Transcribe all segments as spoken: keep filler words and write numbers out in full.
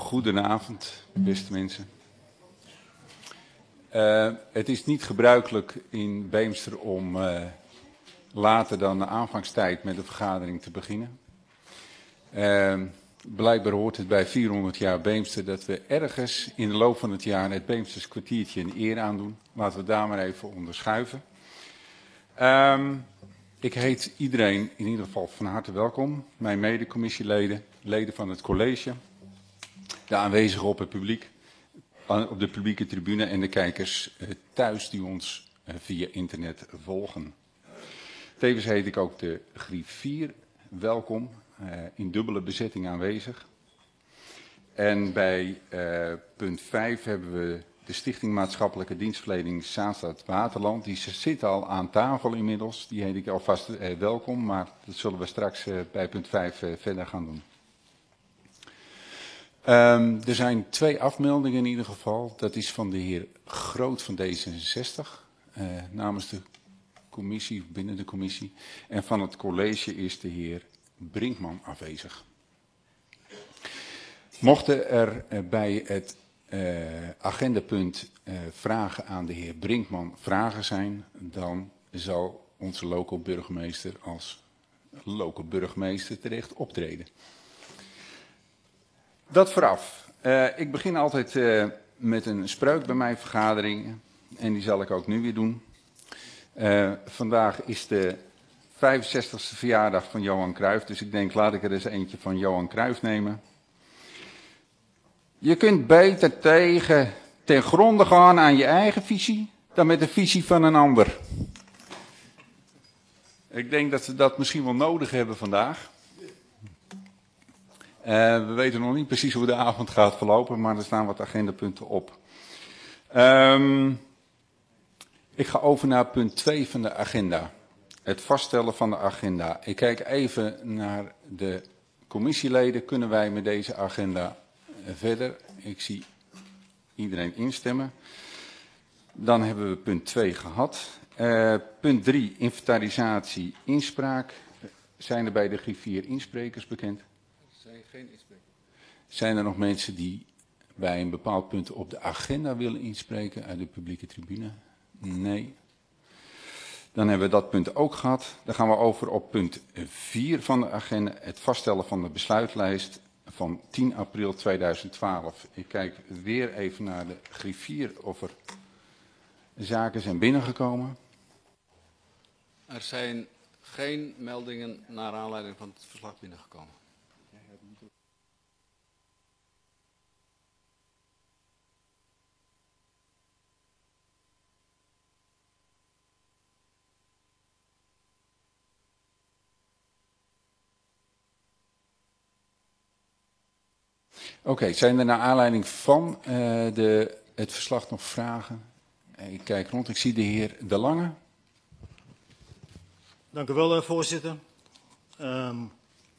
Goedenavond, beste mensen. Uh, het is niet gebruikelijk in Beemster om uh, later dan de aanvangstijd met de vergadering te beginnen. Uh, blijkbaar hoort het bij vierhonderd jaar Beemster dat we ergens in de loop van het jaar het Beemsters kwartiertje een eer aandoen. Laten we daar maar even onderschuiven. Uh, ik heet iedereen in ieder geval van harte welkom. Mijn medecommissieleden, leden van het college, de aanwezigen op het publiek, op de publieke tribune en de kijkers thuis die ons via internet volgen. Tevens heet ik ook de griffier welkom, in dubbele bezetting aanwezig. En bij uh, punt vijf hebben we de Stichting Maatschappelijke Dienstverlening Zaanstad Waterland. Die zit al aan tafel inmiddels, die heet ik alvast uh, welkom, maar dat zullen we straks uh, bij punt vijf uh, verder gaan doen. Um, er zijn twee afmeldingen in ieder geval. Dat is van de heer Groot van D zesenzestig, uh, namens de commissie, binnen de commissie. En van het college is de heer Brinkman afwezig. Mochten er uh, bij het uh, agendapunt uh, vragen aan de heer Brinkman vragen zijn, dan zal onze local burgemeester als local burgemeester terecht optreden. Dat vooraf. Uh, ik begin altijd uh, met een spreuk bij mijn vergaderingen. En die zal ik ook nu weer doen. Uh, vandaag is de vijfenzestigste verjaardag van Johan Cruijff. Dus ik denk, laat ik er eens eentje van Johan Cruijff nemen. Je kunt beter tegen ten gronde gaan aan je eigen visie dan met de visie van een ander. Ik denk dat we dat misschien wel nodig hebben vandaag. Uh, we weten nog niet precies hoe de avond gaat verlopen, maar er staan wat agendapunten op. Um, ik ga over naar punt twee van de agenda. Het vaststellen van de agenda. Ik kijk even naar de commissieleden. Kunnen wij met deze agenda verder? Ik zie iedereen instemmen. Dan hebben we punt twee gehad. Uh, punt drie, inventarisatie, inspraak. Zijn er bij de griffier insprekers bekend? Geen Zijn er nog mensen die bij een bepaald punt op de agenda willen inspreken uit de publieke tribune? Nee. Dan hebben we dat punt ook gehad. Dan gaan we over op punt vier van de agenda. Het vaststellen van de besluitlijst van tien april tweeduizend twaalf. Ik kijk weer even naar de griffier of er zaken zijn binnengekomen. Er zijn geen meldingen naar aanleiding van het verslag binnengekomen. Oké, okay, zijn er naar aanleiding van uh, de, het verslag nog vragen? Ik kijk rond, ik zie de heer De Lange. Dank u wel, voorzitter. Um,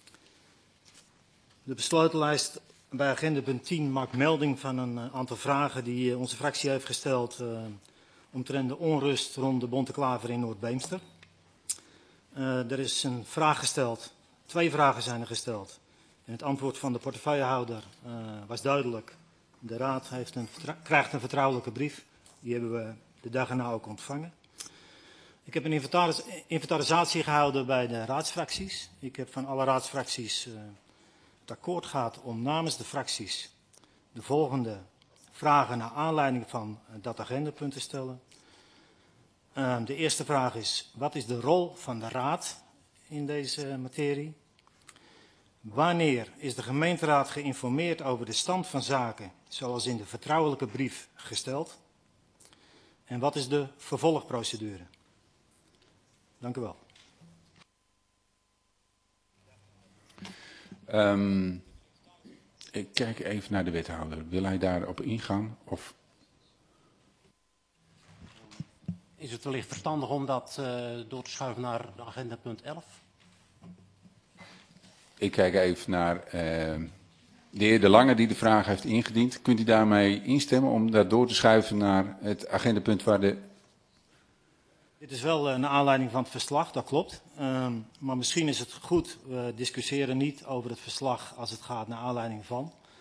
de besluitenlijst bij agenda punt tien maakt melding van een aantal vragen die onze fractie heeft gesteld uh, omtrent de onrust rond de Bonte Klaver in Noord-Beemster. Uh, er is een vraag gesteld, twee vragen zijn er gesteld. En het antwoord van de portefeuillehouder uh, was duidelijk. De raad heeft een, krijgt een vertrouwelijke brief. Die hebben we de dag erna ook ontvangen. Ik heb een inventaris, inventarisatie gehouden bij de raadsfracties. Ik heb van alle raadsfracties uh, het akkoord gehad om namens de fracties de volgende vragen naar aanleiding van uh, dat agendapunt te stellen. Uh, de eerste vraag is, wat is de rol van de raad in deze uh, materie? Wanneer is de gemeenteraad geïnformeerd over de stand van zaken, zoals in de vertrouwelijke brief gesteld? En wat is de vervolgprocedure? Dank u wel. Um, ik kijk even naar de wethouder. Wil hij daarop ingaan? Of... Is het wellicht verstandig om dat uh, door te schuiven naar agenda punt elf? Ik kijk even naar uh, de heer De Lange die de vraag heeft ingediend. Kunt u daarmee instemmen om dat door te schuiven naar het agendapunt waar de... Dit is wel een aanleiding van het verslag, dat klopt. Um, maar misschien is het goed, we discussiëren niet over het verslag als het gaat naar aanleiding van.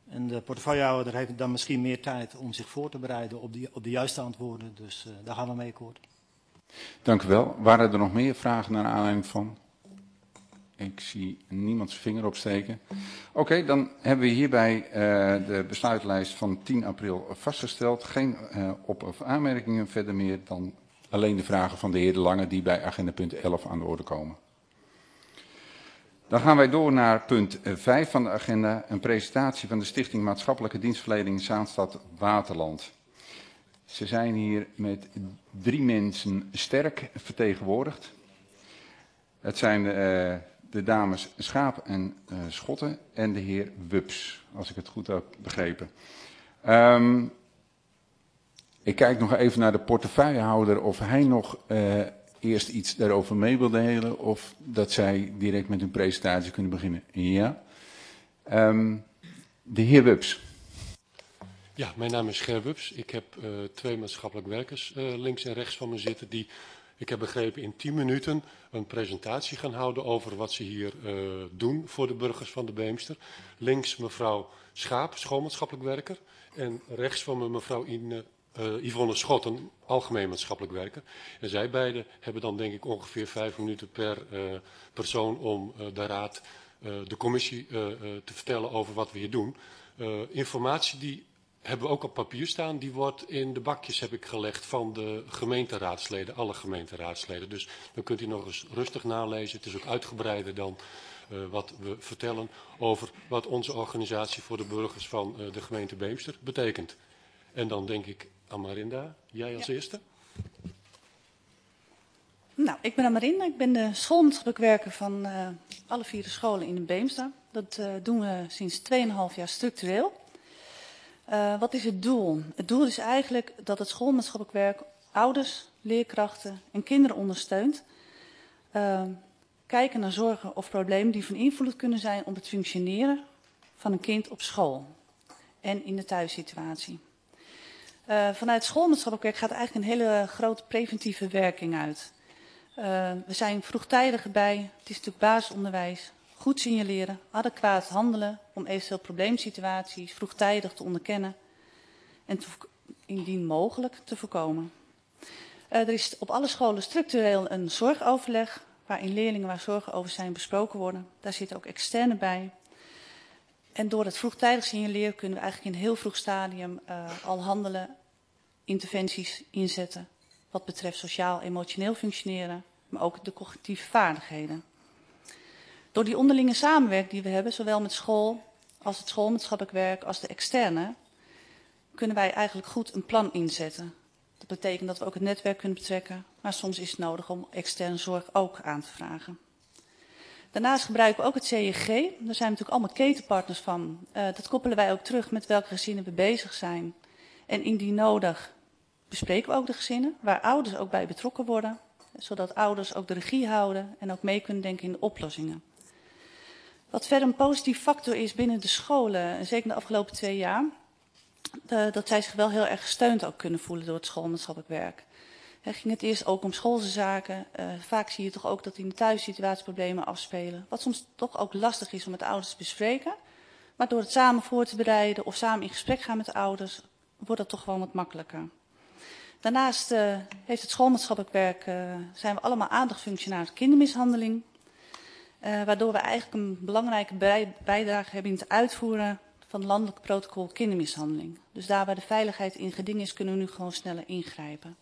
En de portefeuillehouder heeft dan misschien meer tijd om zich voor te bereiden op, die, op de juiste antwoorden. Dus uh, daar gaan we mee akkoord. Dank u wel. Waren er nog meer vragen naar aanleiding van? Ik zie niemand zijn vinger opsteken. Oké, okay, dan hebben we hierbij uh, de besluitlijst van tien april vastgesteld. Geen uh, op- of aanmerkingen verder meer dan alleen de vragen van de heer De Lange die bij agenda punt elf aan de orde komen. Dan gaan wij door naar punt vijf van de agenda, een presentatie van de Stichting Maatschappelijke Dienstverlening Zaanstad Waterland. Ze zijn hier met drie mensen sterk vertegenwoordigd. Het zijn de, uh, de dames Schaap en uh, Schotten en de heer Wups, als ik het goed heb begrepen. Um, ik kijk nog even naar de portefeuillehouder of hij nog uh, eerst iets daarover mee wil delen of dat zij direct met hun presentatie kunnen beginnen. Ja. Um, de heer Wups. Ja, mijn naam is Ger Wups. Ik heb uh, twee maatschappelijk werkers uh, links en rechts van me zitten die, ik heb begrepen, in tien minuten een presentatie gaan houden over wat ze hier uh, doen voor de burgers van de Beemster. Links mevrouw Schaap, schoolmaatschappelijk werker. En rechts van me mevrouw Ine, uh, Yvonne Schotten, algemeen maatschappelijk werker. En zij beiden hebben dan denk ik ongeveer vijf minuten per uh, persoon om uh, de raad, uh, de commissie uh, uh, te vertellen over wat we hier doen. Uh, informatie die hebben we ook op papier staan. Die wordt in de bakjes, heb ik gelegd, van de gemeenteraadsleden, alle gemeenteraadsleden. Dus dan kunt u nog eens rustig nalezen. Het is ook uitgebreider dan uh, wat we vertellen over wat onze organisatie voor de burgers van uh, de gemeente Beemster betekent. En dan denk ik aan Marinda, jij als ja. eerste. Nou, ik ben Amarinda. Ik ben de schoolmaatschappelijk werker van uh, alle vier de scholen in de Beemster. Dat uh, doen we sinds tweeënhalf jaar structureel. Uh, wat is het doel? Het doel is eigenlijk dat het schoolmaatschappelijk werk ouders, leerkrachten en kinderen ondersteunt. Uh, kijken naar zorgen of problemen die van invloed kunnen zijn op het functioneren van een kind op school en in de thuissituatie. Uh, vanuit schoolmaatschappelijk werk gaat eigenlijk een hele grote preventieve werking uit. Uh, we zijn vroegtijdig erbij, het is natuurlijk basisonderwijs. Goed signaleren, adequaat handelen om eventueel probleemsituaties vroegtijdig te onderkennen en te, indien mogelijk te voorkomen. Uh, er is op alle scholen structureel een zorgoverleg waarin leerlingen waar zorgen over zijn besproken worden. Daar zitten ook externe bij. En door het vroegtijdig signaleren kunnen we eigenlijk in een heel vroeg stadium uh, al handelen, interventies inzetten wat betreft sociaal-emotioneel functioneren, maar ook de cognitieve vaardigheden. Door die onderlinge samenwerking die we hebben, zowel met school als het schoolmaatschappelijk werk als de externe, kunnen wij eigenlijk goed een plan inzetten. Dat betekent dat we ook het netwerk kunnen betrekken, maar soms is het nodig om externe zorg ook aan te vragen. Daarnaast gebruiken we ook het C J G. Daar zijn we natuurlijk allemaal ketenpartners van. Uh, dat koppelen wij ook terug met welke gezinnen we bezig zijn. En indien nodig bespreken we ook de gezinnen, waar ouders ook bij betrokken worden, zodat ouders ook de regie houden en ook mee kunnen denken in de oplossingen. Wat verder een positief factor is binnen de scholen, zeker de afgelopen twee jaar, de, dat zij zich wel heel erg gesteund ook kunnen voelen door het schoolmaatschappelijk werk. Er ging het eerst ook om schoolse zaken. Uh, vaak zie je toch ook dat in de thuissituatie problemen afspelen. Wat soms toch ook lastig is om met de ouders te bespreken. Maar door het samen voor te bereiden of samen in gesprek gaan met de ouders, wordt dat toch wel wat makkelijker. Daarnaast uh, heeft het schoolmaatschappelijk werk, uh, zijn we allemaal aandachtfunctionaris kindermishandeling. Uh, waardoor we eigenlijk een belangrijke bijdrage hebben in het uitvoeren van het landelijk protocol kindermishandeling. Dus daar waar de veiligheid in geding is, kunnen we nu gewoon sneller ingrijpen.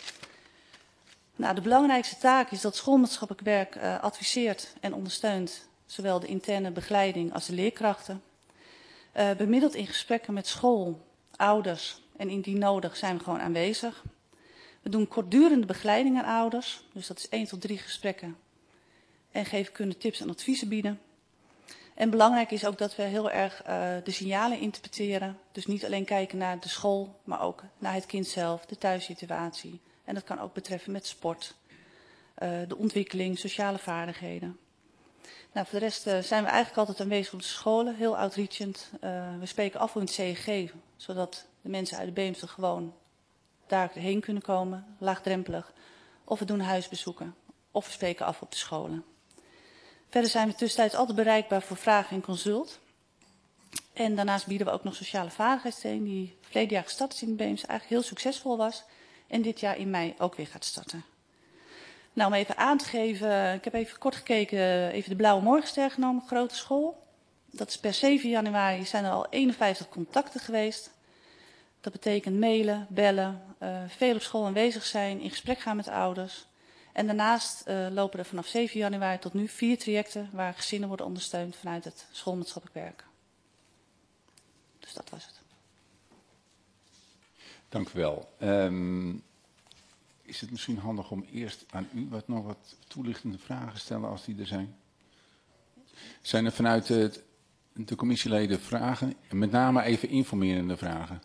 Nou, de belangrijkste taak is dat schoolmaatschappelijk werk uh, adviseert en ondersteunt zowel de interne begeleiding als de leerkrachten. Uh, bemiddeld in gesprekken met school, ouders en indien nodig zijn we gewoon aanwezig. We doen kortdurende begeleiding aan ouders, dus dat is één tot drie gesprekken. En geven kunnen tips en adviezen bieden. En belangrijk is ook dat we heel erg uh, de signalen interpreteren. Dus niet alleen kijken naar de school, maar ook naar het kind zelf, de thuissituatie. En dat kan ook betreffen met sport, uh, de ontwikkeling, sociale vaardigheden. Nou, voor de rest uh, zijn we eigenlijk altijd aanwezig op de scholen, heel outreachend. Uh, we spreken af in het C J G, zodat de mensen uit de Beemster gewoon daarheen kunnen komen, laagdrempelig. Of we doen huisbezoeken, of we spreken af op de scholen. Verder zijn we tussentijds altijd bereikbaar voor vragen en consult. En daarnaast bieden we ook nog sociale vaardigheidstraining die verleden jaar gestart is in de Beemster, eigenlijk heel succesvol was. En dit jaar in mei ook weer gaat starten. Nou, om even aan te geven, ik heb even kort gekeken, even de Blauwe Morgenster genomen, grote school. Dat is per zeven januari zijn er al eenenvijftig contacten geweest. Dat betekent mailen, bellen, uh, veel op school aanwezig zijn, in gesprek gaan met de ouders. En daarnaast uh, lopen er vanaf zeven januari tot nu vier trajecten waar gezinnen worden ondersteund vanuit het schoolmaatschappelijk werk. Dus dat was het. Dank u wel. Um, is het misschien handig om eerst aan u wat nog wat toelichtende vragen te stellen als die er zijn? Zijn er vanuit het, de commissieleden vragen? En met name even informerende vragen.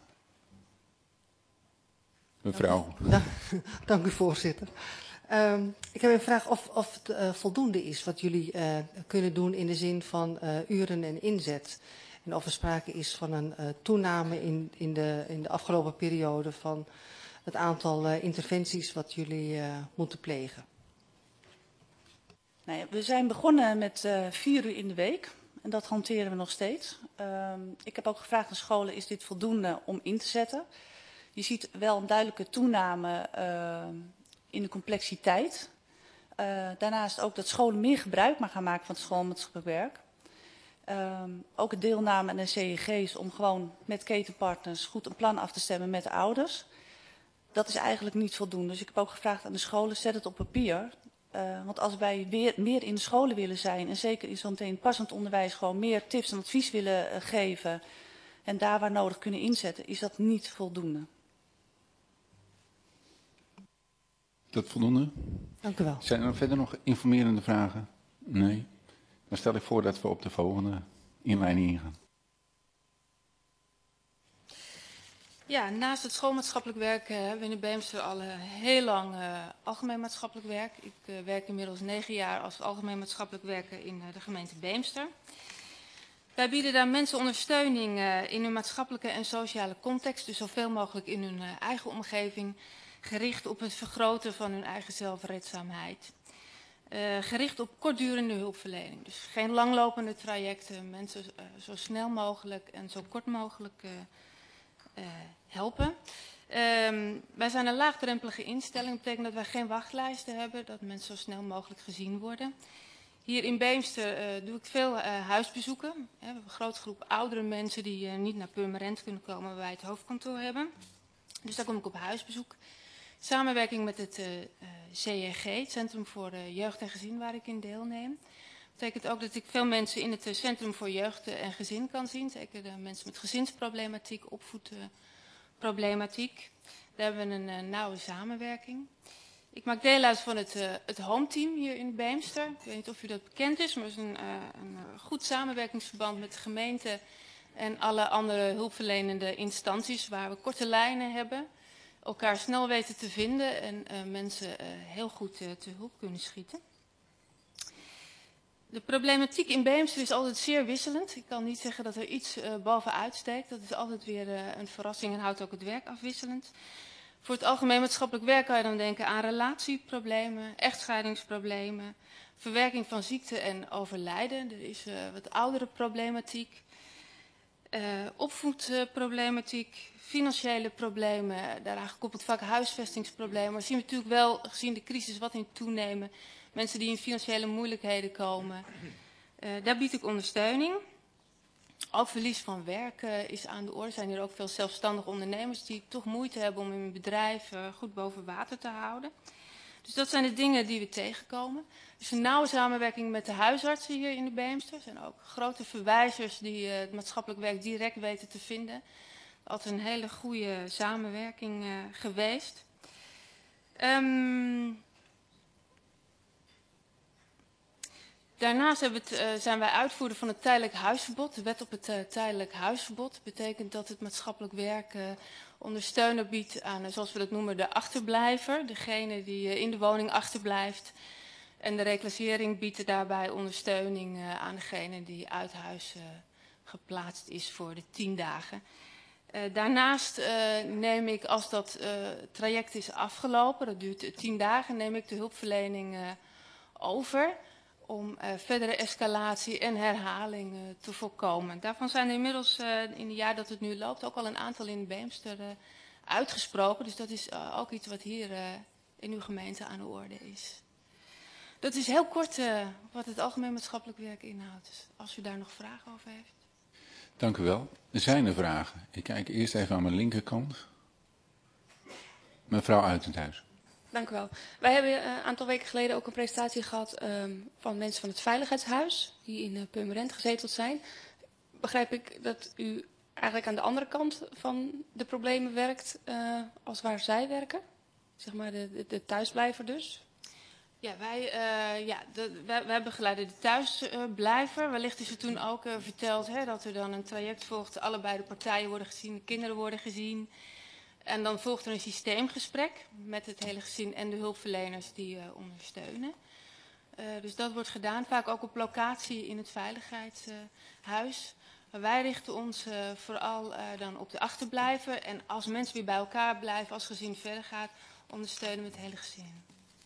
Mevrouw. Dank, dank u, voorzitter. Um, ik heb een vraag of, of het uh, voldoende is wat jullie uh, kunnen doen in de zin van uh, uren en inzet. En of er sprake is van een uh, toename in, in, de, in de afgelopen periode van het aantal uh, interventies wat jullie uh, moeten plegen. Nou ja, we zijn begonnen met uh, vier uur in de week en dat hanteren we nog steeds. Uh, ik heb ook gevraagd aan scholen, is dit voldoende om in te zetten? Je ziet wel een duidelijke toename uh, in de complexiteit. Uh, daarnaast ook dat scholen meer gebruik maar gaan maken van het schoolmaatschappelijk werk. Uh, ook het deelname aan de C E G's om gewoon met ketenpartners goed een plan af te stemmen met de ouders. Dat is eigenlijk niet voldoende. Dus ik heb ook gevraagd aan de scholen, zet het op papier. Uh, want als wij weer meer in de scholen willen zijn en zeker in zo'n meteen passend onderwijs gewoon meer tips en advies willen uh, geven en daar waar nodig kunnen inzetten, is dat niet voldoende. Dat voldoende? Dank u wel. Zijn er verder nog informerende vragen? Nee. Dan stel ik voor dat we op de volgende inleiding ingaan. Ja, naast het schoolmaatschappelijk werk uh, hebben we in de Beemster al uh, heel lang uh, algemeen maatschappelijk werk. Ik uh, werk inmiddels negen jaar als algemeen maatschappelijk werker in uh, de gemeente Beemster. Wij bieden daar mensen ondersteuning uh, in hun maatschappelijke en sociale context, dus zoveel mogelijk in hun uh, eigen omgeving, gericht op het vergroten van hun eigen zelfredzaamheid. Uh, gericht op kortdurende hulpverlening. Dus geen langlopende trajecten, mensen uh, zo snel mogelijk en zo kort mogelijk uh, uh, helpen. Um, wij zijn een laagdrempelige instelling. Dat betekent dat wij geen wachtlijsten hebben, dat mensen zo snel mogelijk gezien worden. Hier in Beemster uh, doe ik veel uh, huisbezoeken. Uh, we hebben een grote groep oudere mensen die uh, niet naar Purmerend kunnen komen waar wij het hoofdkantoor hebben. Dus daar kom ik op huisbezoek. Samenwerking met het uh, C E G, het Centrum voor uh, Jeugd en Gezin, waar ik in deelneem. Dat betekent ook dat ik veel mensen in het uh, Centrum voor Jeugd en Gezin kan zien. Zeker de mensen met gezinsproblematiek, opvoedproblematiek. Daar hebben we een uh, nauwe samenwerking. Ik maak deel uit van het, uh, het Home Team hier in Beemster. Ik weet niet of u dat bekend is, maar het is een, uh, een goed samenwerkingsverband met de gemeente en alle andere hulpverlenende instanties waar we korte lijnen hebben. Elkaar snel weten te vinden en uh, mensen uh, heel goed uh, te hulp kunnen schieten. De problematiek in Beemster is altijd zeer wisselend. Ik kan niet zeggen dat er iets uh, bovenuit steekt. Dat is altijd weer uh, een verrassing en houdt ook het werk afwisselend. Voor het algemeen maatschappelijk werk kan je dan denken aan relatieproblemen, echtscheidingsproblemen, verwerking van ziekte en overlijden. Er is uh, wat oudere problematiek, uh, opvoedproblematiek, financiële problemen, daaraan gekoppeld vaak huisvestingsproblemen. Maar we zien natuurlijk wel, gezien de crisis wat in toenemen, mensen die in financiële moeilijkheden komen. Uh, daar bied ik ondersteuning. Ook verlies van werk uh, is aan de orde. Er zijn hier ook veel zelfstandige ondernemers die toch moeite hebben om hun bedrijf uh, goed boven water te houden. Dus dat zijn de dingen die we tegenkomen. Dus een nauwe samenwerking met de huisartsen hier in de Beemster. Er zijn ook grote verwijzers die uh, het maatschappelijk werk direct weten te vinden. Altijd een hele goede samenwerking uh, geweest. Um, Daarnaast hebben het, uh, zijn wij uitvoerder van het tijdelijk huisverbod. De wet op het uh, tijdelijk huisverbod betekent dat het maatschappelijk werk uh, ondersteuner biedt aan, uh, zoals we dat noemen, de achterblijver. Degene die uh, in de woning achterblijft. En de reclassering biedt daarbij ondersteuning uh, aan degene die uit huis uh, geplaatst is voor de tien dagen. Uh, daarnaast uh, neem ik, als dat uh, traject is afgelopen, dat duurt uh, tien dagen, neem ik de hulpverlening uh, over. om uh, verdere escalatie en herhaling uh, te voorkomen. Daarvan zijn er inmiddels uh, in het jaar dat het nu loopt ook al een aantal in Beemster uh, uitgesproken. Dus dat is uh, ook iets wat hier uh, in uw gemeente aan de orde is. Dat is heel kort uh, wat het algemeen maatschappelijk werk inhoudt. Dus als u daar nog vragen over heeft. Dank u wel. Er zijn er vragen. Ik kijk eerst even aan mijn linkerkant. Mevrouw Uitenhuis. Dank u wel. Wij hebben uh, een aantal weken geleden ook een presentatie gehad um, van mensen van het Veiligheidshuis, die in uh, Purmerend gezeteld zijn. Begrijp ik dat u eigenlijk aan de andere kant van de problemen werkt uh, als waar zij werken? Zeg maar de, de, de thuisblijver dus? Ja, wij, uh, ja de, wij, wij begeleiden de thuisblijver. Uh, Wellicht is er toen ook uh, verteld hè, dat er dan een traject volgt. Allebei de partijen worden gezien, de kinderen worden gezien. En dan volgt er een systeemgesprek met het hele gezin en de hulpverleners die uh, ondersteunen. Uh, dus dat wordt gedaan, vaak ook op locatie in het veiligheidshuis. Uh, wij richten ons uh, vooral uh, dan op de achterblijver. En als mensen weer bij elkaar blijven, als het gezin verder gaat, ondersteunen we het hele gezin.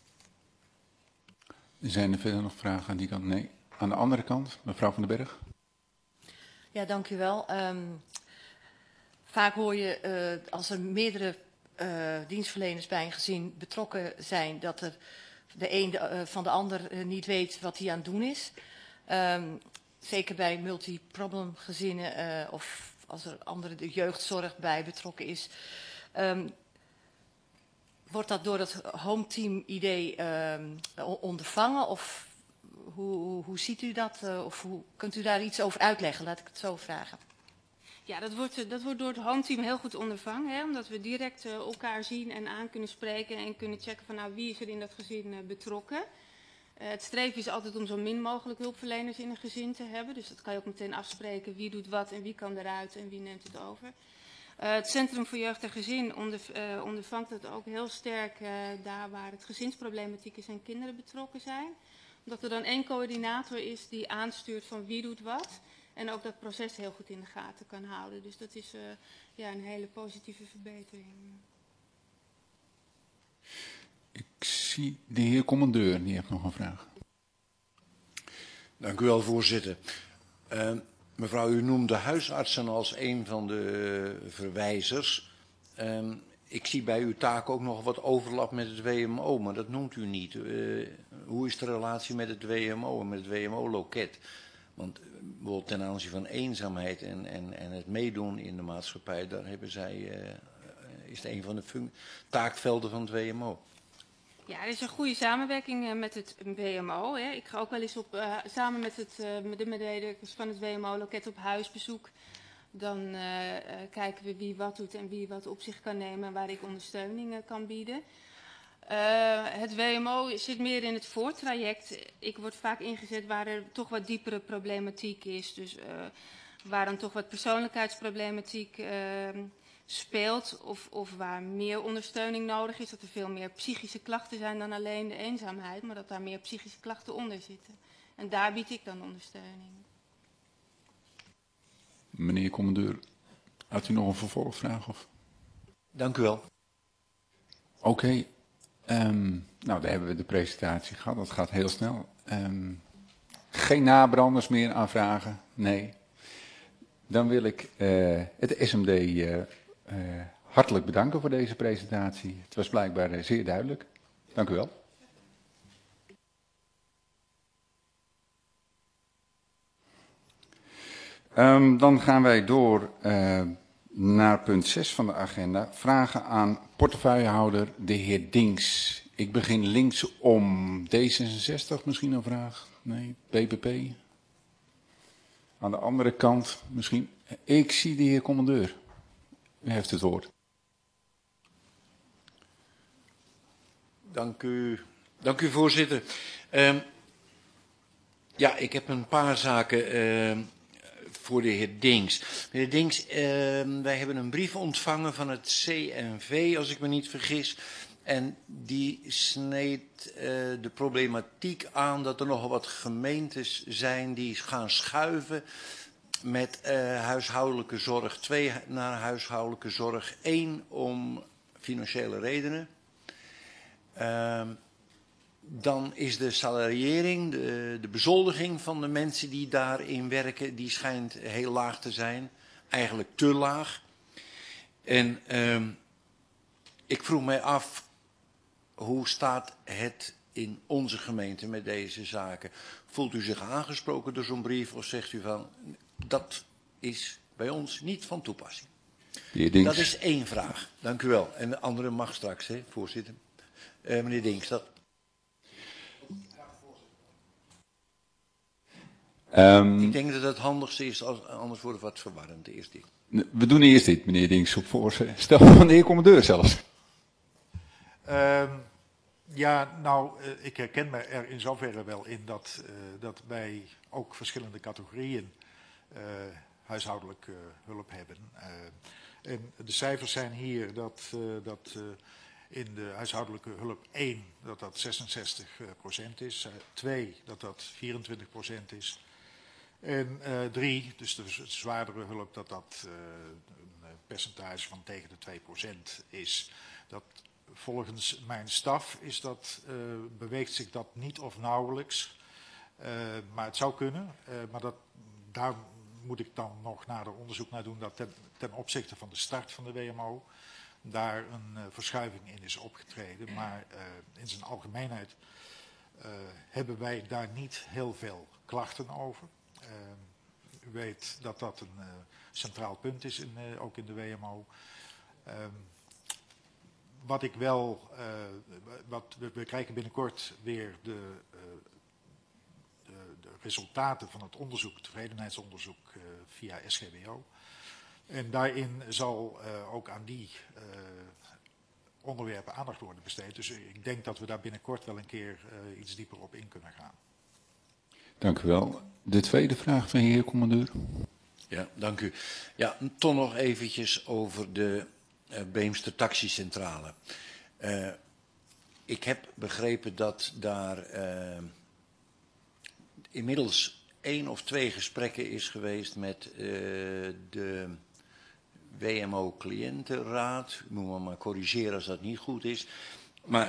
Zijn er verder nog vragen aan die kant? Nee. Aan de andere kant, mevrouw van den Berg. Ja, dank u wel. Um, vaak hoor je uh, als er meerdere uh, dienstverleners bij een gezin betrokken zijn, dat er de een de, uh, van de ander uh, niet weet wat hij aan het doen is. Um, zeker bij multi-problem gezinnen uh, of als er andere de jeugdzorg bij betrokken is. Um, Wordt dat door het hometeam idee uh, ondervangen of hoe, hoe, hoe ziet u dat? Uh, of hoe, kunt u daar iets over uitleggen? Laat ik het zo vragen. Ja, dat wordt, dat wordt door het hometeam heel goed ondervangen. Hè, omdat we direct uh, elkaar zien en aan kunnen spreken en kunnen checken van nou, wie is er in dat gezin uh, betrokken. Uh, het streven is altijd om zo min mogelijk hulpverleners in een gezin te hebben. Dus dat kan je ook meteen afspreken. Wie doet wat en wie kan eruit en wie neemt het over. Uh, het Centrum voor Jeugd en Gezin onder, uh, ondervangt het ook heel sterk uh, daar waar het gezinsproblematiek is en kinderen betrokken zijn. Omdat er dan één coördinator is die aanstuurt van wie doet wat. En ook dat proces heel goed in de gaten kan houden. Dus dat is uh, ja, een hele positieve verbetering. Ik zie de heer commandeur, die heeft nog een vraag. Dank u wel, voorzitter. Uh, Mevrouw, u noemde huisartsen als een van de verwijzers. Um, ik zie bij uw taak ook nog wat overlap met het W M O, maar dat noemt u niet. Uh, hoe is de relatie met het W M O en met het W M O-loket? Want bijvoorbeeld ten aanzien van eenzaamheid en, en, en het meedoen in de maatschappij, daar hebben zij, uh, is het een van de taakvelden van het W M O. Ja, er is een goede samenwerking uh, met het W M O. Hè. Ik ga ook wel eens op, uh, samen met, het, uh, met de medewerkers van het W M O-loket op huisbezoek. Dan uh, uh, kijken we wie wat doet en wie wat op zich kan nemen en waar ik ondersteuning uh, kan bieden. Uh, het W M O zit meer in het voortraject. Ik word vaak ingezet waar er toch wat diepere problematiek is. Dus uh, waar dan toch wat persoonlijkheidsproblematiek uh, speelt of, of waar meer ondersteuning nodig is. Dat er veel meer psychische klachten zijn dan alleen de eenzaamheid, maar dat daar meer psychische klachten onder zitten. En daar bied ik dan ondersteuning. Meneer commandeur, had u nog een vervolgvraag? Of? Dank u wel. Oké, okay. um, nou daar hebben we de presentatie gehad, dat gaat heel snel. Um, geen nabranders meer aanvragen? Nee. Dan wil ik uh, het S M D uh, uh, hartelijk bedanken voor deze presentatie. Het was blijkbaar uh, zeer duidelijk. Dank u wel. Um, dan gaan wij door uh, naar punt zes van de agenda. Vragen aan portefeuillehouder de heer Dinks. Ik begin linksom. D zesenzestig misschien een vraag? Nee, B B P? Aan de andere kant misschien. Ik zie de heer commandeur. U heeft het woord. Dank u, dank u voorzitter. Uh, ja, ik heb een paar zaken uh, voor de heer Dinks. Meneer Dinks, uh, wij hebben een brief ontvangen van het C N V, als ik me niet vergis. En die sneed uh, de problematiek aan dat er nogal wat gemeentes zijn die gaan schuiven met uh, huishoudelijke zorg twee naar huishoudelijke zorg één om financiële redenen. Uh, dan is de salariering, de, de bezoldiging van de mensen die daarin werken, die schijnt heel laag te zijn. Eigenlijk te laag. En uh, ik vroeg mij af, hoe staat het in onze gemeente met deze zaken? Voelt u zich aangesproken door zo'n brief of zegt u van, dat is bij ons niet van toepassing? Dat is één vraag. Dank u wel. En de andere mag straks, hè, voorzitter. Uh, meneer Dinks, dat... Um, ik denk dat het handigste is, als, anders wordt het wat verwarrend. Eerst dit. We doen eerst dit, meneer Dinks, op voorstel van de heer commandeur zelfs. Um, ja, nou, uh, ik herken me er in zoverre wel in dat, uh, dat wij ook verschillende categorieën uh, huishoudelijke uh, hulp hebben. Uh, en de cijfers zijn hier dat, uh, dat uh, in de huishoudelijke hulp één dat dat zesenzestig procent is, uh, twee dat dat vierentwintig procent is. En uh, drie, dus de zwaardere hulp, dat dat uh, een percentage van tegen de twee procent is. Dat volgens mijn staf is dat, uh, beweegt zich dat niet of nauwelijks. Uh, maar het zou kunnen. Uh, maar dat, daar moet ik dan nog nader onderzoek naar doen. Dat ten, ten opzichte van de start van de W M O daar een uh, verschuiving in is opgetreden. Maar uh, in zijn algemeenheid uh, hebben wij daar niet heel veel klachten over. Uh, u weet dat dat een uh, centraal punt is, in, uh, ook in de W M O. Uh, wat ik wel, uh, wat, we, we krijgen binnenkort weer de, uh, de, de resultaten van het onderzoek, het tevredenheidsonderzoek uh, via S G B O. En daarin zal uh, ook aan die uh, onderwerpen aandacht worden besteed. Dus ik denk dat we daar binnenkort wel een keer uh, iets dieper op in kunnen gaan. Dank u wel. De tweede vraag van de heer commandeur. Ja, dank u. Ja, toch nog eventjes over de uh, Beemster Taxicentrale. Uh, ik heb begrepen dat daar uh, inmiddels één of twee gesprekken is geweest met uh, de W M O-cliëntenraad. Ik moet me maar corrigeren als dat niet goed is. Maar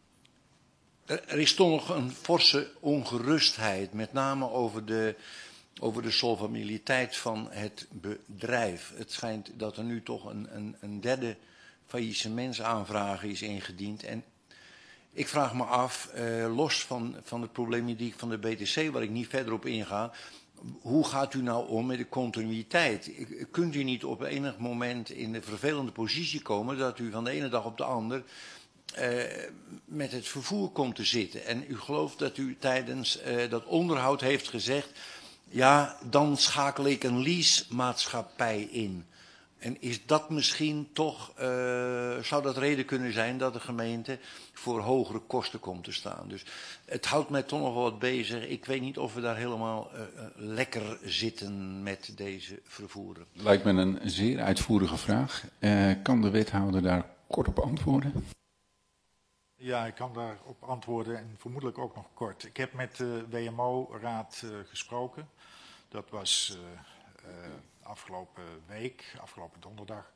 er is toch nog een forse ongerustheid, met name over de, over de solvabiliteit van het bedrijf. Het schijnt dat er nu toch een, een, een derde faillissementsaanvraag is ingediend. En ik vraag me af, uh, los van, van de problematiek van de B T C, waar ik niet verder op inga, hoe gaat u nou om met de continuïteit? Kunt u niet op enig moment in de vervelende positie komen dat u van de ene dag op de ander uh, met het vervoer komt te zitten? En u gelooft dat u tijdens uh, dat onderhoud heeft gezegd, ja, dan schakel ik een leasemaatschappij in. En is dat misschien toch, uh, zou dat reden kunnen zijn dat de gemeente voor hogere kosten komt te staan? Dus het houdt mij toch nog wel wat bezig. Ik weet niet of we daar helemaal uh, lekker zitten met deze vervoeren. Lijkt me een zeer uitvoerige vraag. Uh, kan de wethouder daar kort op antwoorden? Ja, ik kan daarop antwoorden en vermoedelijk ook nog kort. Ik heb met de W M O-raad uh, gesproken. Dat was uh, uh, afgelopen week, afgelopen donderdag.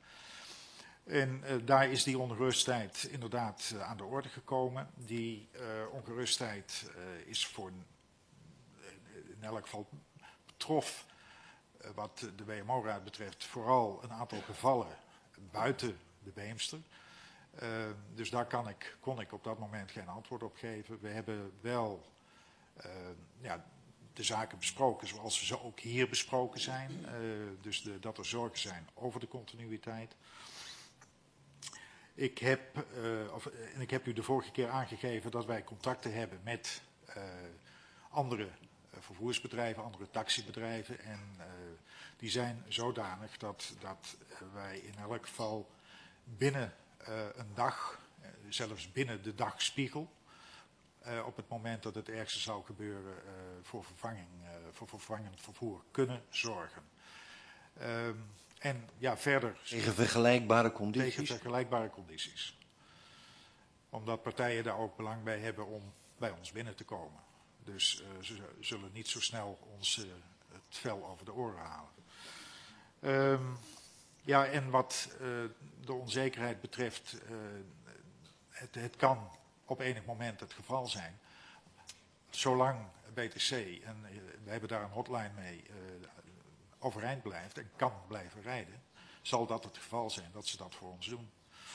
En uh, daar is die ongerustheid inderdaad uh, aan de orde gekomen. Die uh, ongerustheid uh, is voor, uh, in elk geval betrof, uh, wat de W M O-raad betreft, vooral een aantal gevallen buiten de Beemster. Uh, dus daar kan ik, kon ik op dat moment geen antwoord op geven. We hebben wel uh, ja, de zaken besproken zoals ze ook hier besproken zijn. Uh, dus de, dat er zorgen zijn over de continuïteit. Ik heb, uh, of, en ik heb u de vorige keer aangegeven dat wij contacten hebben met uh, andere uh, vervoersbedrijven, andere taxibedrijven. En uh, die zijn zodanig dat, dat uh, wij in elk geval binnen uh, een dag, uh, zelfs binnen de dagspiegel, uh, op het moment dat het ergste zou gebeuren, uh, voor vervanging, uh, voor vervangend vervoer kunnen zorgen. Uh, En ja, verder. Tegen vergelijkbare condities? Tegen vergelijkbare condities. Omdat partijen daar ook belang bij hebben om bij ons binnen te komen. Dus uh, ze zullen niet zo snel ons uh, het vel over de oren halen. Um, ja, en wat uh, de onzekerheid betreft, uh, het, het kan op enig moment het geval zijn zolang B T C, en uh, we hebben daar een hotline mee, uh, overeind blijft en kan blijven rijden, zal dat het geval zijn dat ze dat voor ons doen.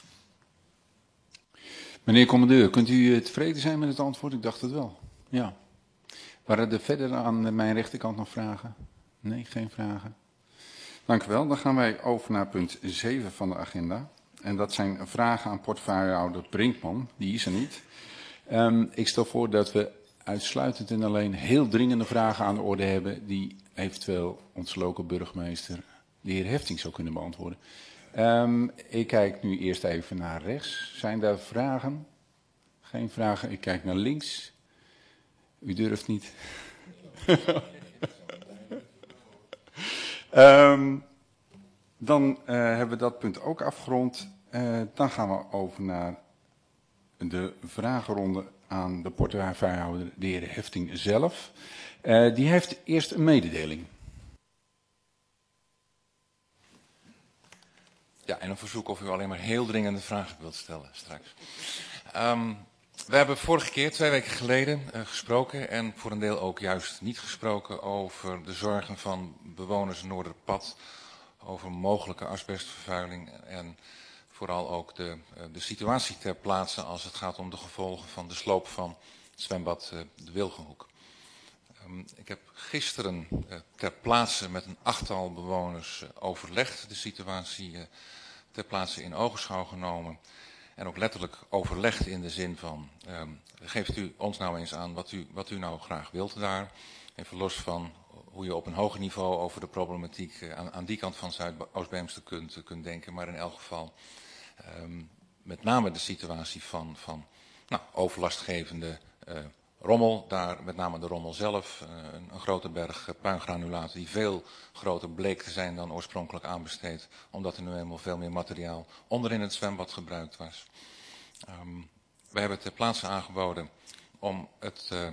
Meneer commandeur, kunt u tevreden zijn met het antwoord? Ik dacht het wel. Ja. Waren er verder aan mijn rechterkant nog vragen? Nee, geen vragen. Dank u wel. Dan gaan wij over naar punt zeven van de agenda. En dat zijn vragen aan portefeuillehouder Brinkman. Die is er niet. Um, ik stel voor dat we uitsluitend en alleen heel dringende vragen aan de orde hebben die eventueel onze lokale burgemeester, de heer Hefting, zou kunnen beantwoorden. Um, ik kijk nu eerst even naar rechts. Zijn daar vragen? Geen vragen. Ik kijk naar links. U durft niet. um, dan uh, hebben we dat punt ook afgerond. Uh, dan gaan we over naar de vragenronde aan de portefeuillehouder, de heer Hefting zelf. Uh, die heeft eerst een mededeling. Ja, en een verzoek of u alleen maar heel dringende vragen wilt stellen straks. Um, we hebben vorige keer, twee weken geleden, uh, gesproken en voor een deel ook juist niet gesproken over de zorgen van bewoners Noorderpad, over mogelijke asbestvervuiling en vooral ook de, uh, de situatie ter plaatse als het gaat om de gevolgen van de sloop van het zwembad uh, de Wilgenhoek. Um, ik heb gisteren uh, ter plaatse met een achttal bewoners uh, overlegd, de situatie uh, ter plaatse in ogenschouw genomen. En ook letterlijk overlegd in de zin van, um, geeft u ons nou eens aan wat u, wat u nou graag wilt daar. Even los van hoe je op een hoger niveau over de problematiek uh, aan, aan die kant van Zuidoost-Beemster kunt, uh, kunt denken. Maar in elk geval um, met name de situatie van, van nou, overlastgevende uh, rommel. Daar met name de rommel zelf, uh, een, een grote berg uh, puingranulaten die veel groter bleek te zijn dan oorspronkelijk aanbesteed. Omdat er nu eenmaal veel meer materiaal onderin het zwembad gebruikt was. Um, we hebben ter plaatse aangeboden om het uh,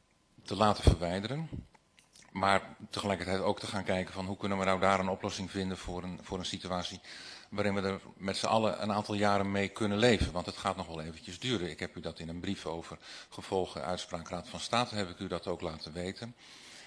te laten verwijderen. Maar tegelijkertijd ook te gaan kijken van hoe kunnen we nou daar een oplossing vinden voor een, voor een situatie waarin we er met z'n allen een aantal jaren mee kunnen leven. Want het gaat nog wel eventjes duren. Ik heb u dat in een brief over gevolgen uitspraak Raad van State, heb ik u dat ook laten weten.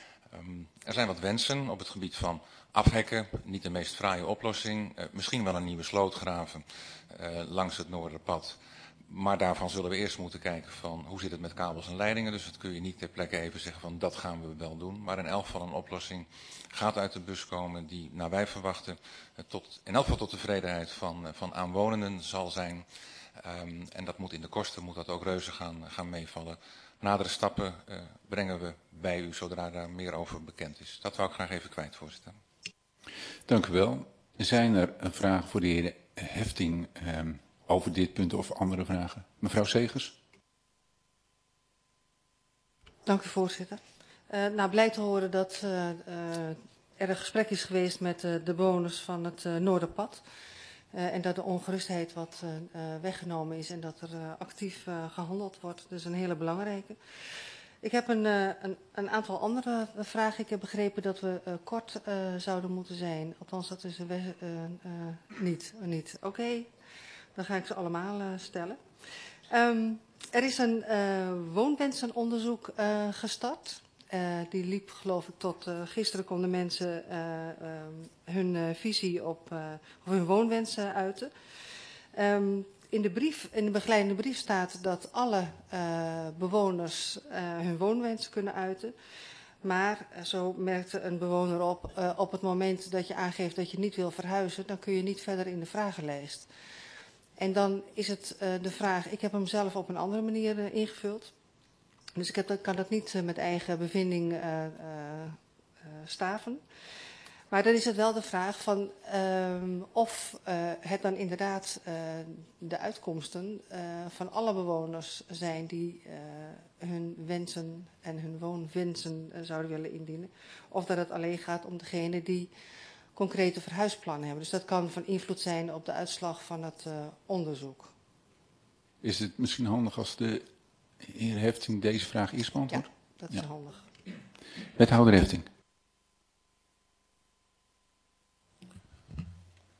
Um, er zijn wat wensen op het gebied van afhekken, niet de meest fraaie oplossing. Uh, misschien wel een nieuwe sloot graven uh, langs het Noorderpad. Maar daarvan zullen we eerst moeten kijken van hoe zit het met kabels en leidingen. Dus dat kun je niet ter plekke even zeggen van dat gaan we wel doen. Maar in elk geval een oplossing gaat uit de bus komen die naar wij verwachten tot, in elk geval tot tevredenheid van, van aanwonenden zal zijn. Um, en dat moet in de kosten moet dat ook reuze gaan, gaan meevallen. Nadere stappen uh, brengen we bij u zodra daar meer over bekend is. Dat wou ik graag even kwijt, voorzitter. Dank u wel. Zijn er een vraag voor de heer Hefting um, over dit punt of andere vragen? Mevrouw Segers. Dank u, voorzitter. Uh, nou, blij te horen dat uh, uh, er een gesprek is geweest met uh, de bewoners van het uh, Noorderpad. Uh, en dat de ongerustheid wat uh, uh, weggenomen is en dat er uh, actief uh, gehandeld wordt. Dus een hele belangrijke. Ik heb een, uh, een, een aantal andere vragen. Ik heb begrepen dat we uh, kort uh, zouden moeten zijn. Althans, dat is uh, uh, uh, niet. Uh, niet. Oké, okay. Dan ga ik ze allemaal uh, stellen. Um, er is een uh, woonwensenonderzoek uh, gestart. Uh, die liep, geloof ik, tot uh, gisteren konden mensen uh, um, hun uh, visie op uh, of hun woonwensen uiten. Um, in, de brief, in de begeleidende brief staat dat alle uh, bewoners uh, hun woonwensen kunnen uiten. Maar, uh, zo merkte een bewoner op, uh, op het moment dat je aangeeft dat je niet wil verhuizen, dan kun je niet verder in de vragenlijst. En dan is het uh, de vraag, ik heb hem zelf op een andere manier uh, ingevuld. Dus ik heb, kan dat niet uh, met eigen bevinding uh, uh, uh, staven. Maar dan is het wel de vraag van um, of uh, het dan inderdaad uh, de uitkomsten uh, van alle bewoners zijn die uh, hun wensen en hun woonwensen uh, zouden willen indienen. Of dat het alleen gaat om degene die concrete verhuisplannen hebben. Dus dat kan van invloed zijn op de uitslag van het uh, onderzoek. Is het misschien handig als de heer Hefting deze vraag eerst beantwoordt? Ja, dat is ja. handig. Wethouder Hefting.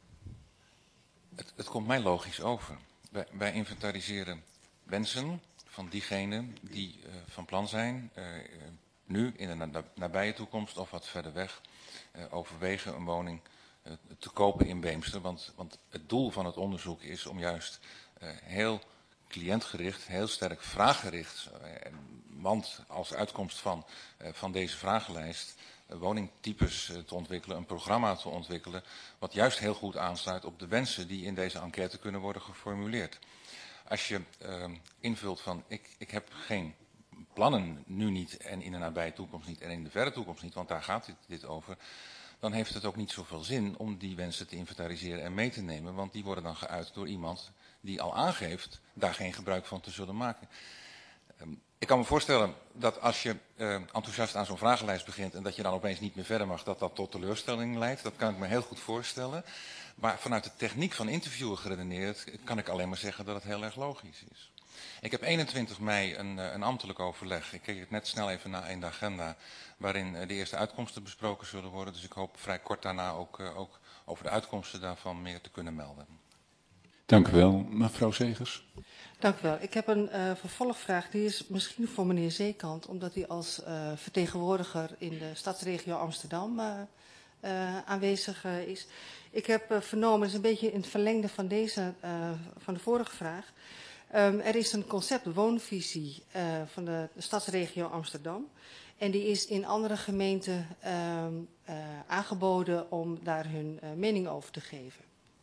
Het, het komt mij logisch over. Wij, wij inventariseren wensen van diegenen die uh, van plan zijn, uh, uh, nu in de na nabije toekomst of wat verder weg, uh, overwegen een woning uh, te kopen in Beemster. Want, want het doel van het onderzoek is om juist uh, heel cliëntgericht, heel sterk vraaggericht, uh, want als uitkomst van, uh, van deze vragenlijst uh, woningtypes uh, te ontwikkelen, een programma te ontwikkelen, wat juist heel goed aansluit op de wensen die in deze enquête kunnen worden geformuleerd. Als je uh, invult van ik, ik heb geen plannen nu niet en in de nabije toekomst niet en in de verre toekomst niet, want daar gaat dit, dit over, dan heeft het ook niet zoveel zin om die wensen te inventariseren en mee te nemen, want die worden dan geuit door iemand die al aangeeft daar geen gebruik van te zullen maken. Um, ik kan me voorstellen dat als je uh, enthousiast aan zo'n vragenlijst begint en dat je dan opeens niet meer verder mag, dat dat tot teleurstelling leidt. Dat kan ik me heel goed voorstellen. Maar vanuit de techniek van interviewen geredeneerd kan ik alleen maar zeggen dat het heel erg logisch is. Ik heb eenentwintig mei een, een ambtelijk overleg. Ik keek het net snel even na in de agenda, waarin de eerste uitkomsten besproken zullen worden. Dus ik hoop vrij kort daarna ook, uh, ook over de uitkomsten daarvan meer te kunnen melden. Dank u wel, mevrouw Segers. Dank u wel. Ik heb een uh, vervolgvraag. Die is misschien voor meneer Zeekant, omdat hij als uh, vertegenwoordiger in de stadsregio Amsterdam uh, uh, aanwezig uh, is. Ik heb uh, vernomen, dat is een beetje in het verlengde van, deze, uh, van de vorige vraag. Um, er is een concept woonvisie uh, van de, de stadsregio Amsterdam. En die is in andere gemeenten uh, uh, aangeboden om daar hun uh, mening over te geven.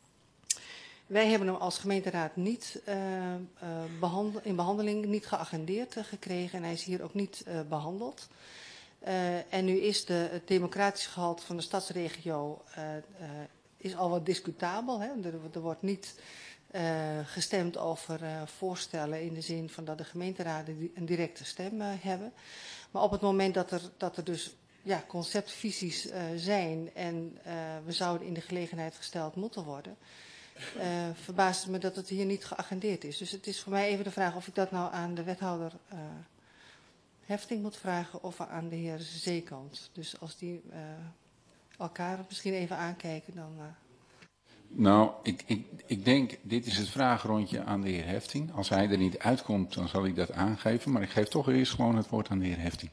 Wij hebben hem als gemeenteraad niet uh, uh, behandel, in behandeling niet geagendeerd uh, gekregen en hij is hier ook niet uh, behandeld. Uh, en nu is de, het democratisch gehalte van de stadsregio uh, uh, is al wat discutabel. Hè? Er, er wordt niet uh, gestemd over uh, voorstellen in de zin van dat de gemeenteraden een directe stem uh, hebben. Maar op het moment dat er, dat er dus ja, conceptvisies uh, zijn en uh, we zouden in de gelegenheid gesteld moeten worden, Uh, verbaast het me dat het hier niet geagendeerd is. Dus het is voor mij even de vraag of ik dat nou aan de wethouder uh, Hefting moet vragen of aan de heer Zeekant. Dus als die uh, elkaar misschien even aankijken, dan... Uh... Nou, ik, ik, ik denk, dit is het vragenrondje aan de heer Hefting. Als hij er niet uitkomt, dan zal ik dat aangeven. Maar ik geef toch eerst gewoon het woord aan de heer Hefting.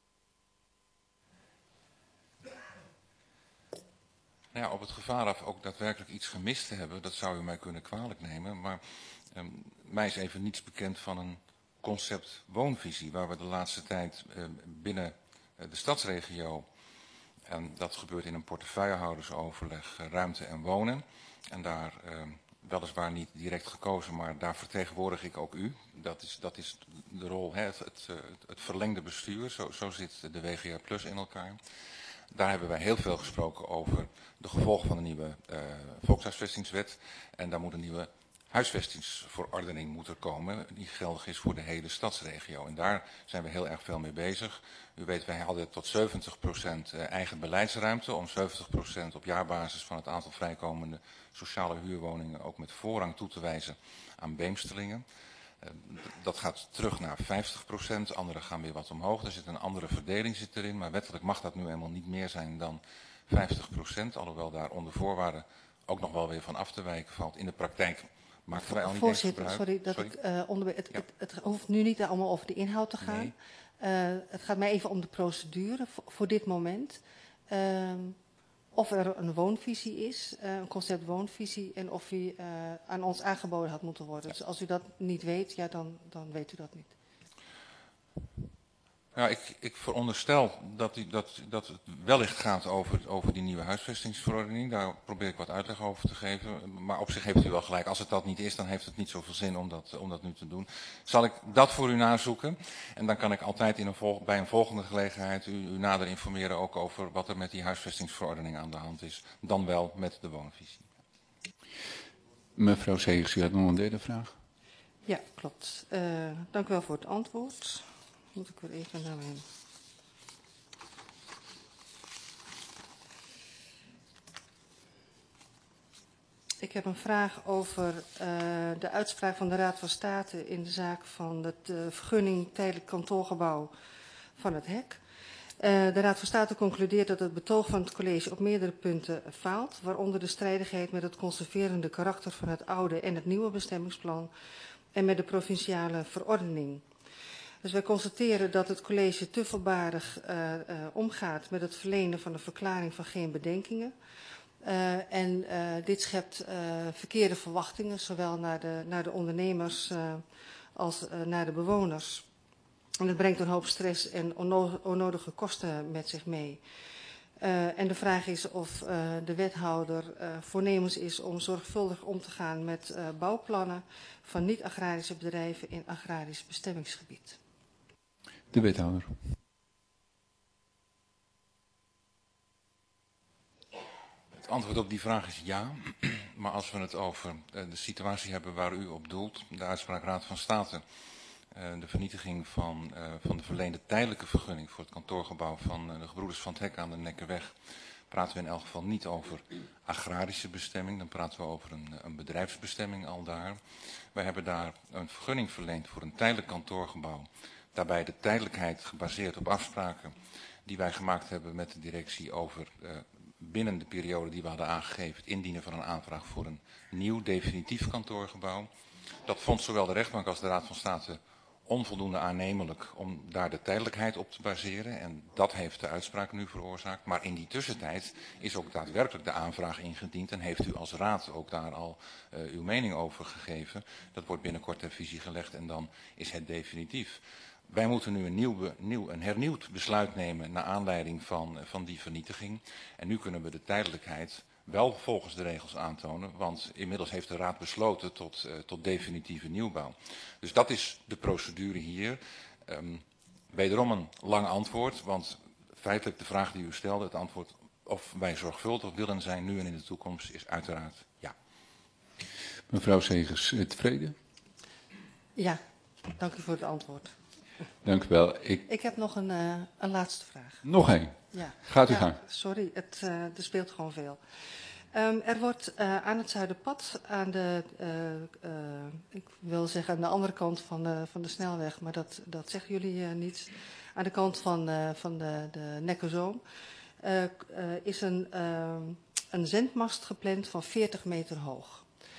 Nou ja, op het gevaar af ook daadwerkelijk iets gemist te hebben, dat zou u mij kunnen kwalijk nemen. Maar um, mij is even niets bekend van een concept woonvisie, waar we de laatste tijd uh, binnen uh, de stadsregio, en dat gebeurt in een portefeuillehoudersoverleg, uh, ruimte en wonen. En daar uh, weliswaar niet direct gekozen, maar daar vertegenwoordig ik ook u. Dat is, dat is de rol, hè, het, het, het verlengde bestuur, zo, zo zit de W G R Plus in elkaar. Daar hebben wij heel veel gesproken over de gevolgen van de nieuwe uh, volkshuisvestingswet. En daar moet een nieuwe huisvestingsverordening moeten komen, die geldig is voor de hele stadsregio. En daar zijn we heel erg veel mee bezig. U weet, wij hadden tot zeventig procent eigen beleidsruimte, om zeventig procent op jaarbasis van het aantal vrijkomende sociale huurwoningen ook met voorrang toe te wijzen aan Beemsterlingen. Dat gaat terug naar vijftig procent, anderen gaan weer wat omhoog. Er zit een andere verdeling zit erin, maar wettelijk mag dat nu eenmaal niet meer zijn dan vijftig procent. Alhoewel daar onder voorwaarden ook nog wel weer van af te wijken valt. In de praktijk maken wij al niet eens gebruik. Sorry, dat sorry. ik uh, onder, het, ja. het, het hoeft nu niet allemaal over de inhoud te gaan. Nee. Uh, het gaat mij even om de procedure voor, voor dit moment. Uh, of er een woonvisie is, uh, een concept woonvisie, en of die uh, aan ons aangeboden had moeten worden. Ja. Dus als u dat niet weet, ja, dan, dan weet u dat niet. Ja, ik, ik veronderstel dat, die, dat, dat het wellicht gaat over, over die nieuwe huisvestingsverordening. Daar probeer ik wat uitleg over te geven. Maar op zich heeft u wel gelijk. Als het dat niet is, dan heeft het niet zoveel zin om dat, om dat nu te doen. Zal ik dat voor u nazoeken? En dan kan ik altijd in een volg, bij een volgende gelegenheid u, u nader informeren ook over wat er met die huisvestingsverordening aan de hand is. Dan wel met de woonvisie. Mevrouw Segers, u had nog een derde vraag? Ja, klopt. Uh, dank u wel voor het antwoord. Moet ik weer even naar mijn... Ik heb een vraag over uh, de uitspraak van de Raad van State in de zaak van de uh, vergunning tijdelijk kantoorgebouw van het H E C. Uh, de Raad van State concludeert dat het betoog van het college op meerdere punten faalt, waaronder de strijdigheid met het conserverende karakter van het oude en het nieuwe bestemmingsplan en met de provinciale verordening. Dus wij constateren dat het college te voorbarig uh, uh, omgaat met het verlenen van een verklaring van geen bedenkingen. Uh, en uh, dit schept uh, verkeerde verwachtingen, zowel naar de, naar de ondernemers uh, als uh, naar de bewoners. En het brengt een hoop stress en onno onnodige kosten met zich mee. Uh, en de vraag is of uh, de wethouder uh, voornemens is om zorgvuldig om te gaan met uh, bouwplannen van niet-agrarische bedrijven in agrarisch bestemmingsgebied. De wethouder. Het antwoord op die vraag is ja, maar als we het over de situatie hebben waar u op doelt, de uitspraak Raad van State, de vernietiging van, van de verleende tijdelijke vergunning voor het kantoorgebouw van de gebroeders Van het Hek aan de Nekkerweg, praten we in elk geval niet over agrarische bestemming, dan praten we over een, een bedrijfsbestemming al daar. Wij hebben daar een vergunning verleend voor een tijdelijk kantoorgebouw, daarbij de tijdelijkheid gebaseerd op afspraken die wij gemaakt hebben met de directie over uh, binnen de periode die we hadden aangegeven het indienen van een aanvraag voor een nieuw definitief kantoorgebouw. Dat vond zowel de rechtbank als de Raad van State onvoldoende aannemelijk om daar de tijdelijkheid op te baseren. En dat heeft de uitspraak nu veroorzaakt. Maar in die tussentijd is ook daadwerkelijk de aanvraag ingediend en heeft u als raad ook daar al uh, uw mening over gegeven. Dat wordt binnenkort ter visie gelegd en dan is het definitief. Wij moeten nu een, nieuw, nieuw, een hernieuwd besluit nemen naar aanleiding van, van die vernietiging. En nu kunnen we de tijdelijkheid wel volgens de regels aantonen, want inmiddels heeft de Raad besloten tot, uh, tot definitieve nieuwbouw. Dus dat is de procedure hier. Um, wederom een lang antwoord, want feitelijk de vraag die u stelde, het antwoord of wij zorgvuldig willen zijn nu en in de toekomst, is uiteraard ja. Mevrouw Segers, tevreden? Ja, dank u voor het antwoord. Dank u wel. Ik, Ik heb nog een, uh, een laatste vraag. Nog één? Ja. Gaat u ja, gang. Sorry, het, uh, er speelt gewoon veel. Um, er wordt uh, aan het Zuiderpad, aan de, uh, uh, ik wil zeggen aan de andere kant van de, van de snelweg, maar dat, dat zeggen jullie uh, niet. Aan de kant van, uh, van de, de Nekkerzoom uh, uh, is een, uh, een zendmast gepland van veertig meter hoog.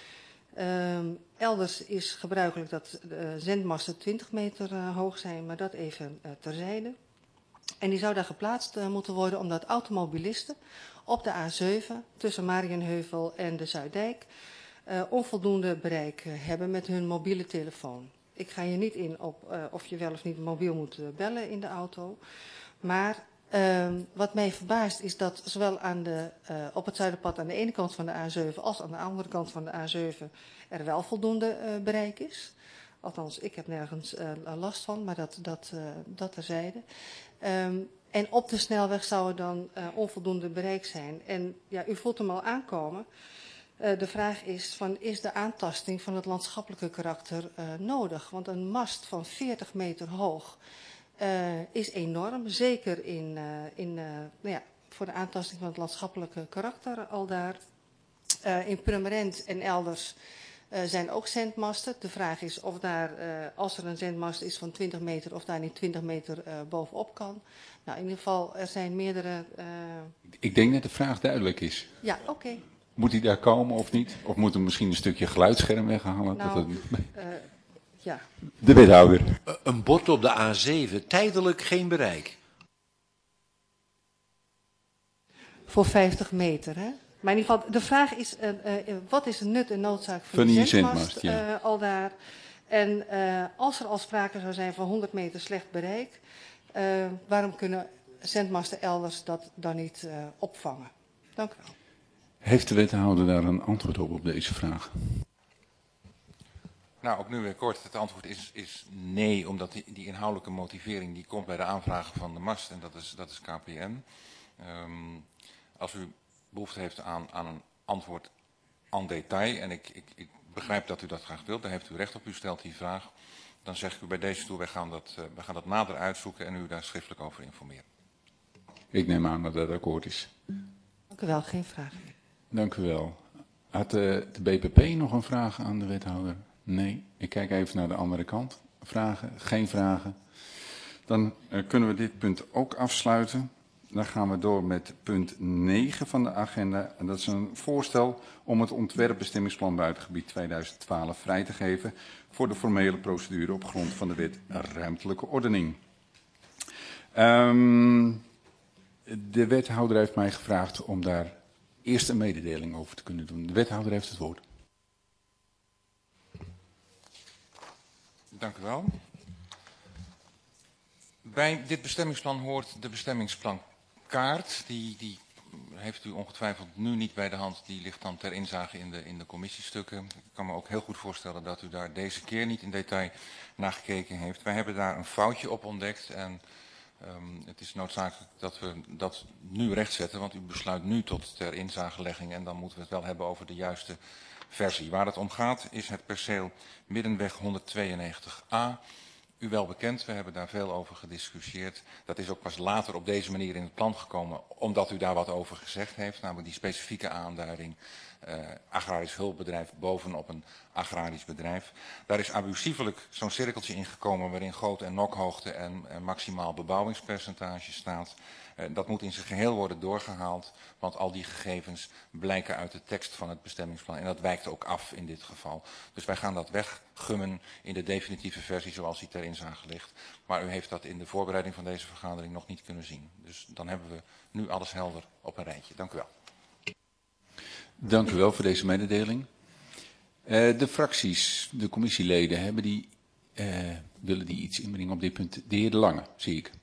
Um, elders is gebruikelijk dat de zendmasten twintig meter uh, hoog zijn, maar dat even uh, terzijde. En die zou daar geplaatst uh, moeten worden omdat automobilisten op de A zeven tussen Mariënheuvel en de Zuiddijk uh, onvoldoende bereik uh, hebben met hun mobiele telefoon. Ik ga hier niet in op uh, of je wel of niet mobiel moet uh, bellen in de auto, maar Uh, wat mij verbaast is dat zowel aan de, uh, op het Zuiderpad aan de ene kant van de A zeven als aan de andere kant van de A zeven er wel voldoende uh, bereik is. Althans, ik heb nergens uh, last van, maar dat, dat, uh, dat terzijde. Um, en op de snelweg zou er dan uh, onvoldoende bereik zijn. En ja, u voelt hem al aankomen. Uh, de vraag is, van, is de aantasting van het landschappelijke karakter uh, nodig? Want een mast van veertig meter hoog Uh, is enorm, zeker in, uh, in, uh, nou ja, voor de aantasting van het landschappelijke karakter al daar. Uh, in Purmerend en elders uh, zijn ook zendmasten. De vraag is of daar, uh, als er een zendmast is van twintig meter, of daar niet twintig meter uh, bovenop kan. Nou, in ieder geval, er zijn meerdere... Uh... Ik denk dat de vraag duidelijk is. Ja, oké. Okay. Moet hij daar komen of niet? Of moet er misschien een stukje geluidsscherm weghalen? Nou, dat het... uh, ja. De wethouder. Een bord op de A zeven, tijdelijk geen bereik. Voor vijftig meter, hè? Maar in ieder geval, de vraag is, uh, uh, wat is de nut en noodzaak van, van die zendmast, zendmast ja. uh, al daar? En uh, als er al sprake zou zijn van honderd meter slecht bereik, uh, waarom kunnen zendmasten elders dat dan niet uh, opvangen? Dank u wel. Heeft de wethouder daar een antwoord op, op deze vraag? Nou, ook nu weer kort. Het antwoord is, is nee, omdat die, die inhoudelijke motivering die komt bij de aanvragen van de mast en dat is, dat is K P N. Um, als u behoefte heeft aan, aan een antwoord en detail, en ik, ik, ik begrijp dat u dat graag wilt, daar heeft u recht op, u stelt die vraag, dan zeg ik u bij deze toe, wij gaan dat, uh, wij gaan dat nader uitzoeken en u daar schriftelijk over informeren. Ik neem aan dat dat akkoord is. Dank u wel, geen vraag meer. Dank u wel. Had de, de B P P nog een vraag aan de wethouder? Nee, ik kijk even naar de andere kant. Vragen? Geen vragen. Dan uh, kunnen we dit punt ook afsluiten. Dan gaan we door met punt negen van de agenda. En dat is een voorstel om het ontwerpbestemmingsplan buitengebied tweeduizend twaalf vrij te geven voor de formele procedure op grond van de wet ruimtelijke ordening. Um, de wethouder heeft mij gevraagd om daar eerst een mededeling over te kunnen doen. De wethouder heeft het woord. Dank u wel. Bij dit bestemmingsplan hoort de bestemmingsplankaart. Die, die heeft u ongetwijfeld nu niet bij de hand. Die ligt dan ter inzage in de, in de commissiestukken. Ik kan me ook heel goed voorstellen dat u daar deze keer niet in detail naar gekeken heeft. Wij hebben daar een foutje op ontdekt. En um, het is noodzakelijk dat we dat nu rechtzetten. Want u besluit nu tot ter inzagelegging. En dan moeten we het wel hebben over de juiste versie. Waar het om gaat is het perceel Middenweg honderdtweeënnegentig a. U wel bekend, we hebben daar veel over gediscussieerd. Dat is ook pas later op deze manier in het plan gekomen, omdat u daar wat over gezegd heeft. Namelijk die specifieke aanduiding, uh, agrarisch hulpbedrijf bovenop een agrarisch bedrijf. Daar is abusievelijk zo'n cirkeltje ingekomen waarin groot- en nokhoogte en, en maximaal bebouwingspercentage staat. Uh, dat moet in zijn geheel worden doorgehaald, want al die gegevens blijken uit de tekst van het bestemmingsplan. En dat wijkt ook af in dit geval. Dus wij gaan dat weggummen in de definitieve versie zoals die ter inzage ligt. Maar u heeft dat in de voorbereiding van deze vergadering nog niet kunnen zien. Dus dan hebben we nu alles helder op een rijtje. Dank u wel. Dank u wel voor deze mededeling. Uh, de fracties, de commissieleden, hebben die, uh, willen die iets inbrengen op dit punt? De heer De Lange, zie ik.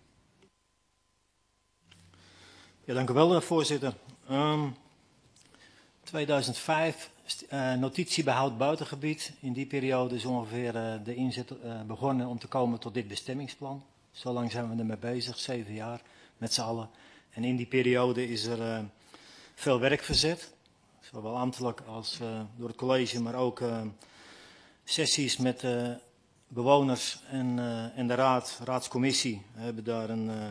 Ja, dank u wel, voorzitter. Um, tweeduizend vijf, uh, notitiebehoud buitengebied. In die periode is ongeveer uh, de inzet uh, begonnen om te komen tot dit bestemmingsplan. Zo lang zijn we ermee bezig, zeven jaar met z'n allen. En in die periode is er uh, veel werk verzet. Zowel ambtelijk als uh, door het college, maar ook uh, sessies met uh, bewoners en, uh, en de raad, raadscommissie. We hebben daar een... Uh,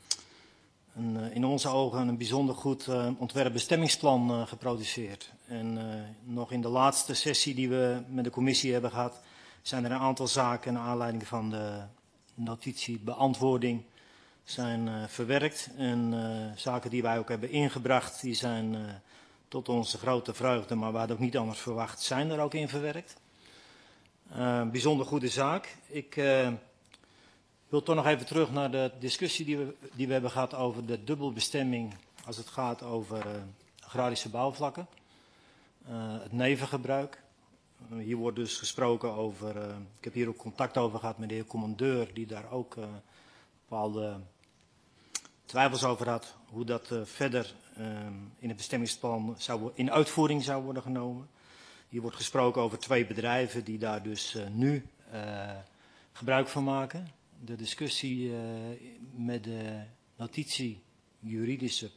Een, in onze ogen een bijzonder goed uh, ontwerpbestemmingsplan uh, geproduceerd. En uh, nog in de laatste sessie die we met de commissie hebben gehad, zijn er een aantal zaken naar aanleiding van de notitiebeantwoording zijn uh, verwerkt. En uh, zaken die wij ook hebben ingebracht, die zijn uh, tot onze grote vreugde, maar we hadden ook niet anders verwacht, zijn er ook in verwerkt. Uh, bijzonder goede zaak. Ik... Uh, Ik wil toch nog even terug naar de discussie die we, die we hebben gehad over de dubbelbestemming als het gaat over uh, agrarische bouwvlakken. Uh, het nevengebruik. Uh, hier wordt dus gesproken over, uh, ik heb hier ook contact over gehad met de heer commandeur die daar ook uh, bepaalde twijfels over had. Hoe dat uh, verder uh, in het bestemmingsplan zou, in uitvoering zou worden genomen. Hier wordt gesproken over twee bedrijven die daar dus uh, nu uh, gebruik van maken. De discussie uh, met de notitie, juridische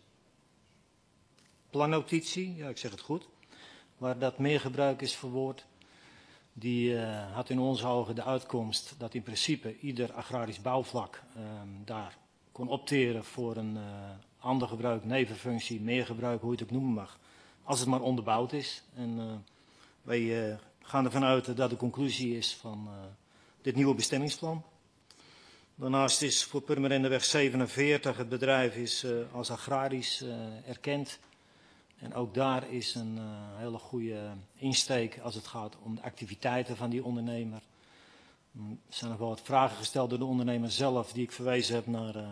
plannotitie, ja ik zeg het goed, waar dat meergebruik is verwoord, die uh, had in onze ogen de uitkomst dat in principe ieder agrarisch bouwvlak uh, daar kon opteren voor een uh, ander gebruik, nevenfunctie, meergebruik, hoe je het ook noemen mag, als het maar onderbouwd is. En uh, wij uh, gaan ervan uit dat de conclusie is van uh, dit nieuwe bestemmingsplan. Daarnaast is voor Purmerendeweg zevenenveertig het bedrijf is, uh, als agrarisch uh, erkend. En ook daar is een uh, hele goede insteek als het gaat om de activiteiten van die ondernemer. Er zijn nog wel wat vragen gesteld door de ondernemer zelf die ik verwezen heb naar, uh,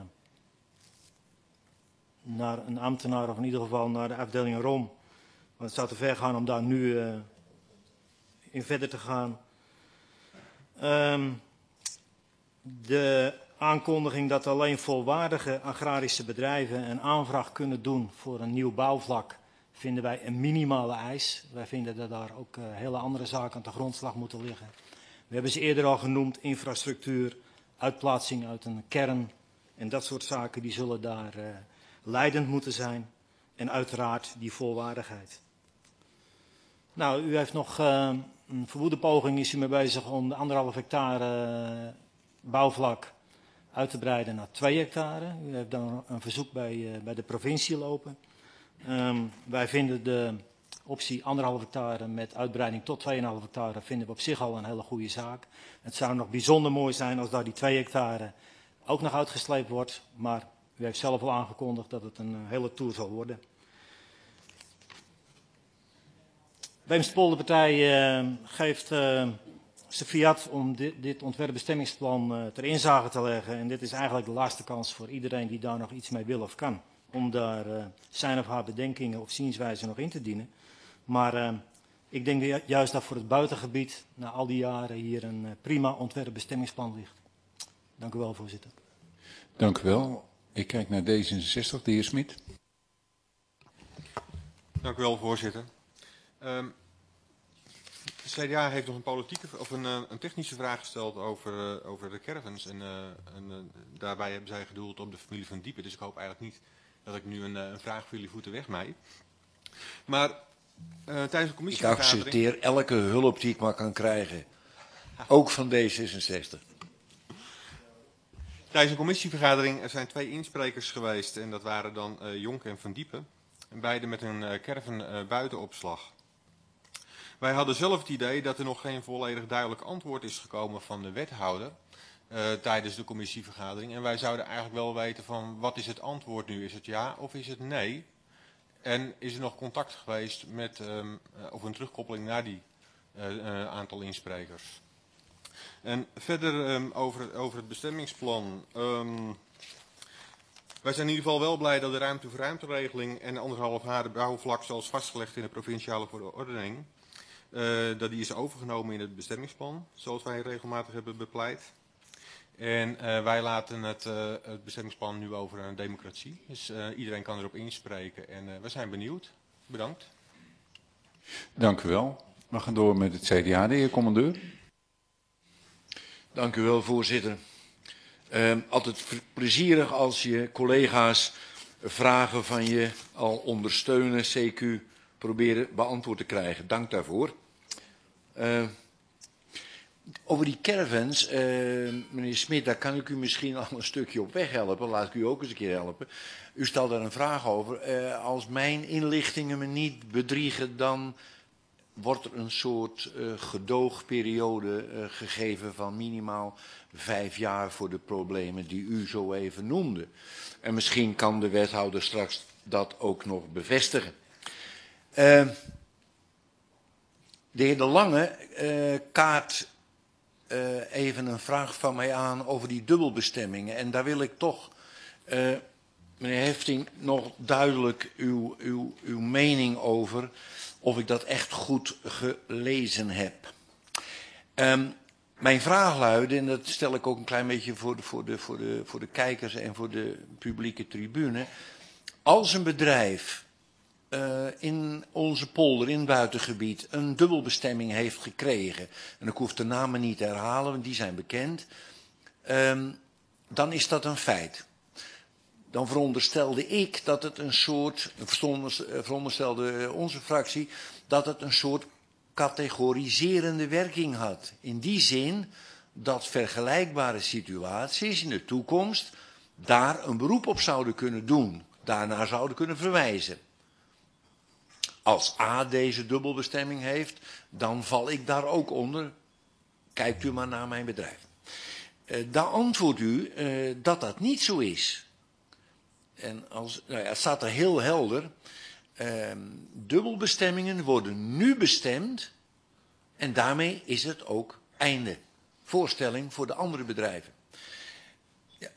naar een ambtenaar of in ieder geval naar de afdeling R O M. Maar het zou te ver gaan om daar nu uh, in verder te gaan. Um, De aankondiging dat alleen volwaardige agrarische bedrijven een aanvraag kunnen doen voor een nieuw bouwvlak vinden wij een minimale eis. Wij vinden dat daar ook uh, hele andere zaken aan de grondslag moeten liggen. We hebben ze eerder al genoemd, infrastructuur, uitplaatsing uit een kern en dat soort zaken die zullen daar uh, leidend moeten zijn. En uiteraard die volwaardigheid. Nou, u heeft nog uh, een verwoede poging is u mee bezig om de anderhalf hectare uh, bouwvlak uit te breiden naar twee hectare. U heeft dan een verzoek bij, uh, bij de provincie lopen. Um, wij vinden de optie anderhalf hectare met uitbreiding tot twee komma vijf hectare vinden we op zich al een hele goede zaak. Het zou nog bijzonder mooi zijn als daar die twee hectare ook nog uitgesleept wordt. Maar U heeft zelf al aangekondigd dat het een uh, hele tour zal worden. Beemster-Polderpartij uh, geeft uh, zijn fiat om dit, dit ontwerpbestemmingsplan uh, ter inzage te leggen. En dit is eigenlijk de laatste kans voor iedereen die daar nog iets mee wil of kan. Om daar uh, zijn of haar bedenkingen of zienswijzen nog in te dienen. Maar uh, ik denk juist dat voor het buitengebied na al die jaren hier een uh, prima ontwerpbestemmingsplan ligt. Dank u wel, voorzitter. Dank u wel. Ik kijk naar D zesenzestig, de heer Smit. Dank u wel, voorzitter. Um, de C D A heeft nog een politieke of een, een technische vraag gesteld over, uh, over de caravans. En, uh, en uh, daarbij hebben zij gedoeld op de familie Van Diepen. Dus ik hoop eigenlijk niet dat ik nu een, een vraag voor jullie voeten wegmaai. Maar uh, tijdens de commissievergadering... Ik accepteer elke hulp die ik maar kan krijgen. Ook van D zesenzestig. Tijdens een commissievergadering er zijn twee insprekers geweest. En dat waren dan uh, Jonk en Van Diepen. En beide met een uh, caravan uh, buitenopslag. Wij hadden zelf het idee dat er nog geen volledig duidelijk antwoord is gekomen van de wethouder uh, tijdens de commissievergadering. En wij zouden eigenlijk wel weten van wat is het antwoord nu? Is het ja of is het nee? En is er nog contact geweest met, um, uh, of een terugkoppeling naar die uh, uh, aantal insprekers? En verder um, over, over het bestemmingsplan. Um, Wij zijn in ieder geval wel blij dat de ruimte voor ruimteregeling en de anderhalf haren bouwvlak zoals vastgelegd in de provinciale verordening, uh, dat die is overgenomen in het bestemmingsplan, zoals wij regelmatig hebben bepleit. En uh, wij laten het, uh, het bestemmingsplan nu over aan democratie. Dus uh, iedereen kan erop inspreken en uh, we zijn benieuwd. Bedankt. Dank u wel. We gaan door met het C D A, de heer commandeur. Dank u wel, voorzitter. Uh, altijd plezierig als je collega's vragen van je al ondersteunen, C Q proberen beantwoord te krijgen. Dank daarvoor. Uh, over die caravans, uh, meneer Smit, daar kan ik u misschien al een stukje op weg helpen. Laat ik u ook eens een keer helpen. U stelt daar een vraag over. Uh, als mijn inlichtingen me niet bedriegen, dan wordt er een soort uh, gedoogperiode uh, gegeven van minimaal vijf jaar voor de problemen die u zo even noemde. En misschien kan de wethouder straks dat ook nog bevestigen. Uh, de heer De Lange uh, kaart uh, even een vraag van mij aan over die dubbelbestemmingen. En daar wil ik toch, uh, meneer Hefting, nog duidelijk uw, uw, uw mening over, of ik dat echt goed gelezen heb. Um, Mijn vraag luidde, en dat stel ik ook een klein beetje voor de, voor, de, voor, de, voor de kijkers en voor de publieke tribune. Als een bedrijf uh, in onze polder, in het buitengebied, een dubbelbestemming heeft gekregen, en ik hoef de namen niet te herhalen, want die zijn bekend, um, dan is dat een feit. Dan veronderstelde ik dat het een soort, veronderstelde onze fractie, dat het een soort categoriserende werking had. In die zin dat vergelijkbare situaties in de toekomst daar een beroep op zouden kunnen doen. Daarnaar zouden kunnen verwijzen. Als A deze dubbelbestemming heeft, dan val ik daar ook onder. Kijkt u maar naar mijn bedrijf. Uh, daar antwoordt u uh, dat dat niet zo is. En als, nou ja, het staat er heel helder. Uh, dubbelbestemmingen worden nu bestemd en daarmee is het ook einde. Voorstelling voor de andere bedrijven. Ja.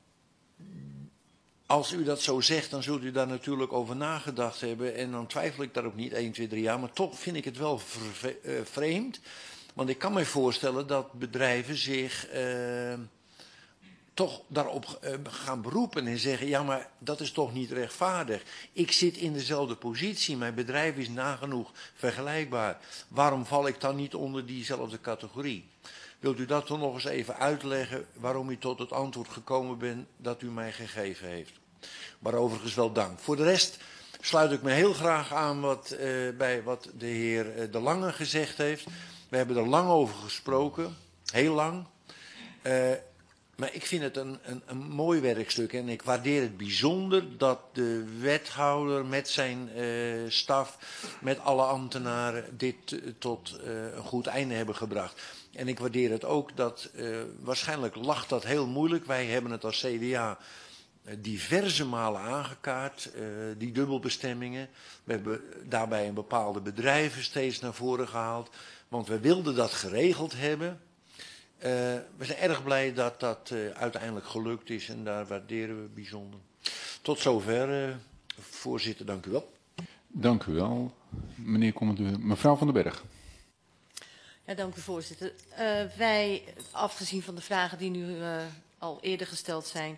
Als u dat zo zegt, dan zult u daar natuurlijk over nagedacht hebben en dan twijfel ik daar ook niet één, twee, drie jaar, maar toch vind ik het wel vreemd, want ik kan me voorstellen dat bedrijven zich uh, toch daarop uh, gaan beroepen en zeggen, ja maar dat is toch niet rechtvaardig. Ik zit in dezelfde positie, mijn bedrijf is nagenoeg vergelijkbaar. Waarom val ik dan niet onder diezelfde categorie? Wilt u dat toch nog eens even uitleggen waarom u tot het antwoord gekomen bent dat u mij gegeven heeft? Maar overigens wel dank. Voor de rest sluit ik me heel graag aan wat, uh, bij wat de heer De Lange gezegd heeft. We hebben er lang over gesproken, heel lang. Uh, Maar ik vind het een, een, een mooi werkstuk en ik waardeer het bijzonder dat de wethouder met zijn uh, staf, met alle ambtenaren dit uh, tot uh, een goed einde hebben gebracht. En ik waardeer het ook dat, uh, waarschijnlijk lag dat heel moeilijk, wij hebben het als C D A diverse malen aangekaart, uh, die dubbelbestemmingen. We hebben daarbij een bepaalde bedrijven steeds naar voren gehaald, want we wilden dat geregeld hebben. Uh, we zijn erg blij dat dat uh, uiteindelijk gelukt is en daar waarderen we bijzonder. Tot zover, uh, voorzitter, dank u wel. Dank u wel, meneer commandeur. Mevrouw van den Berg. Ja, dank u voorzitter. Uh, wij, afgezien van de vragen die nu uh, al eerder gesteld zijn,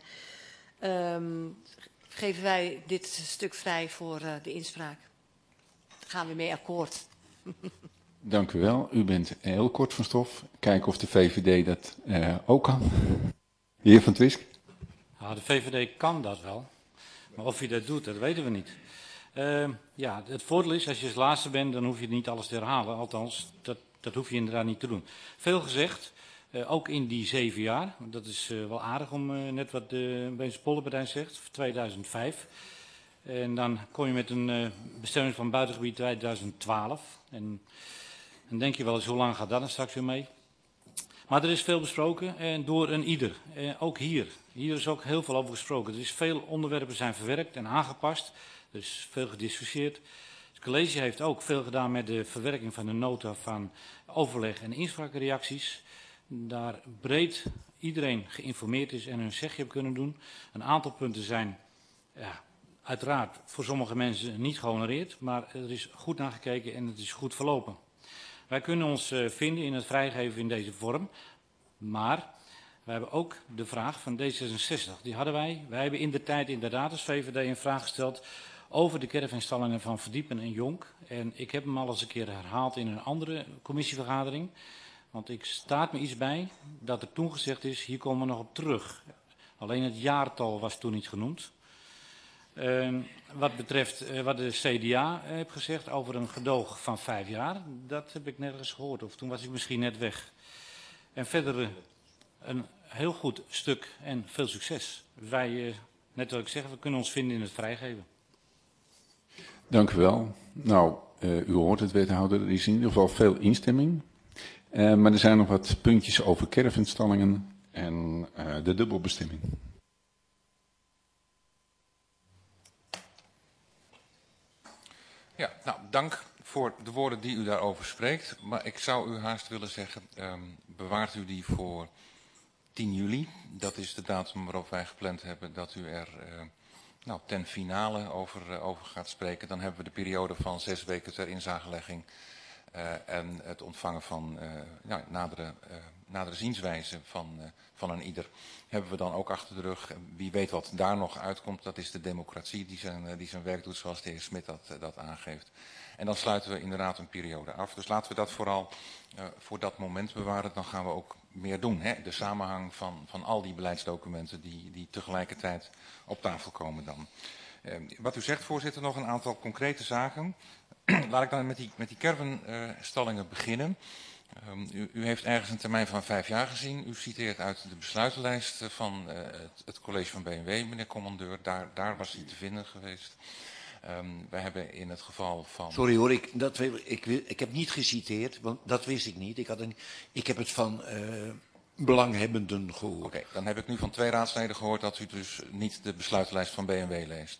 um, geven wij dit stuk vrij voor uh, de inspraak. Gaan we mee akkoord. Dank u wel. U bent heel kort van stof. Kijken of de V V D dat uh, ook kan. De heer Van Twisk. Nou, de V V D kan dat wel. Maar of hij dat doet, dat weten we niet. Uh, ja, het voordeel is, als je als laatste bent, dan hoef je niet alles te herhalen. Althans, dat, dat hoef je inderdaad niet te doen. Veel gezegd, uh, ook in die zeven jaar. Dat is uh, wel aardig om uh, net wat de Beemster Polderpartij zegt, tweeduizend vijf. En dan kom je met een uh, bestemming van buitengebied tweeduizend twaalf. En dan denk je wel eens, hoe lang gaat dat dan straks weer mee? Maar er is veel besproken en door een ieder. En ook hier. Hier is ook heel veel over gesproken. Er is veel onderwerpen zijn verwerkt en aangepast. Er is veel gediscussieerd. Het college heeft ook veel gedaan met de verwerking van de nota van overleg en inspraakreacties. Daar breed iedereen geïnformeerd is en hun zegje heeft kunnen doen. Een aantal punten zijn ja, uiteraard voor sommige mensen niet gehonoreerd. Maar er is goed naar gekeken en het is goed verlopen. Wij kunnen ons uh, vinden in het vrijgeven in deze vorm, maar we hebben ook de vraag van D zesenzestig. Die hadden wij. Wij hebben in de tijd inderdaad als V V D een vraag gesteld over de caravanstallingen van Verdiepen en Jonk. En ik heb hem al eens een keer herhaald in een andere commissievergadering. Want ik staat me iets bij dat er toen gezegd is, hier komen we nog op terug. Alleen het jaartal was toen niet genoemd. Uh, wat betreft uh, wat de C D A uh, heeft gezegd over een gedoog van vijf jaar, dat heb ik nergens gehoord. Of toen was ik misschien net weg. En verder uh, een heel goed stuk en veel succes. Wij, uh, net wat ik zeg, we kunnen ons vinden in het vrijgeven. Dank u wel. Nou, uh, u hoort het, wethouder, er is in ieder geval veel instemming. Uh, maar er zijn nog wat puntjes over caravanstallingen en uh, de dubbelbestemming. Ja, nou, dank voor de woorden die u daarover spreekt. Maar ik zou u haast willen zeggen, um, bewaart u die voor tien juli. Dat is de datum waarop wij gepland hebben dat u er uh, nou, ten finale over, uh, over gaat spreken. Dan hebben we de periode van zes weken ter inzagelegging uh, en het ontvangen van uh, ja, nadere, uh, nadere zienswijze van, uh, van een ieder. Hebben we dan ook achter de rug. Wie weet wat daar nog uitkomt, dat is de democratie die zijn, die zijn werk doet zoals de heer Smit dat, dat aangeeft. En dan sluiten we inderdaad een periode af. Dus laten we dat vooral uh, voor dat moment bewaren. Dan gaan we ook meer doen. Hè? De samenhang van, van al die beleidsdocumenten die, die tegelijkertijd op tafel komen dan. Uh, wat u zegt, voorzitter, nog een aantal concrete zaken. Laat ik dan met die, met die caravanstallingen uh, beginnen. Um, u, u heeft ergens een termijn van vijf jaar gezien. U citeert uit de besluitenlijst van uh, het, het college van B N W, meneer commandeur. Daar, daar was hij te vinden geweest. Um, wij hebben in het geval van... Sorry hoor, ik, dat, ik, ik heb niet geciteerd, want dat wist ik niet. Ik, had een, ik heb het van uh, belanghebbenden gehoord. Oké, okay, dan heb ik nu van twee raadsleden gehoord dat u dus niet de besluitenlijst van B N W leest.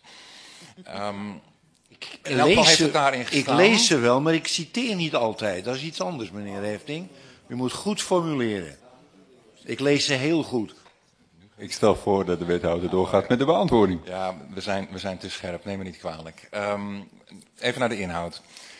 Um, Ik lees, ze, ik lees ze wel, maar ik citeer niet altijd. Dat is iets anders, meneer Hefting. U moet goed formuleren. Ik lees ze heel goed. Ik stel voor dat de wethouder doorgaat met de beantwoording. Ja, we zijn, we zijn te scherp, neem me niet kwalijk. Um, even naar de inhoud.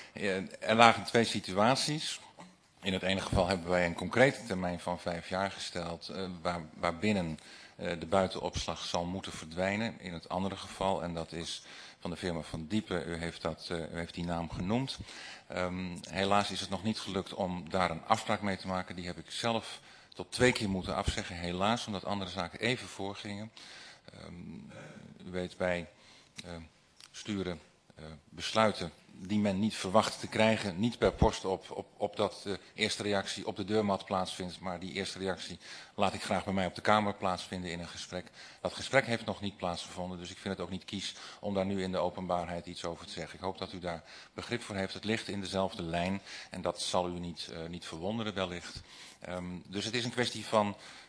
Er lagen twee situaties. In het ene geval hebben wij een concrete termijn van vijf jaar gesteld, uh, waar, waarbinnen uh, de buitenopslag zal moeten verdwijnen. In het andere geval, en dat is van de firma Van Diepen, u heeft, dat, uh, u heeft die naam genoemd. Um, helaas is het nog niet gelukt om daar een afspraak mee te maken. Die heb ik zelf tot twee keer moeten afzeggen, helaas, omdat andere zaken even voorgingen. Um, u weet, wij uh, sturen uh, besluiten die men niet verwacht te krijgen, niet per post op, op, op dat de eerste reactie op de deurmat plaatsvindt, maar die eerste reactie laat ik graag bij mij op de Kamer plaatsvinden in een gesprek. Dat gesprek heeft nog niet plaatsgevonden, dus ik vind het ook niet kies om daar nu in de openbaarheid iets over te zeggen. Ik hoop dat u daar begrip voor heeft. Het ligt in dezelfde lijn en dat zal u niet, uh, niet verwonderen wellicht. Um, dus het is een kwestie van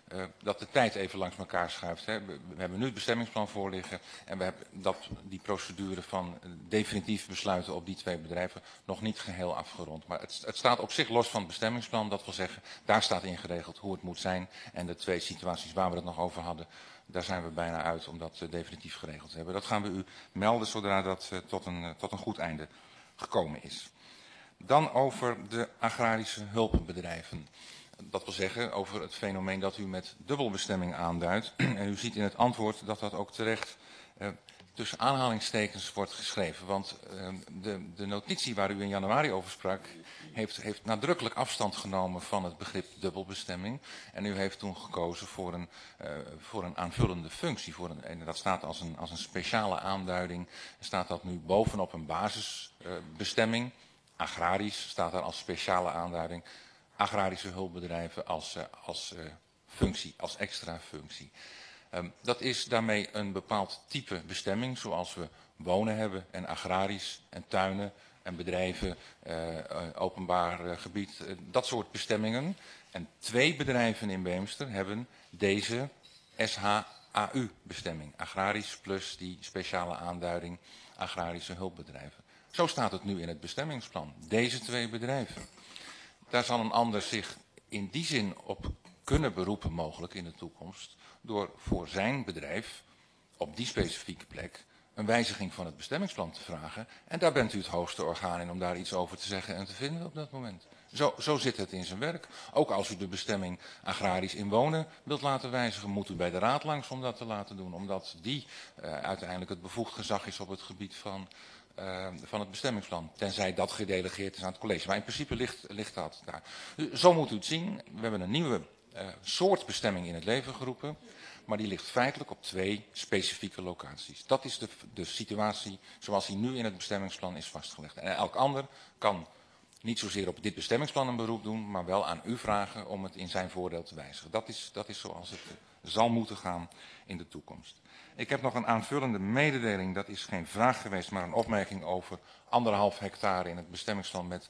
uh, dat de tijd even langs elkaar schuift. Hè. We, we hebben nu het bestemmingsplan voor liggen en we hebben dat, die procedure van uh, definitief besluiten op die twee bedrijven nog niet geheel afgerond. Maar het, het staat op zich los van het bestemmingsplan, dat wil zeggen, daar staat ingeregeld hoe het moet zijn. En de twee situaties waar we het nog over hadden, daar zijn we bijna uit om dat uh, definitief geregeld te hebben. Dat gaan we u melden zodra dat uh, tot, een, uh, tot een goed einde gekomen is. Dan over de agrarische hulpbedrijven. Dat wil zeggen over het fenomeen dat u met dubbelbestemming aanduidt. En u ziet in het antwoord dat dat ook terecht uh, tussen aanhalingstekens wordt geschreven. Want uh, de, de notitie waar u in januari over sprak, heeft, heeft nadrukkelijk afstand genomen van het begrip dubbelbestemming. En u heeft toen gekozen voor een, uh, voor een aanvullende functie. Voor een, en dat staat als een, als een speciale aanduiding. Staat dat nu bovenop een basisbestemming. Uh, Agrarisch staat daar als speciale aanduiding. Agrarische hulpbedrijven als, uh, als uh, functie, als extra functie. Um, dat is daarmee een bepaald type bestemming, zoals we wonen hebben en agrarisch en tuinen en bedrijven, uh, uh, openbaar uh, gebied, uh, dat soort bestemmingen. En twee bedrijven in Beemster hebben deze S H A U-bestemming, agrarisch plus die speciale aanduiding agrarische hulpbedrijven. Zo staat het nu in het bestemmingsplan, deze twee bedrijven. Daar zal een ander zich in die zin op kunnen beroepen mogelijk in de toekomst, door voor zijn bedrijf op die specifieke plek een wijziging van het bestemmingsplan te vragen. En daar bent u het hoogste orgaan in om daar iets over te zeggen en te vinden op dat moment. Zo, zo zit het in zijn werk. Ook als u de bestemming agrarisch inwonen wilt laten wijzigen, moet u bij de raad langs om dat te laten doen. Omdat die uh, uiteindelijk het bevoegd gezag is op het gebied van, uh, van het bestemmingsplan. Tenzij dat gedelegeerd is aan het college. Maar in principe ligt, ligt dat daar. Zo moet u het zien. We hebben een nieuwe uh, soort bestemming in het leven geroepen. Maar die ligt feitelijk op twee specifieke locaties. Dat is de, de situatie zoals die nu in het bestemmingsplan is vastgelegd. En elk ander kan niet zozeer op dit bestemmingsplan een beroep doen, maar wel aan u vragen om het in zijn voordeel te wijzigen. Dat is, dat is zoals het zal moeten gaan in de toekomst. Ik heb nog een aanvullende mededeling, dat is geen vraag geweest, maar een opmerking over anderhalf hectare in het bestemmingsplan met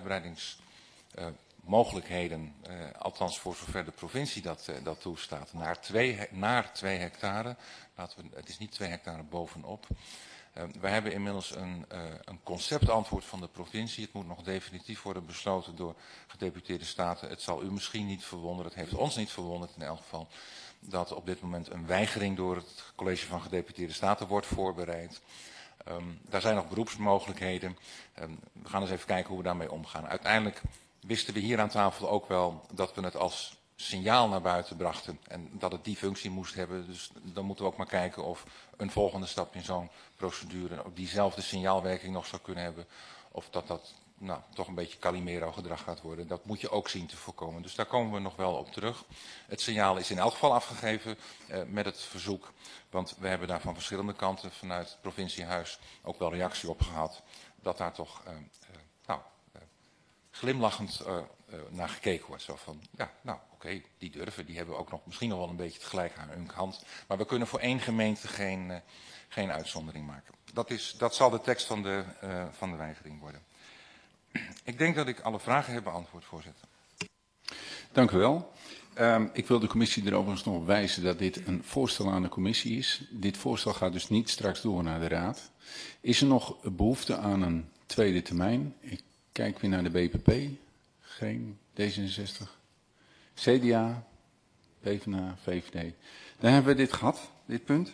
uitbreidingsmogelijkheden, uh, uh, althans voor zover de provincie dat, uh, dat toestaat, naar twee, naar twee hectare. Laten we, het is niet twee hectare bovenop. Uh, wij hebben inmiddels een, uh, een conceptantwoord van de provincie. Het moet nog definitief worden besloten door gedeputeerde staten. Het zal u misschien niet verwonderen, het heeft ons niet verwonderd in elk geval, dat op dit moment een weigering door het college van gedeputeerde staten wordt voorbereid. Um, daar zijn nog beroepsmogelijkheden. Um, we gaan eens even kijken hoe we daarmee omgaan. Uiteindelijk wisten we hier aan tafel ook wel dat we het als signaal naar buiten brachten en dat het die functie moest hebben. Dus dan moeten we ook maar kijken of een volgende stap in zo'n procedure ook diezelfde signaalwerking nog zou kunnen hebben. Of dat dat nou, toch een beetje Calimero gedrag gaat worden. Dat moet je ook zien te voorkomen. Dus daar komen we nog wel op terug. Het signaal is in elk geval afgegeven uh, met het verzoek. Want we hebben daar van verschillende kanten vanuit het provinciehuis ook wel reactie op gehad. Dat daar toch uh, uh, nou, uh, glimlachend uh, uh, naar gekeken wordt. Zo van, ja, nou oké, okay, die durven. Die hebben ook nog misschien nog wel een beetje het gelijk aan hun hand. Maar we kunnen voor één gemeente geen, uh, geen uitzondering maken. Dat, is, dat zal de tekst van de, uh, van de weigering worden. Ik denk dat ik alle vragen heb beantwoord, voorzitter. Dank u wel. Um, ik wil de commissie er overigens nog op wijzen dat dit een voorstel aan de commissie is. Dit voorstel gaat dus niet straks door naar de raad. Is er nog behoefte aan een tweede termijn? Ik kijk weer naar de B P P. Geen D zesenzestig. C D A, PvdA, V V D. Dan hebben we dit gehad, dit punt.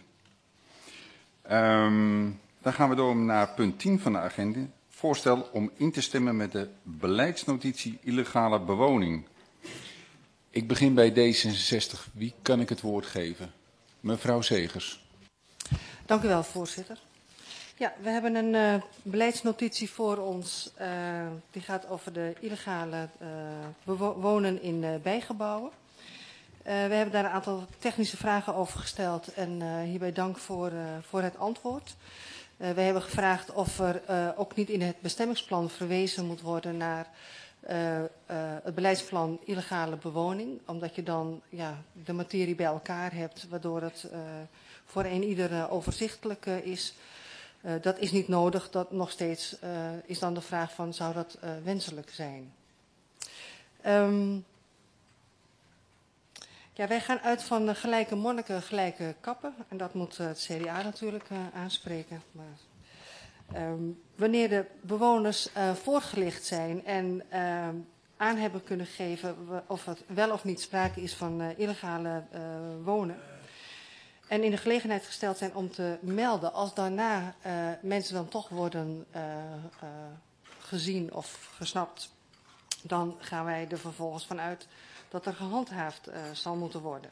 Um, dan gaan we door naar punt tien van de agenda. Voorstel om in te stemmen met de beleidsnotitie illegale bewoning. Ik begin bij D zesenzestig. Wie kan ik het woord geven? Mevrouw Segers. Dank u wel, voorzitter. Ja, we hebben een uh, beleidsnotitie voor ons. Uh, die gaat over de illegale uh, bewonen in uh, bijgebouwen. Uh, we hebben daar een aantal technische vragen over gesteld. En uh, hierbij dank voor, uh, voor het antwoord. Uh, we hebben gevraagd of er uh, ook niet in het bestemmingsplan verwezen moet worden naar uh, uh, het beleidsplan illegale bewoning. Omdat je dan ja, de materie bij elkaar hebt, waardoor het uh, voor een ieder uh, overzichtelijk uh, is. Uh, dat is niet nodig. Dat nog steeds uh, is dan de vraag van, zou dat uh, wenselijk zijn? Um, Ja, wij gaan uit van uh, gelijke monniken, gelijke kappen. En dat moet uh, het C D A natuurlijk uh, aanspreken. Maar, um, wanneer de bewoners uh, voorgelicht zijn en uh, aan hebben kunnen geven of het wel of niet sprake is van uh, illegale uh, wonen. En in de gelegenheid gesteld zijn om te melden als daarna uh, mensen dan toch worden uh, uh, gezien of gesnapt. Dan gaan wij er vervolgens vanuit dat er gehandhaafd uh, zal moeten worden.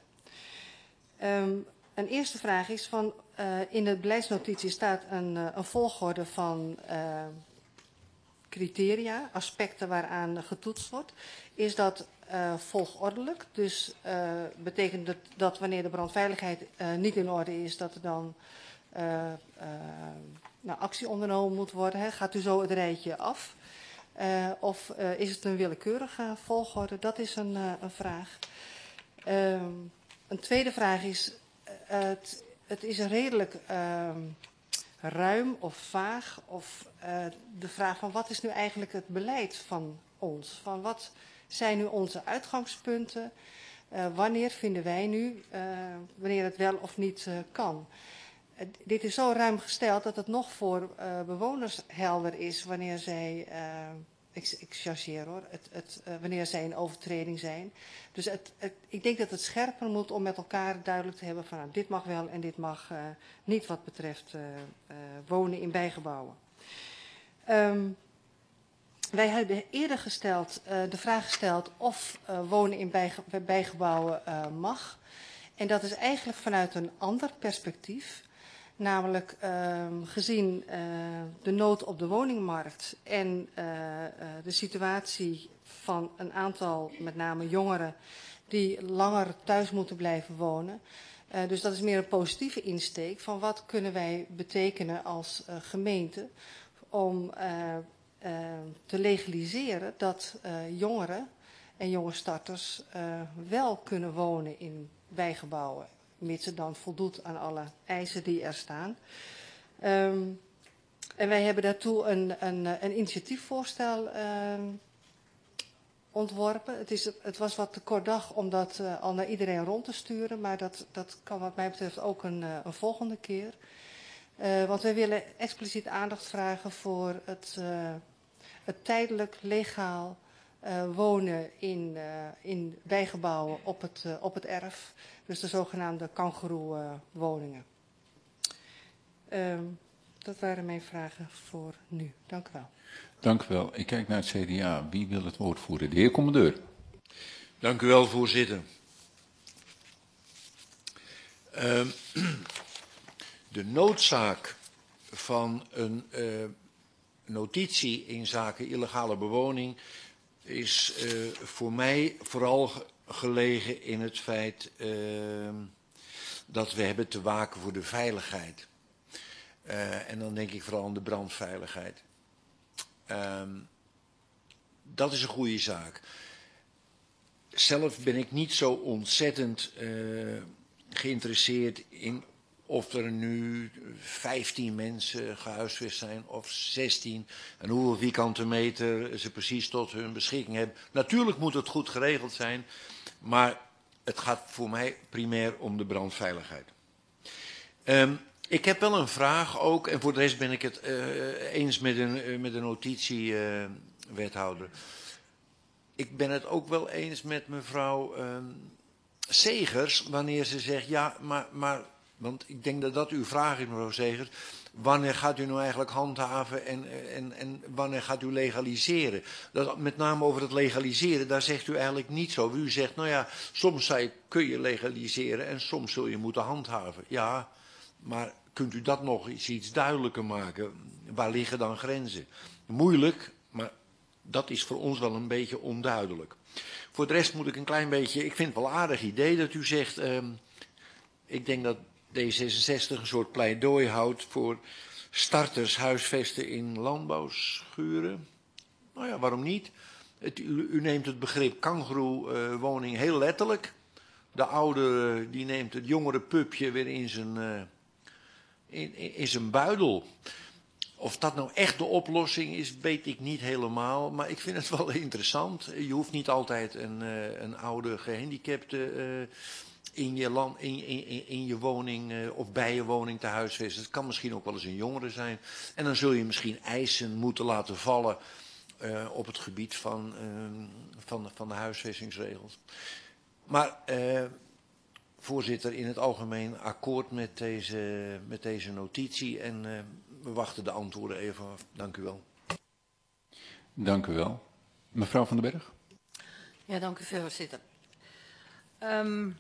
Um, een eerste vraag is van, uh, in de beleidsnotitie staat een, uh, een volgorde van uh, criteria, aspecten waaraan getoetst wordt. Is dat uh, volgordelijk? Dus uh, betekent dat, dat wanneer de brandveiligheid uh, niet in orde is, dat er dan uh, uh, nou, actie ondernomen moet worden? Hè? Gaat u zo het rijtje af? Uh, of uh, is het een willekeurige volgorde? Dat is een, uh, een vraag. Uh, een tweede vraag is, uh, het, het is redelijk uh, ruim of vaag. Of uh, de vraag van wat is nu eigenlijk het beleid van ons? Van wat zijn nu onze uitgangspunten? Uh, wanneer vinden wij nu, uh, wanneer het wel of niet uh, kan? Uh, dit is zo ruim gesteld dat het nog voor uh, bewoners helder is wanneer zij, uh, ik, ik chargeer hoor, het, het, uh, wanneer zij in overtreding zijn. Dus het, het, ik denk dat het scherper moet om met elkaar duidelijk te hebben van nou, dit mag wel en dit mag uh, niet wat betreft uh, uh, wonen in bijgebouwen. Um, Wij hebben eerder gesteld, uh, de vraag gesteld of uh, wonen in bijge bijgebouwen uh, mag. En dat is eigenlijk vanuit een ander perspectief. Namelijk uh, gezien uh, de nood op de woningmarkt en uh, uh, de situatie van een aantal, met name jongeren, die langer thuis moeten blijven wonen. Uh, dus dat is meer een positieve insteek van wat kunnen wij betekenen als uh, gemeente om uh, uh, te legaliseren dat uh, jongeren en jonge starters uh, wel kunnen wonen in bijgebouwen, mits het dan voldoet aan alle eisen die er staan. Um, en wij hebben daartoe een, een, een initiatiefvoorstel uh, ontworpen. Het, is, het was wat te kort dag om dat uh, al naar iedereen rond te sturen, maar dat, dat kan wat mij betreft ook een, uh, een volgende keer. Uh, want wij willen expliciet aandacht vragen voor het, uh, het tijdelijk legaal uh, wonen in, uh, in bijgebouwen op het, uh, op het erf. Dus de zogenaamde kangoeroe-woningen. Uh, dat waren mijn vragen voor nu. Dank u wel. Dank u wel. Ik kijk naar het C D A. Wie wil het woord voeren? De heer commandeur. Dank u wel, voorzitter. Uh, de noodzaak van een uh, notitie in zaken illegale bewoning is uh, voor mij vooral gelegen in het feit uh, dat we hebben te waken voor de veiligheid. Uh, en dan denk ik vooral aan de brandveiligheid. Uh, dat is een goede zaak. Zelf ben ik niet zo ontzettend uh, geïnteresseerd in of er nu vijftien mensen gehuisvest zijn of zestien en hoeveel vierkante meter ze precies tot hun beschikking hebben. Natuurlijk moet het goed geregeld zijn, maar het gaat voor mij primair om de brandveiligheid. Um, ik heb wel een vraag ook, en voor de rest ben ik het uh, eens met een, uh, met een notitiewethouder. Uh, ik ben het ook wel eens met mevrouw uh, Segers, wanneer ze zegt, ja, maar, maar, want ik denk dat dat uw vraag is, mevrouw Segers. Wanneer gaat u nou eigenlijk handhaven en, en, en wanneer gaat u legaliseren? Dat, met name over het legaliseren, daar zegt u eigenlijk niet zo. U zegt, nou ja, soms zei, kun je legaliseren en soms zul je moeten handhaven. Ja, maar kunt u dat nog eens iets duidelijker maken? Waar liggen dan grenzen? Moeilijk, maar dat is voor ons wel een beetje onduidelijk. Voor de rest moet ik een klein beetje, ik vind het wel een aardig idee dat u zegt, uh, ik denk dat D zesenzestig een soort pleidooi houdt voor starters huisvesten in landbouwschuren. Nou ja, waarom niet? Het, u, u neemt het begrip kangoeroe-woning heel letterlijk. De oude die neemt het jongere pupje weer in zijn, uh, in, in, in zijn buidel. of dat nou echt de oplossing is, weet ik niet helemaal. Maar ik vind het wel interessant. Je hoeft niet altijd een, uh, een oude gehandicapte uh, in, je land, in, in, in je woning uh, of bij je woning te huisvesten. Het kan misschien ook wel eens een jongere zijn. En dan zul je misschien eisen moeten laten vallen uh, op het gebied van, uh, van, van de huisvestingsregels. Maar... Uh, Voorzitter, in het algemeen akkoord met deze, met deze notitie en uh, we wachten de antwoorden even af. Dank u wel. Dank u wel. Mevrouw van den Berg. Ja, dank u voorzitter. Um,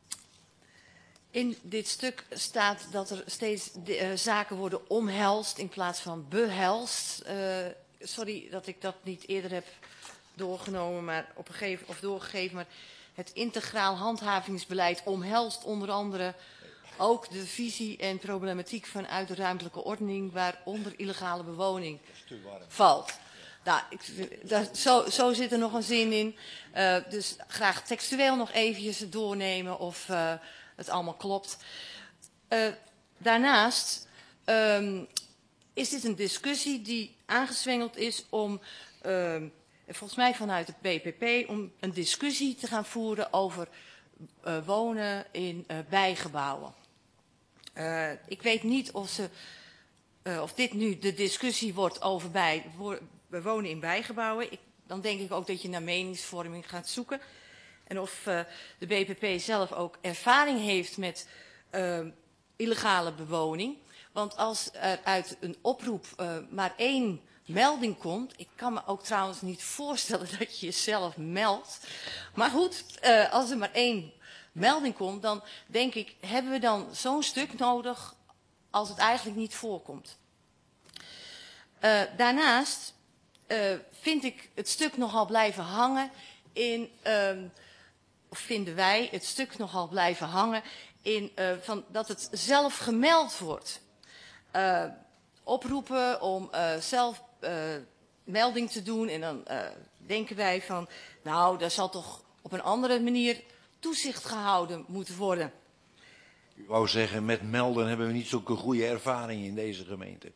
in dit stuk staat dat er steeds de, uh, zaken worden omhelst in plaats van behelst. Uh, sorry dat ik dat niet eerder heb doorgenomen, maar op een gegeven of doorgegeven, maar het integraal handhavingsbeleid omhelst onder andere ook de visie en problematiek vanuit de ruimtelijke ordening waaronder illegale bewoning valt. Nou, ik, dat, zo, zo zit er nog een zin in. Uh, dus graag textueel nog eventjes doornemen of uh, het allemaal klopt. Uh, daarnaast um, is dit een discussie die aangezwengeld is om... Uh, volgens mij vanuit het B P P, om een discussie te gaan voeren over uh, wonen in uh, bijgebouwen. Uh, ik weet niet of, ze, uh, of dit nu de discussie wordt over bij, voor, wonen in bijgebouwen. Ik, dan denk ik ook dat je naar meningsvorming gaat zoeken. En of uh, de B P P zelf ook ervaring heeft met uh, illegale bewoning. Want als er uit een oproep uh, maar één... melding komt. Ik kan me ook trouwens niet voorstellen dat je jezelf meldt. Maar goed, uh, als er maar één melding komt, dan denk ik, hebben we dan zo'n stuk nodig als het eigenlijk niet voorkomt. Uh, daarnaast uh, vind ik het stuk nogal blijven hangen in, uh, of vinden wij het stuk nogal blijven hangen in uh, van dat het zelf gemeld wordt. Uh, oproepen om uh, zelf Uh, melding te doen en dan uh, denken wij van, nou, daar zal toch op een andere manier toezicht gehouden moeten worden. U wou zeggen, met melden hebben we niet zulke goede ervaring in deze gemeente.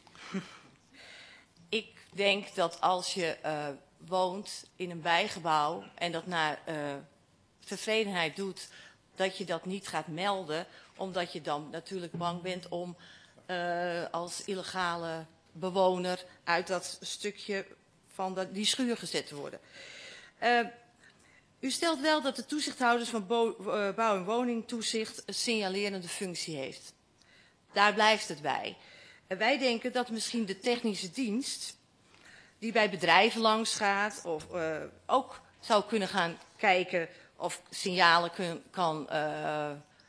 Ik denk dat als je uh, woont in een bijgebouw en dat naar uh, tevredenheid doet, dat je dat niet gaat melden, omdat je dan natuurlijk bang bent om uh, als illegale bewoner uit dat stukje van de, die schuur gezet te worden. Uh, u stelt wel dat de toezichthouders van bo, uh, bouw- en woningtoezicht een signalerende functie heeft. Daar blijft het bij. En wij denken dat misschien de technische dienst, die bij bedrijven langs gaat, of uh, ook zou kunnen gaan kijken of signalen kun, kan uh,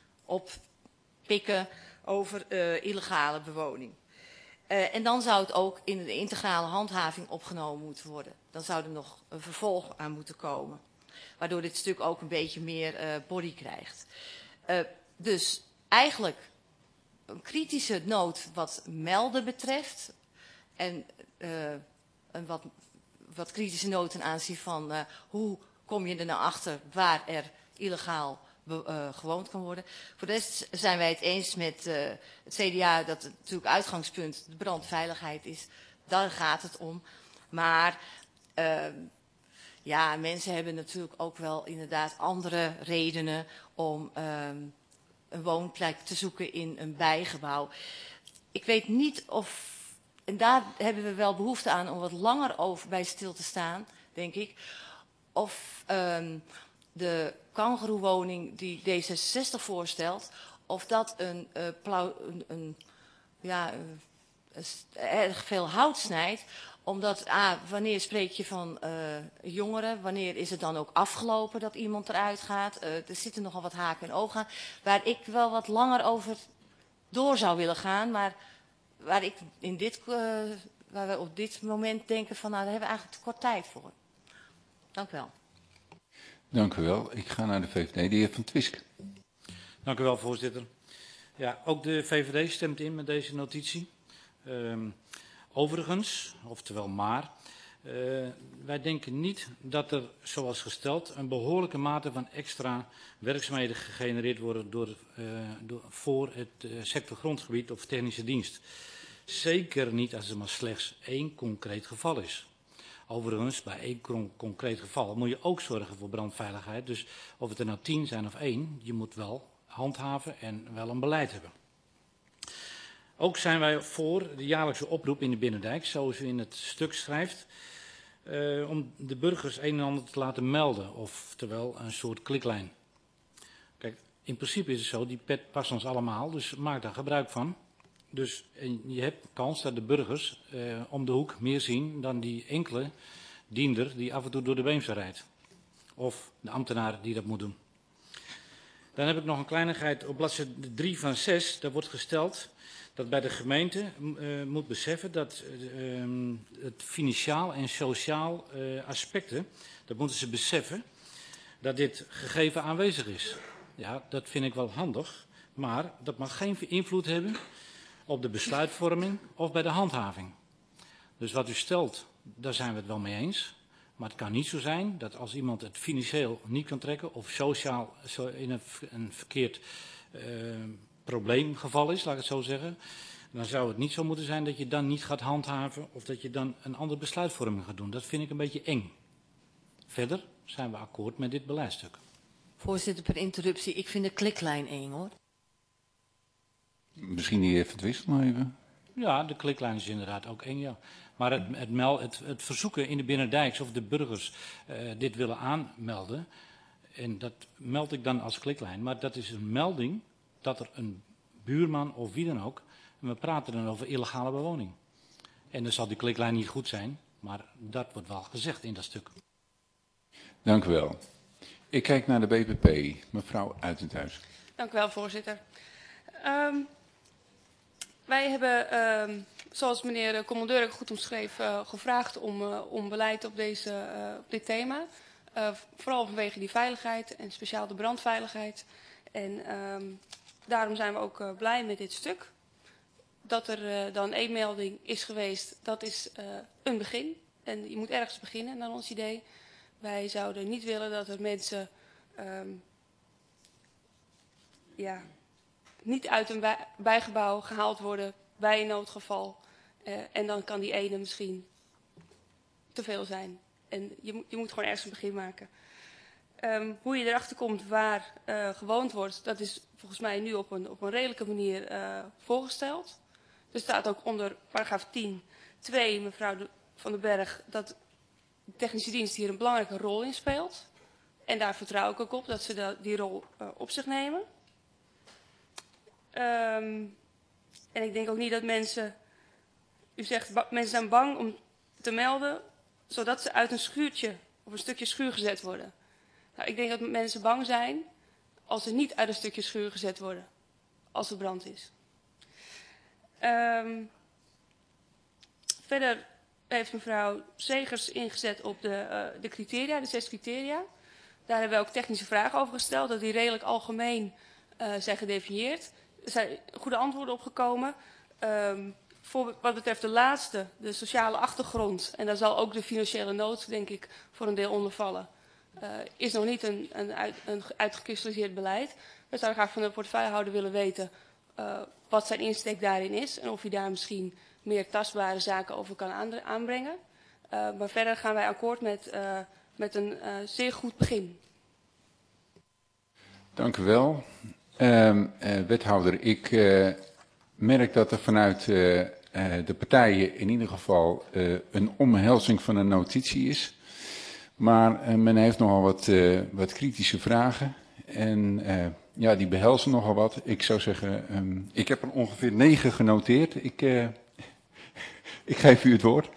oppikken over uh, illegale bewoning. Uh, en dan zou het ook in de integrale handhaving opgenomen moeten worden. Dan zou er nog een vervolg aan moeten komen. Waardoor dit stuk ook een beetje meer uh, body krijgt. Uh, dus eigenlijk een kritische noot wat melden betreft. En uh, een wat, wat kritische noot ten aanzien van uh, hoe kom je er nou achter waar er illegaal Be, uh, gewoond kan worden. Voor de rest zijn wij het eens met uh, het C D A dat het natuurlijk uitgangspunt de brandveiligheid is. Daar gaat het om. Maar uh, ja, mensen hebben natuurlijk ook wel inderdaad andere redenen om uh, een woonplek te zoeken in een bijgebouw. Ik weet niet of, en daar hebben we wel behoefte aan om wat langer over bij stil te staan, denk ik, of um, de kangoeroewoning die D zesenzestig voorstelt, of dat een, uh, plauw, een, een ja, uh, erg veel hout snijdt, omdat, ah, wanneer spreek je van uh, jongeren, wanneer is het dan ook afgelopen dat iemand eruit gaat, uh, er zitten nogal wat haken en ogen aan, waar ik wel wat langer over door zou willen gaan, maar waar ik in dit, uh, waar we op dit moment denken van, nou, daar hebben we eigenlijk te kort tijd voor. Dank u wel. Dank u wel. Ik ga naar de V V D. De heer Van Twisk. Dank u wel, voorzitter. Ja, ook de V V D stemt in met deze notitie. Um, overigens, oftewel maar, uh, wij denken niet dat er, zoals gesteld, een behoorlijke mate van extra werkzaamheden gegenereerd worden door, uh, door, voor het uh, sector grondgebied of technische dienst. Zeker niet als er maar slechts één concreet geval is. Overigens, bij één con concreet geval moet je ook zorgen voor brandveiligheid. Dus of het er nou tien zijn of één, je moet wel handhaven en wel een beleid hebben. Ook zijn wij voor de jaarlijkse oproep in de Binnendijk, zoals u in het stuk schrijft, uh, om de burgers een en ander te laten melden, oftewel een soort kliklijn. Kijk, in principe is het zo, die pet past ons allemaal, dus maak daar gebruik van. Dus en je hebt kans dat de burgers uh, om de hoek meer zien dan die enkele diender die af en toe door de Beemster rijdt. Of de ambtenaar die dat moet doen. Dan heb ik nog een kleinigheid op bladzijde drie van zes. Daar wordt gesteld dat bij de gemeente uh, moet beseffen dat uh, het financiaal en sociaal uh, aspecten, dat moeten ze beseffen, dat dit gegeven aanwezig is. Ja, dat vind ik wel handig, maar dat mag geen invloed hebben op de besluitvorming of bij de handhaving. Dus wat u stelt, daar zijn we het wel mee eens. Maar het kan niet zo zijn dat als iemand het financieel niet kan trekken of sociaal in een, een verkeerd uh, probleemgeval is, laat ik het zo zeggen, dan zou het niet zo moeten zijn dat je dan niet gaat handhaven of dat je dan een andere besluitvorming gaat doen. Dat vind ik een beetje eng. Verder zijn we akkoord met dit beleidstuk. Voorzitter, per interruptie, ik vind de kliklijn eng hoor. Misschien niet even twisten, even. Ja, de kliklijn is inderdaad ook eng, ja. Maar het, het, mel, het, het verzoeken in de Binnendijks of de burgers uh, dit willen aanmelden, en dat meld ik dan als kliklijn, maar dat is een melding dat er een buurman of wie dan ook, en we praten dan over illegale bewoning. En dan zal die kliklijn niet goed zijn, maar dat wordt wel gezegd in dat stuk. Dank u wel. Ik kijk naar de B P P, mevrouw Uitenhuis. Dank u wel, voorzitter. Um, wij hebben, um, zoals meneer de commandeur ook goed omschreef, uh, gevraagd om, uh, om beleid op, deze, uh, op dit thema. Uh, vooral vanwege die veiligheid en speciaal de brandveiligheid. En um, daarom zijn we ook uh, blij met dit stuk. Dat er uh, dan één melding is geweest, dat is uh, een begin. En je moet ergens beginnen, naar ons idee. Wij zouden niet willen dat er mensen um, ja, niet uit een bij, bijgebouw gehaald worden bij een noodgeval. Uh, en dan kan die ene misschien te veel zijn. En je, je moet gewoon ergens een begin maken. Um, hoe je erachter komt waar uh, gewoond wordt, dat is volgens mij nu op een, op een redelijke manier uh, voorgesteld. Er staat ook onder paragraaf tien twee, mevrouw de, Van den Berg, dat de technische dienst hier een belangrijke rol in speelt. En daar vertrouw ik ook op dat ze de, die rol uh, op zich nemen. Um, en ik denk ook niet dat mensen, u zegt mensen zijn bang om te melden, zodat ze uit een schuurtje of een stukje schuur gezet worden. Nou, ik denk dat mensen bang zijn als ze niet uit een stukje schuur gezet worden, als er brand is. Um, verder heeft mevrouw Segers ingezet op de, uh, de criteria, de zes criteria. Daar hebben we ook technische vragen over gesteld, dat die redelijk algemeen uh, zijn gedefinieerd. Er zijn goede antwoorden op gekomen. Um, voor wat betreft de laatste, de sociale achtergrond, en daar zal ook de financiële nood, denk ik, voor een deel onder vallen, uh, is nog niet een, een, uit, een uitgekristalliseerd beleid. We zouden graag van de portefeuillehouder willen weten uh, wat zijn insteek daarin is en of hij daar misschien meer tastbare zaken over kan aanbrengen. Uh, maar verder gaan wij akkoord met, uh, met een uh, zeer goed begin. Dank u wel. Uh, uh, wethouder, ik uh, merk dat er vanuit uh, uh, de partijen in ieder geval uh, een omhelzing van een notitie is. Maar uh, men heeft nogal wat, uh, wat kritische vragen. En uh, ja, die behelzen nogal wat. Ik zou zeggen, um, ik heb er ongeveer negen genoteerd. Ik, uh, ik geef u het woord.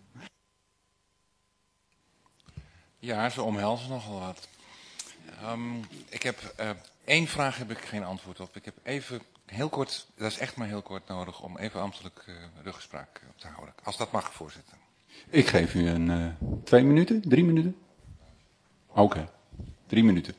Ja, ze omhelzen nogal wat. Um, ik heb uh, één vraag heb ik geen antwoord op. Ik heb even heel kort, dat is echt maar heel kort nodig om even ambtelijk uh, ruggespraak uh, te houden. Als dat mag, voorzitter. Ik geef u een uh, twee minuten, drie minuten. Oké, okay. Drie minuten.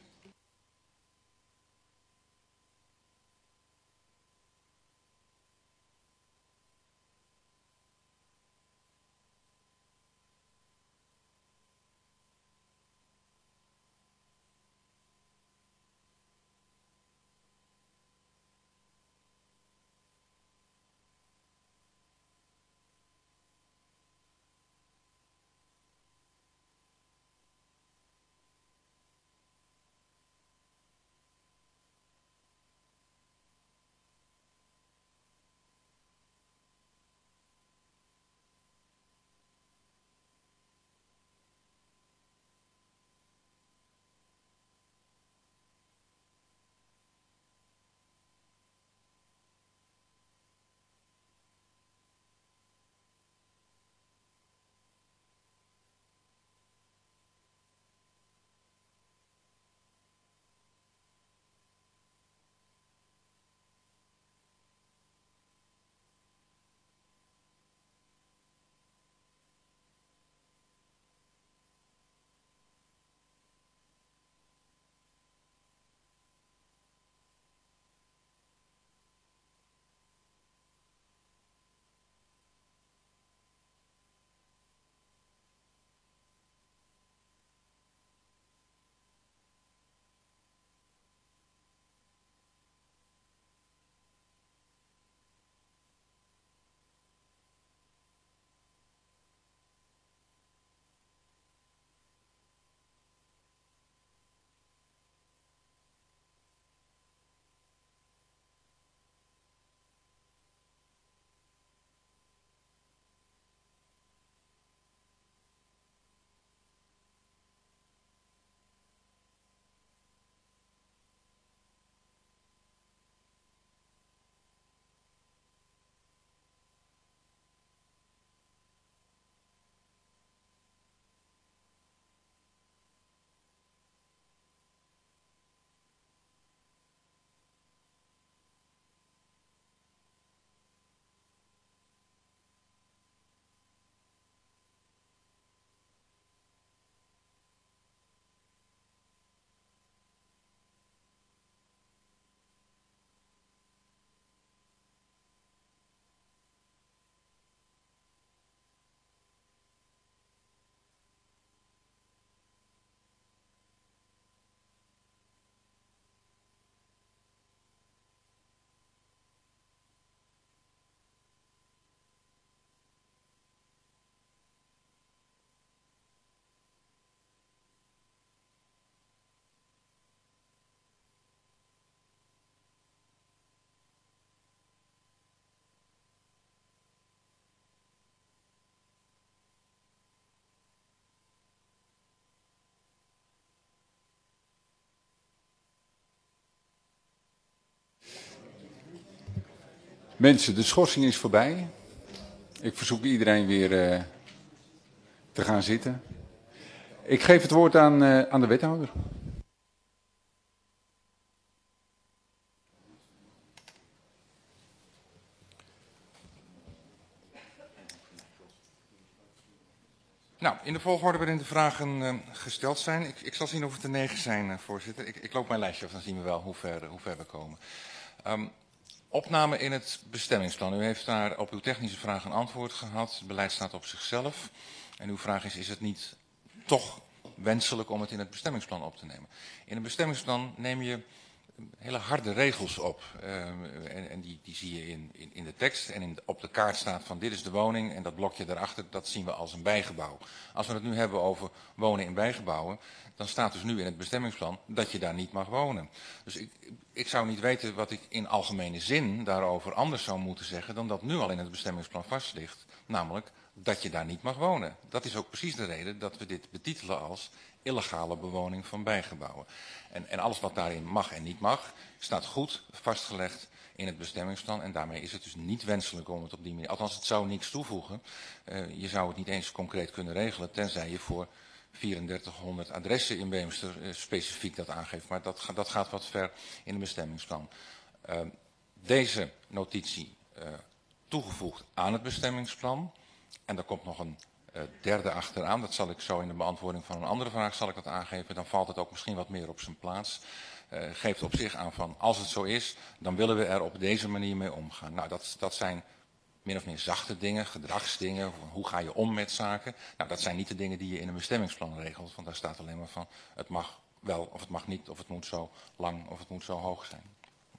Mensen, de schorsing is voorbij. Ik verzoek iedereen weer uh, te gaan zitten. Ik geef het woord aan, uh, aan de wethouder. Nou, in de volgorde waarin de vragen uh, gesteld zijn. Ik, ik zal zien of het er negen zijn, uh, voorzitter. Ik, ik loop mijn lijstje af, dan zien we wel hoe ver, uh, hoe ver we komen. Um, opname in het bestemmingsplan. U heeft daar op uw technische vraag een antwoord gehad. Het beleid staat op zichzelf. En uw vraag is, is het niet toch wenselijk om het in het bestemmingsplan op te nemen? In het bestemmingsplan neem je hele harde regels op. Uh, en en die, die zie je in, in, in de tekst. En in de, op de kaart staat van dit is de woning en dat blokje daarachter, dat zien we als een bijgebouw. Als we het nu hebben over wonen in bijgebouwen, dan staat dus nu in het bestemmingsplan dat je daar niet mag wonen. Dus ik, ik zou niet weten wat ik in algemene zin daarover anders zou moeten zeggen dan dat nu al in het bestemmingsplan vast ligt. Namelijk dat je daar niet mag wonen. Dat is ook precies de reden dat we dit betitelen als illegale bewoning van bijgebouwen. En, en alles wat daarin mag en niet mag, staat goed vastgelegd in het bestemmingsplan. En daarmee is het dus niet wenselijk om het op die manier... Althans, het zou niks toevoegen. Uh, je zou het niet eens concreet kunnen regelen, tenzij je voor drieëndertighonderd adressen in Beemster uh, specifiek dat aangeeft. Maar dat, dat gaat wat ver in het bestemmingsplan. Uh, deze notitie uh, toegevoegd aan het bestemmingsplan. En daar komt nog een uh, derde achteraan. Dat zal ik zo in de beantwoording van een andere vraag zal ik dat aangeven. Dan valt het ook misschien wat meer op zijn plaats. Uh, geeft op zich aan van als het zo is, dan willen we er op deze manier mee omgaan. Nou, dat, dat zijn min of meer zachte dingen, gedragsdingen. Hoe ga je om met zaken? Nou, dat zijn niet de dingen die je in een bestemmingsplan regelt. Want daar staat alleen maar van het mag wel of het mag niet. Of het moet zo lang of het moet zo hoog zijn.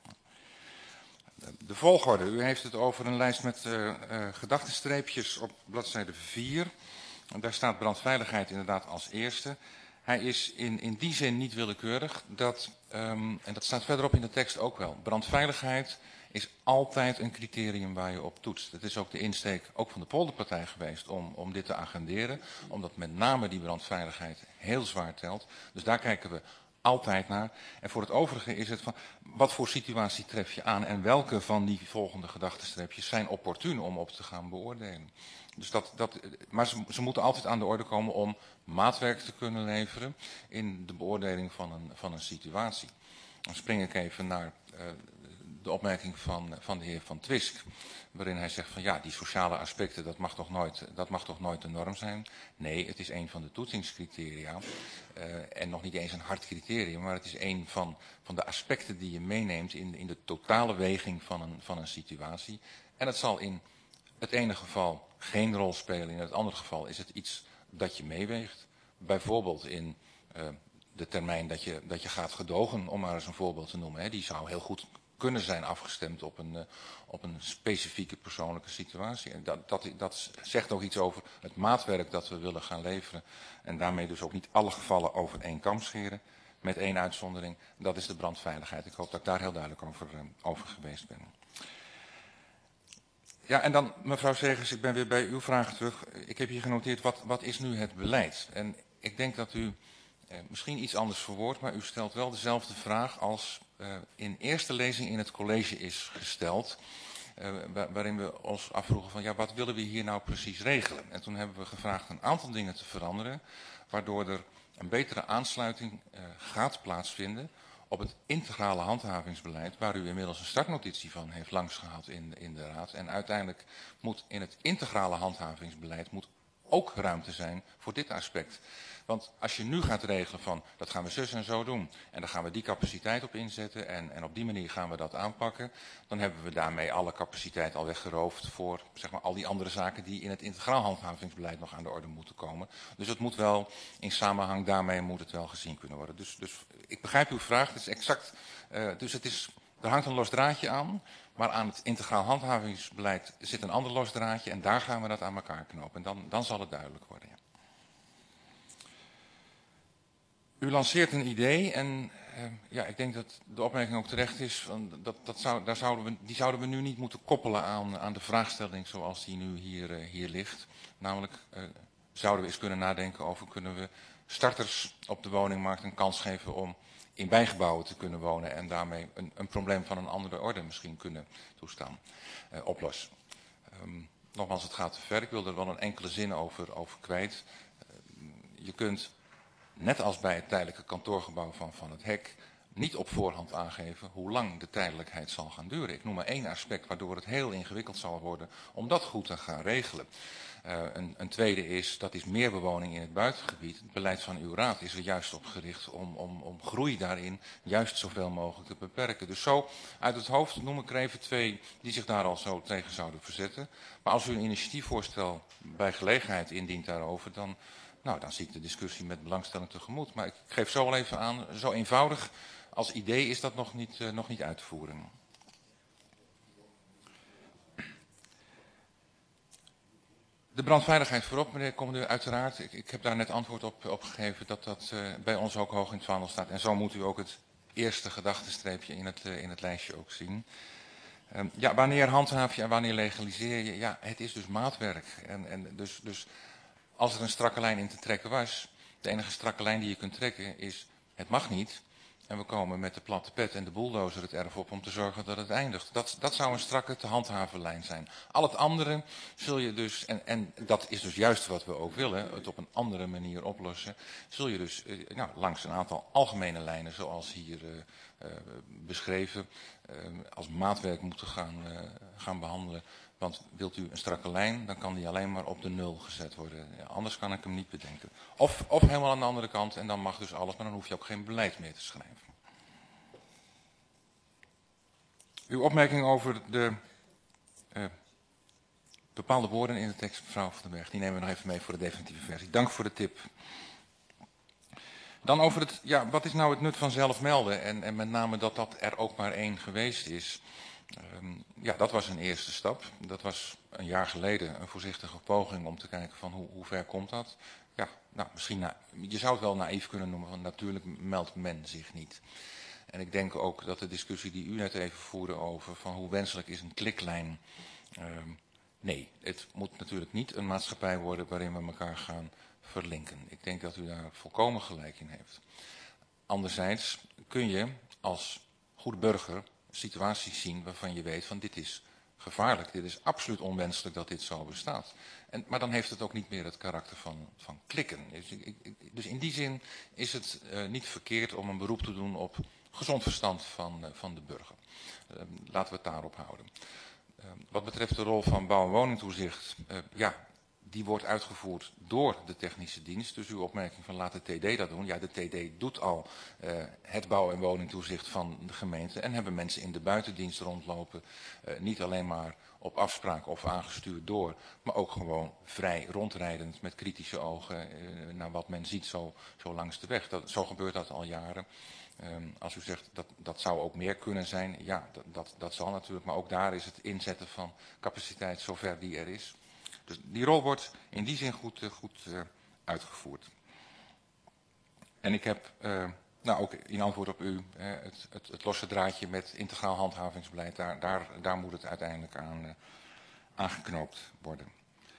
De volgorde. U heeft het over een lijst met uh, uh, gedachtenstreepjes op bladzijde vier. En daar staat brandveiligheid inderdaad als eerste. Hij is in, in die zin niet willekeurig. Dat, um, en dat staat verderop in de tekst ook wel. Brandveiligheid is altijd een criterium waar je op toetst. Het is ook de insteek ook van de polderpartij geweest om, om dit te agenderen. Omdat met name die brandveiligheid heel zwaar telt. Dus daar kijken we altijd naar. En voor het overige is het van, wat voor situatie tref je aan en welke van die volgende gedachtenstreepjes zijn opportun om op te gaan beoordelen. Dus dat, dat, maar ze, ze moeten altijd aan de orde komen om maatwerk te kunnen leveren in de beoordeling van een, van een situatie. Dan spring ik even naar uh, de opmerking van, van de heer Van Twisk, waarin hij zegt van ja, die sociale aspecten, dat mag toch nooit, dat mag toch nooit de norm zijn? Nee, het is een van de toetsingscriteria uh, en nog niet eens een hard criterium, maar het is een van, van de aspecten die je meeneemt in, in de totale weging van een, van een situatie. En het zal in het ene geval geen rol spelen, in het andere geval is het iets dat je meeweegt. Bijvoorbeeld in uh, de termijn dat je, dat je gaat gedogen, om maar eens een voorbeeld te noemen. Hè. Die zou heel goed kunnen zijn afgestemd op een, uh, op een specifieke persoonlijke situatie. En dat, dat, dat zegt ook iets over het maatwerk dat we willen gaan leveren. En daarmee dus ook niet alle gevallen over één kam scheren. Met één uitzondering, dat is de brandveiligheid. Ik hoop dat ik daar heel duidelijk over, uh, over geweest ben. Ja, en dan mevrouw Segers, ik ben weer bij uw vraag terug. Ik heb hier genoteerd, wat, wat is nu het beleid? En ik denk dat u eh, misschien iets anders verwoordt, maar u stelt wel dezelfde vraag als uh, in eerste lezing in het college is gesteld. Uh, waar, waarin we ons afvroegen van, ja, wat willen we hier nou precies regelen? En toen hebben we gevraagd een aantal dingen te veranderen, waardoor er een betere aansluiting uh, gaat plaatsvinden op het integrale handhavingsbeleid, waar u inmiddels een startnotitie van heeft langsgehad in, in de Raad. En uiteindelijk moet in het integrale handhavingsbeleid moet ook ruimte zijn voor dit aspect. Want als je nu gaat regelen van, dat gaan we zus en zo doen, en dan gaan we die capaciteit op inzetten, en, en op die manier gaan we dat aanpakken, dan hebben we daarmee alle capaciteit al weggeroofd voor, zeg maar, al die andere zaken die in het integraal handhavingsbeleid nog aan de orde moeten komen. Dus het moet wel, in samenhang daarmee moet het wel gezien kunnen worden. Dus, dus ik begrijp uw vraag, het is exact, uh, dus het is, er hangt een los draadje aan, maar aan het integraal handhavingsbeleid zit een ander los draadje, en daar gaan we dat aan elkaar knopen. En dan, dan zal het duidelijk worden, ja. U lanceert een idee en uh, ja, ik denk dat de opmerking ook terecht is. Van dat, dat zou, daar zouden we, die zouden we nu niet moeten koppelen aan, aan de vraagstelling zoals die nu hier, uh, hier ligt. Namelijk uh, zouden we eens kunnen nadenken over kunnen we starters op de woningmarkt een kans geven om in bijgebouwen te kunnen wonen en daarmee een, een probleem van een andere orde misschien kunnen toestaan, uh, oplossen. Um, nogmaals, het gaat te ver. Ik wil er wel een enkele zin over, over kwijt. Uh, je kunt, net als bij het tijdelijke kantoorgebouw van, van het Hek, niet op voorhand aangeven hoe lang de tijdelijkheid zal gaan duren. Ik noem maar één aspect waardoor het heel ingewikkeld zal worden om dat goed te gaan regelen. Uh, een, een tweede is, dat is meer bewoning in het buitengebied. Het beleid van uw raad is er juist op gericht om, om, om groei daarin juist zoveel mogelijk te beperken. Dus zo uit het hoofd noem ik er even twee die zich daar al zo tegen zouden verzetten. Maar als u een initiatiefvoorstel bij gelegenheid indient daarover, dan, nou, dan zie ik de discussie met belangstelling tegemoet. Maar ik geef zo wel even aan, zo eenvoudig als idee is dat nog niet, uh, nog niet uit te voeren. De brandveiligheid voorop, meneer Commandeur, uiteraard. Ik, ik heb daar net antwoord op, op gegeven dat dat uh, bij ons ook hoog in het vaandel staat. En zo moet u ook het eerste gedachtenstreepje in het, uh, in het lijstje ook zien. Um, ja, wanneer handhaaf je en wanneer legaliseer je? Ja, het is dus maatwerk. En, en dus, dus als er een strakke lijn in te trekken was, de enige strakke lijn die je kunt trekken is, het mag niet. En we komen met de platte pet en de bulldozer het erf op om te zorgen dat het eindigt. Dat, dat zou een strakke te handhaven lijn zijn. Al het andere zul je dus, en, en dat is dus juist wat we ook willen, het op een andere manier oplossen, zul je dus uh, nou, langs een aantal algemene lijnen zoals hier uh, uh, beschreven, uh, als maatwerk moeten gaan, uh, gaan behandelen. Want wilt u een strakke lijn, dan kan die alleen maar op de nul gezet worden. Ja, anders kan ik hem niet bedenken. Of, of helemaal aan de andere kant, en dan mag dus alles, maar dan hoef je ook geen beleid meer te schrijven. Uw opmerking over de uh, bepaalde woorden in de tekst, mevrouw Van den Berg, die nemen we nog even mee voor de definitieve versie. Dank voor de tip. Dan over het, ja, wat is nou het nut van zelf melden? En, en met name dat dat er ook maar één geweest is. Um, ja, dat was een eerste stap. Dat was een jaar geleden een voorzichtige poging om te kijken van hoe, hoe ver komt dat. Ja, nou, misschien, na, je zou het wel naïef kunnen noemen, want natuurlijk meldt men zich niet. En ik denk ook dat de discussie die u net even voerde over van hoe wenselijk is een kliklijn. Um, nee, het moet natuurlijk niet een maatschappij worden waarin we elkaar gaan verlinken. Ik denk dat u daar volkomen gelijk in heeft. Anderzijds kun je als goede burger situaties zien waarvan je weet van dit is gevaarlijk, dit is absoluut onwenselijk dat dit zo bestaat. En, maar dan heeft het ook niet meer het karakter van, van klikken. Dus, ik, ik, dus in die zin is het uh, niet verkeerd om een beroep te doen op gezond verstand van, uh, van de burger. Uh, laten we het daarop houden. Uh, wat betreft de rol van bouw- en woningtoezicht, uh, ja, die wordt uitgevoerd door de technische dienst. Dus uw opmerking van laat de T D dat doen. Ja, de T D doet al uh, het bouw- en woningtoezicht van de gemeente. En hebben mensen in de buitendienst rondlopen. Uh, niet alleen maar op afspraak of aangestuurd door. Maar ook gewoon vrij rondrijdend met kritische ogen uh, naar wat men ziet zo, zo langs de weg. Dat, zo gebeurt dat al jaren. Um, als u zegt dat dat zou ook meer kunnen zijn. Ja, dat, dat, dat zal natuurlijk. Maar ook daar is het inzetten van capaciteit zover die er is. Dus die rol wordt in die zin goed, uh, goed uh, uitgevoerd. En ik heb, uh, nou ook in antwoord op u, uh, het, het, het losse draadje met integraal handhavingsbeleid, daar, daar, daar moet het uiteindelijk aan uh, aangeknoopt worden.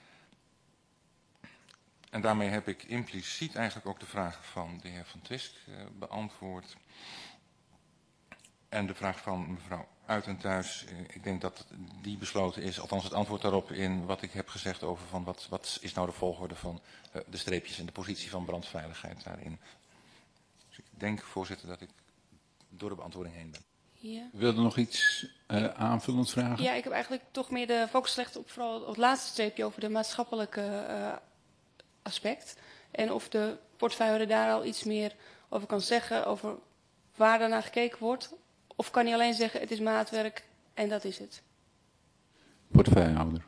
En daarmee heb ik impliciet eigenlijk ook de vraag van de heer Van Twisk uh, beantwoord. En de vraag van mevrouw Uit en Thuis, ik denk dat die besloten is, althans het antwoord daarop in wat ik heb gezegd over van wat, wat is nou de volgorde van uh, de streepjes en de positie van brandveiligheid daarin. Dus ik denk, voorzitter, dat ik door de beantwoording heen ben. Ja. U wilde nog iets uh, aanvullend vragen? Ja, ik heb eigenlijk toch meer de focus gelegd op vooral het laatste streepje over de maatschappelijke uh, aspect. En of de portefeuillehouder daar al iets meer over kan zeggen, over waar daarnaar gekeken wordt. Of kan hij alleen zeggen, het is maatwerk en dat is het? Portefeuillehouder.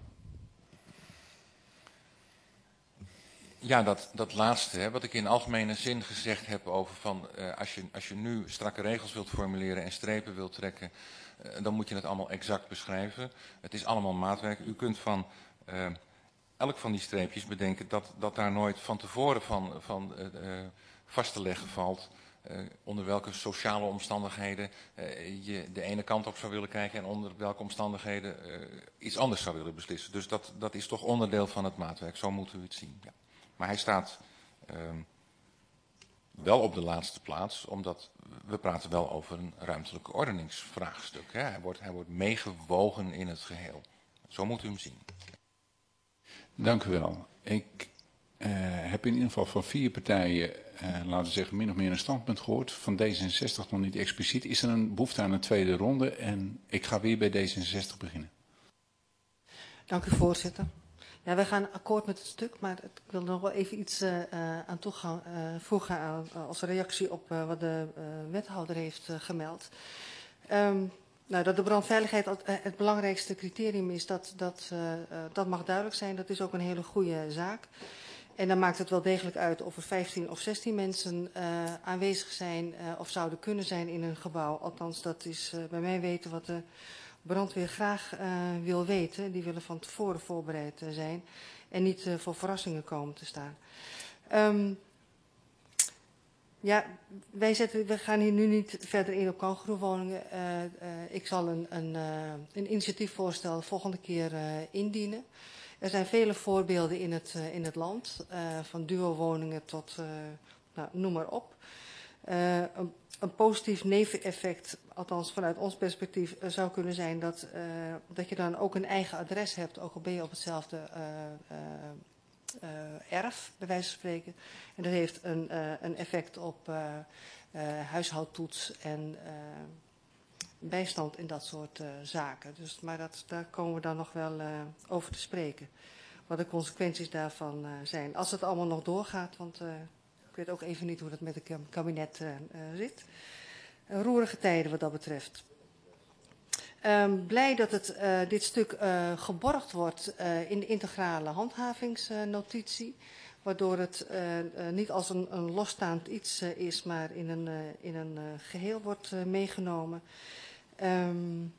Ja, dat, dat laatste, hè, wat ik in algemene zin gezegd heb over van, uh, als, je, als je nu strakke regels wilt formuleren en strepen wilt trekken, uh, dan moet je het allemaal exact beschrijven. Het is allemaal maatwerk. U kunt van uh, elk van die streepjes bedenken dat, dat daar nooit van tevoren van, van uh, uh, vast te leggen valt. Uh, onder welke sociale omstandigheden uh, je de ene kant op zou willen kijken en onder welke omstandigheden uh, iets anders zou willen beslissen. Dus dat, dat is toch onderdeel van het maatwerk. Zo moeten we het zien. Ja. Maar hij staat uh, wel op de laatste plaats, omdat we praten wel over een ruimtelijke ordeningsvraagstuk. Hè. Hij wordt, hij wordt meegewogen in het geheel. Zo moet u hem zien. Dank u wel. Ik uh, heb in ieder geval van vier partijen, uh, laten we zeggen, min of meer een standpunt gehoord. Van D zesenzestig nog niet expliciet. Is er een behoefte aan een tweede ronde? En ik ga weer bij D zesenzestig beginnen. Dank u, voorzitter. Ja, wij gaan akkoord met het stuk, maar ik wil nog wel even iets uh, aan toevoegen uh, aan, uh, als reactie op uh, wat de uh, wethouder heeft uh, gemeld. Um, nou, dat de brandveiligheid uh, het belangrijkste criterium is, dat, dat, uh, uh, dat mag duidelijk zijn. Dat is ook een hele goede zaak. En dan maakt het wel degelijk uit of er vijftien of zestien mensen uh, aanwezig zijn uh, of zouden kunnen zijn in een gebouw. Althans, dat is uh, bij mij weten wat de brandweer graag uh, wil weten. Die willen van tevoren voorbereid uh, zijn en niet uh, voor verrassingen komen te staan. Um, ja, wij, zetten, we gaan hier nu niet verder in op kangoeroewoningen. Uh, uh, ik zal een, een, uh, een initiatiefvoorstel de volgende keer uh, indienen. Er zijn vele voorbeelden in het, uh, in het land, uh, van duo-woningen tot, uh, nou, noem maar op. Uh, een, een positief neveneffect, althans vanuit ons perspectief, uh, zou kunnen zijn dat, uh, dat je dan ook een eigen adres hebt, ook al ben je op hetzelfde uh, uh, uh, erf, bij wijze van spreken. En dat heeft een, uh, een effect op uh, uh, huishoudtoets en uh, bijstand in dat soort uh, zaken. Dus, maar dat, daar komen we dan nog wel uh, over te spreken. Wat de consequenties daarvan uh, zijn. Als het allemaal nog doorgaat, want uh, ik weet ook even niet hoe dat met het kabinet uh, uh, zit. Uh, roerige tijden wat dat betreft. Um, blij dat het, uh, dit stuk uh, geborgd wordt uh, in de integrale handhavingsnotitie. Uh, waardoor het uh, uh, niet als een, een losstaand iets uh, is, maar in een, uh, in een uh, geheel wordt uh, meegenomen. Um,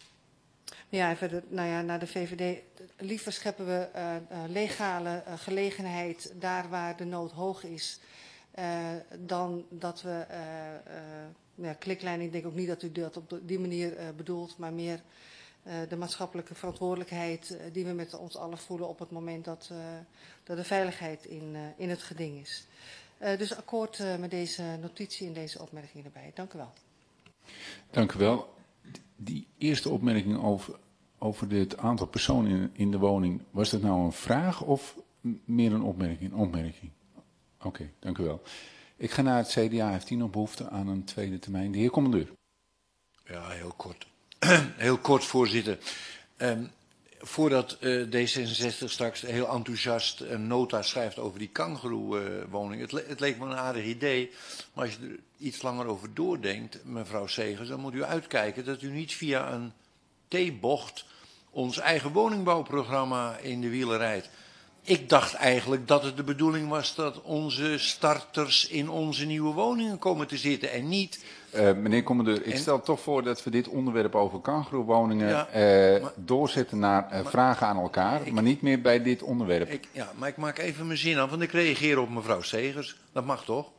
ja, verder, nou ja, naar de V V D. Liever scheppen we uh, uh, legale uh, gelegenheid daar waar de nood hoog is, uh, dan dat we uh, uh, ja, kliklijn. Ik denk ook niet dat u dat op die manier uh, bedoelt, maar meer uh, de maatschappelijke verantwoordelijkheid uh, die we met ons allen voelen op het moment dat, uh, dat de veiligheid in, uh, in het geding is. Uh, dus akkoord uh, met deze notitie en deze opmerkingen erbij. Dank u wel. Dank u wel. Die eerste opmerking over, over het aantal personen in, in de woning, was dat nou een vraag of meer een opmerking? Een opmerking. Oké, okay, dank u wel. Ik ga naar het C D A. Heeft hij nog behoefte aan een tweede termijn? De heer commandeur. Ja, heel kort. Heel kort, voorzitter. Um, voordat uh, D zesenzestig straks heel enthousiast een nota schrijft over die kangoeroewoning. Het, le het leek me een aardig idee, maar als je er iets langer over doordenkt, mevrouw Segers, dan moet u uitkijken dat u niet via een T-bocht ons eigen woningbouwprogramma in de wielen rijdt. Ik dacht eigenlijk dat het de bedoeling was dat onze starters in onze nieuwe woningen komen te zitten en niet... Uh, meneer commandeur, ik en... stel toch voor dat we dit onderwerp over kangoeroewoningen ja, uh, maar, doorzetten naar uh, maar, vragen aan elkaar, ik, maar niet meer bij dit onderwerp. Ik, ja, maar ik maak even mijn zin af, want ik reageer op mevrouw Segers. Dat mag toch?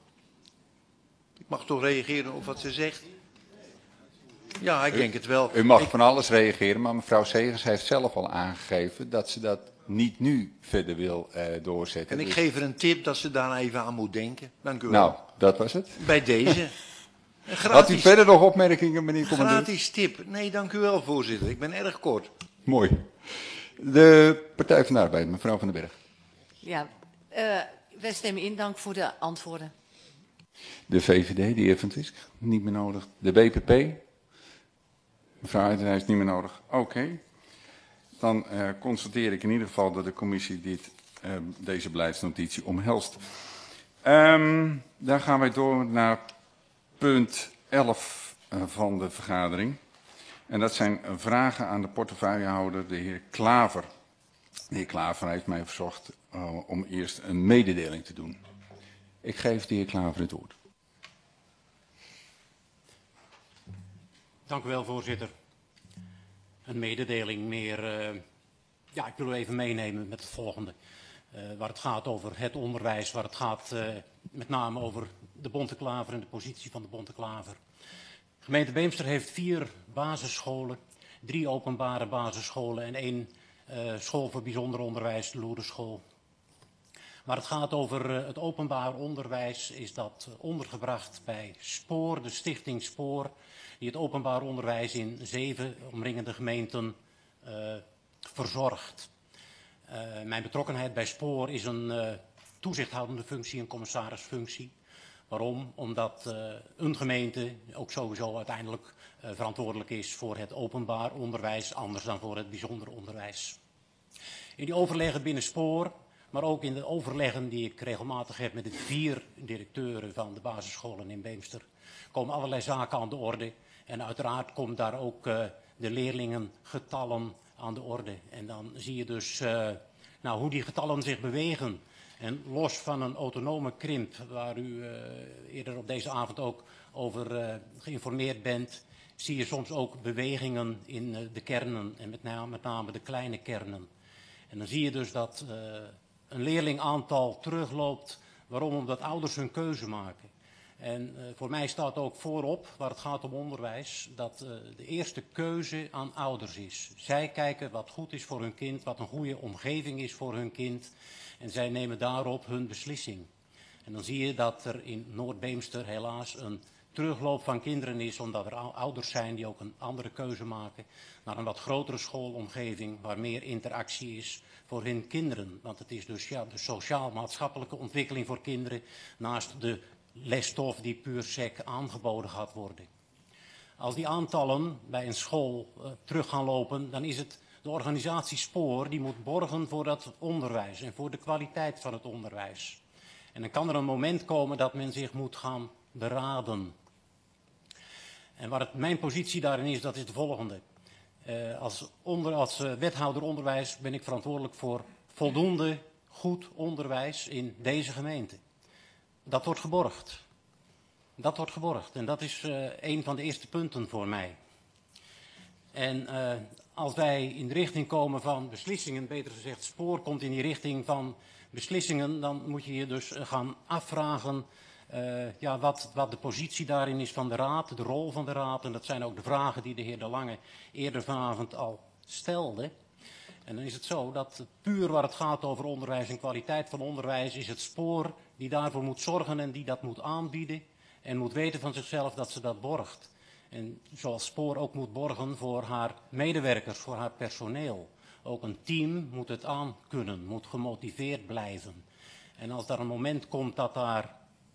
Ik mag toch reageren op wat ze zegt? Ja, ik u, denk het wel. U mag ik, van alles reageren, maar mevrouw Segers heeft zelf al aangegeven dat ze dat niet nu verder wil uh, doorzetten. En ik dus... geef er een tip dat ze daar even aan moet denken. Dank u wel. Nou, dat was het. Bij deze. Gratis, had u verder nog opmerkingen, meneer commandeur? Gratis tip. Nee, dank u wel, voorzitter. Ik ben erg kort. Mooi. De Partij van de Arbeid, mevrouw Van den Berg. Ja, uh, wij stemmen in. Dank voor de antwoorden. De V V D, de heer Van Twisk, niet meer nodig. De B P P, mevrouw Uitenhuis, niet meer nodig. Oké. Okay. Dan uh, constateer ik in ieder geval dat de commissie dit, uh, deze beleidsnotitie omhelst. Um, dan gaan wij door naar punt elf uh, van de vergadering. En dat zijn vragen aan de portefeuillehouder, de heer Klaver. De heer Klaver heeft mij verzocht uh, om eerst een mededeling te doen. Ik geef de heer Klaver het woord. Dank u wel, voorzitter. Een mededeling meer, uh, ja, ik wil u even meenemen met het volgende. Uh, waar het gaat over het onderwijs, waar het gaat uh, met name over de Bonte Klaver en de positie van de Bonte Klaver. De gemeente Beemster heeft vier basisscholen, drie openbare basisscholen en één uh, school voor bijzonder onderwijs, de Loerenschool. Waar het gaat over uh, het openbaar onderwijs is dat uh, ondergebracht bij Spoor, de stichting Spoor, die het openbaar onderwijs in zeven omringende gemeenten uh, verzorgt. Uh, mijn betrokkenheid bij Spoor is een uh, toezichthoudende functie, een commissarisfunctie. Waarom? Omdat uh, een gemeente ook sowieso uiteindelijk uh, verantwoordelijk is voor het openbaar onderwijs, anders dan voor het bijzonder onderwijs. In die overleggen binnen Spoor, maar ook in de overleggen die ik regelmatig heb met de vier directeuren van de basisscholen in Beemster, komen allerlei zaken aan de orde. En uiteraard komt daar ook uh, de leerlingengetallen aan de orde. En dan zie je dus uh, nou, hoe die getallen zich bewegen. En los van een autonome krimp, waar u uh, eerder op deze avond ook over uh, geïnformeerd bent, zie je soms ook bewegingen in uh, de kernen en met name, met name de kleine kernen. En dan zie je dus dat uh, een leerlingaantal terugloopt. Waarom? Omdat ouders hun keuze maken. En uh, voor mij staat ook voorop, waar het gaat om onderwijs, dat uh, de eerste keuze aan ouders is. Zij kijken wat goed is voor hun kind, wat een goede omgeving is voor hun kind. En zij nemen daarop hun beslissing. En dan zie je dat er in Noord-Beemster helaas een terugloop van kinderen is, omdat er ouders zijn die ook een andere keuze maken naar een wat grotere schoolomgeving waar meer interactie is voor hun kinderen. Want het is dus ja, de sociaal-maatschappelijke ontwikkeling voor kinderen naast de lesstof die puur sec aangeboden gaat worden. Als die aantallen bij een school uh, terug gaan lopen, dan is het de organisatie Spoor die moet borgen voor dat onderwijs en voor de kwaliteit van het onderwijs. En dan kan er een moment komen dat men zich moet gaan beraden. En waar het, mijn positie daarin is, dat is de volgende. Uh, als onder, als uh, wethouder onderwijs ben ik verantwoordelijk voor voldoende goed onderwijs in deze gemeente. Dat wordt geborgd. Dat wordt geborgd. En dat is uh, een van de eerste punten voor mij. En uh, als wij in de richting komen van beslissingen, beter gezegd Spoor komt in die richting van beslissingen, dan moet je je dus gaan afvragen uh, ja, wat, wat de positie daarin is van de Raad, de rol van de Raad. En dat zijn ook de vragen die de heer De Lange eerder vanavond al stelde. En dan is het zo dat puur waar het gaat over onderwijs en kwaliteit van onderwijs is het Spoor die daarvoor moet zorgen en die dat moet aanbieden en moet weten van zichzelf dat ze dat borgt. En zoals Spoor ook moet borgen voor haar medewerkers, voor haar personeel. Ook een team moet het aankunnen, moet gemotiveerd blijven. En als daar een moment komt dat daar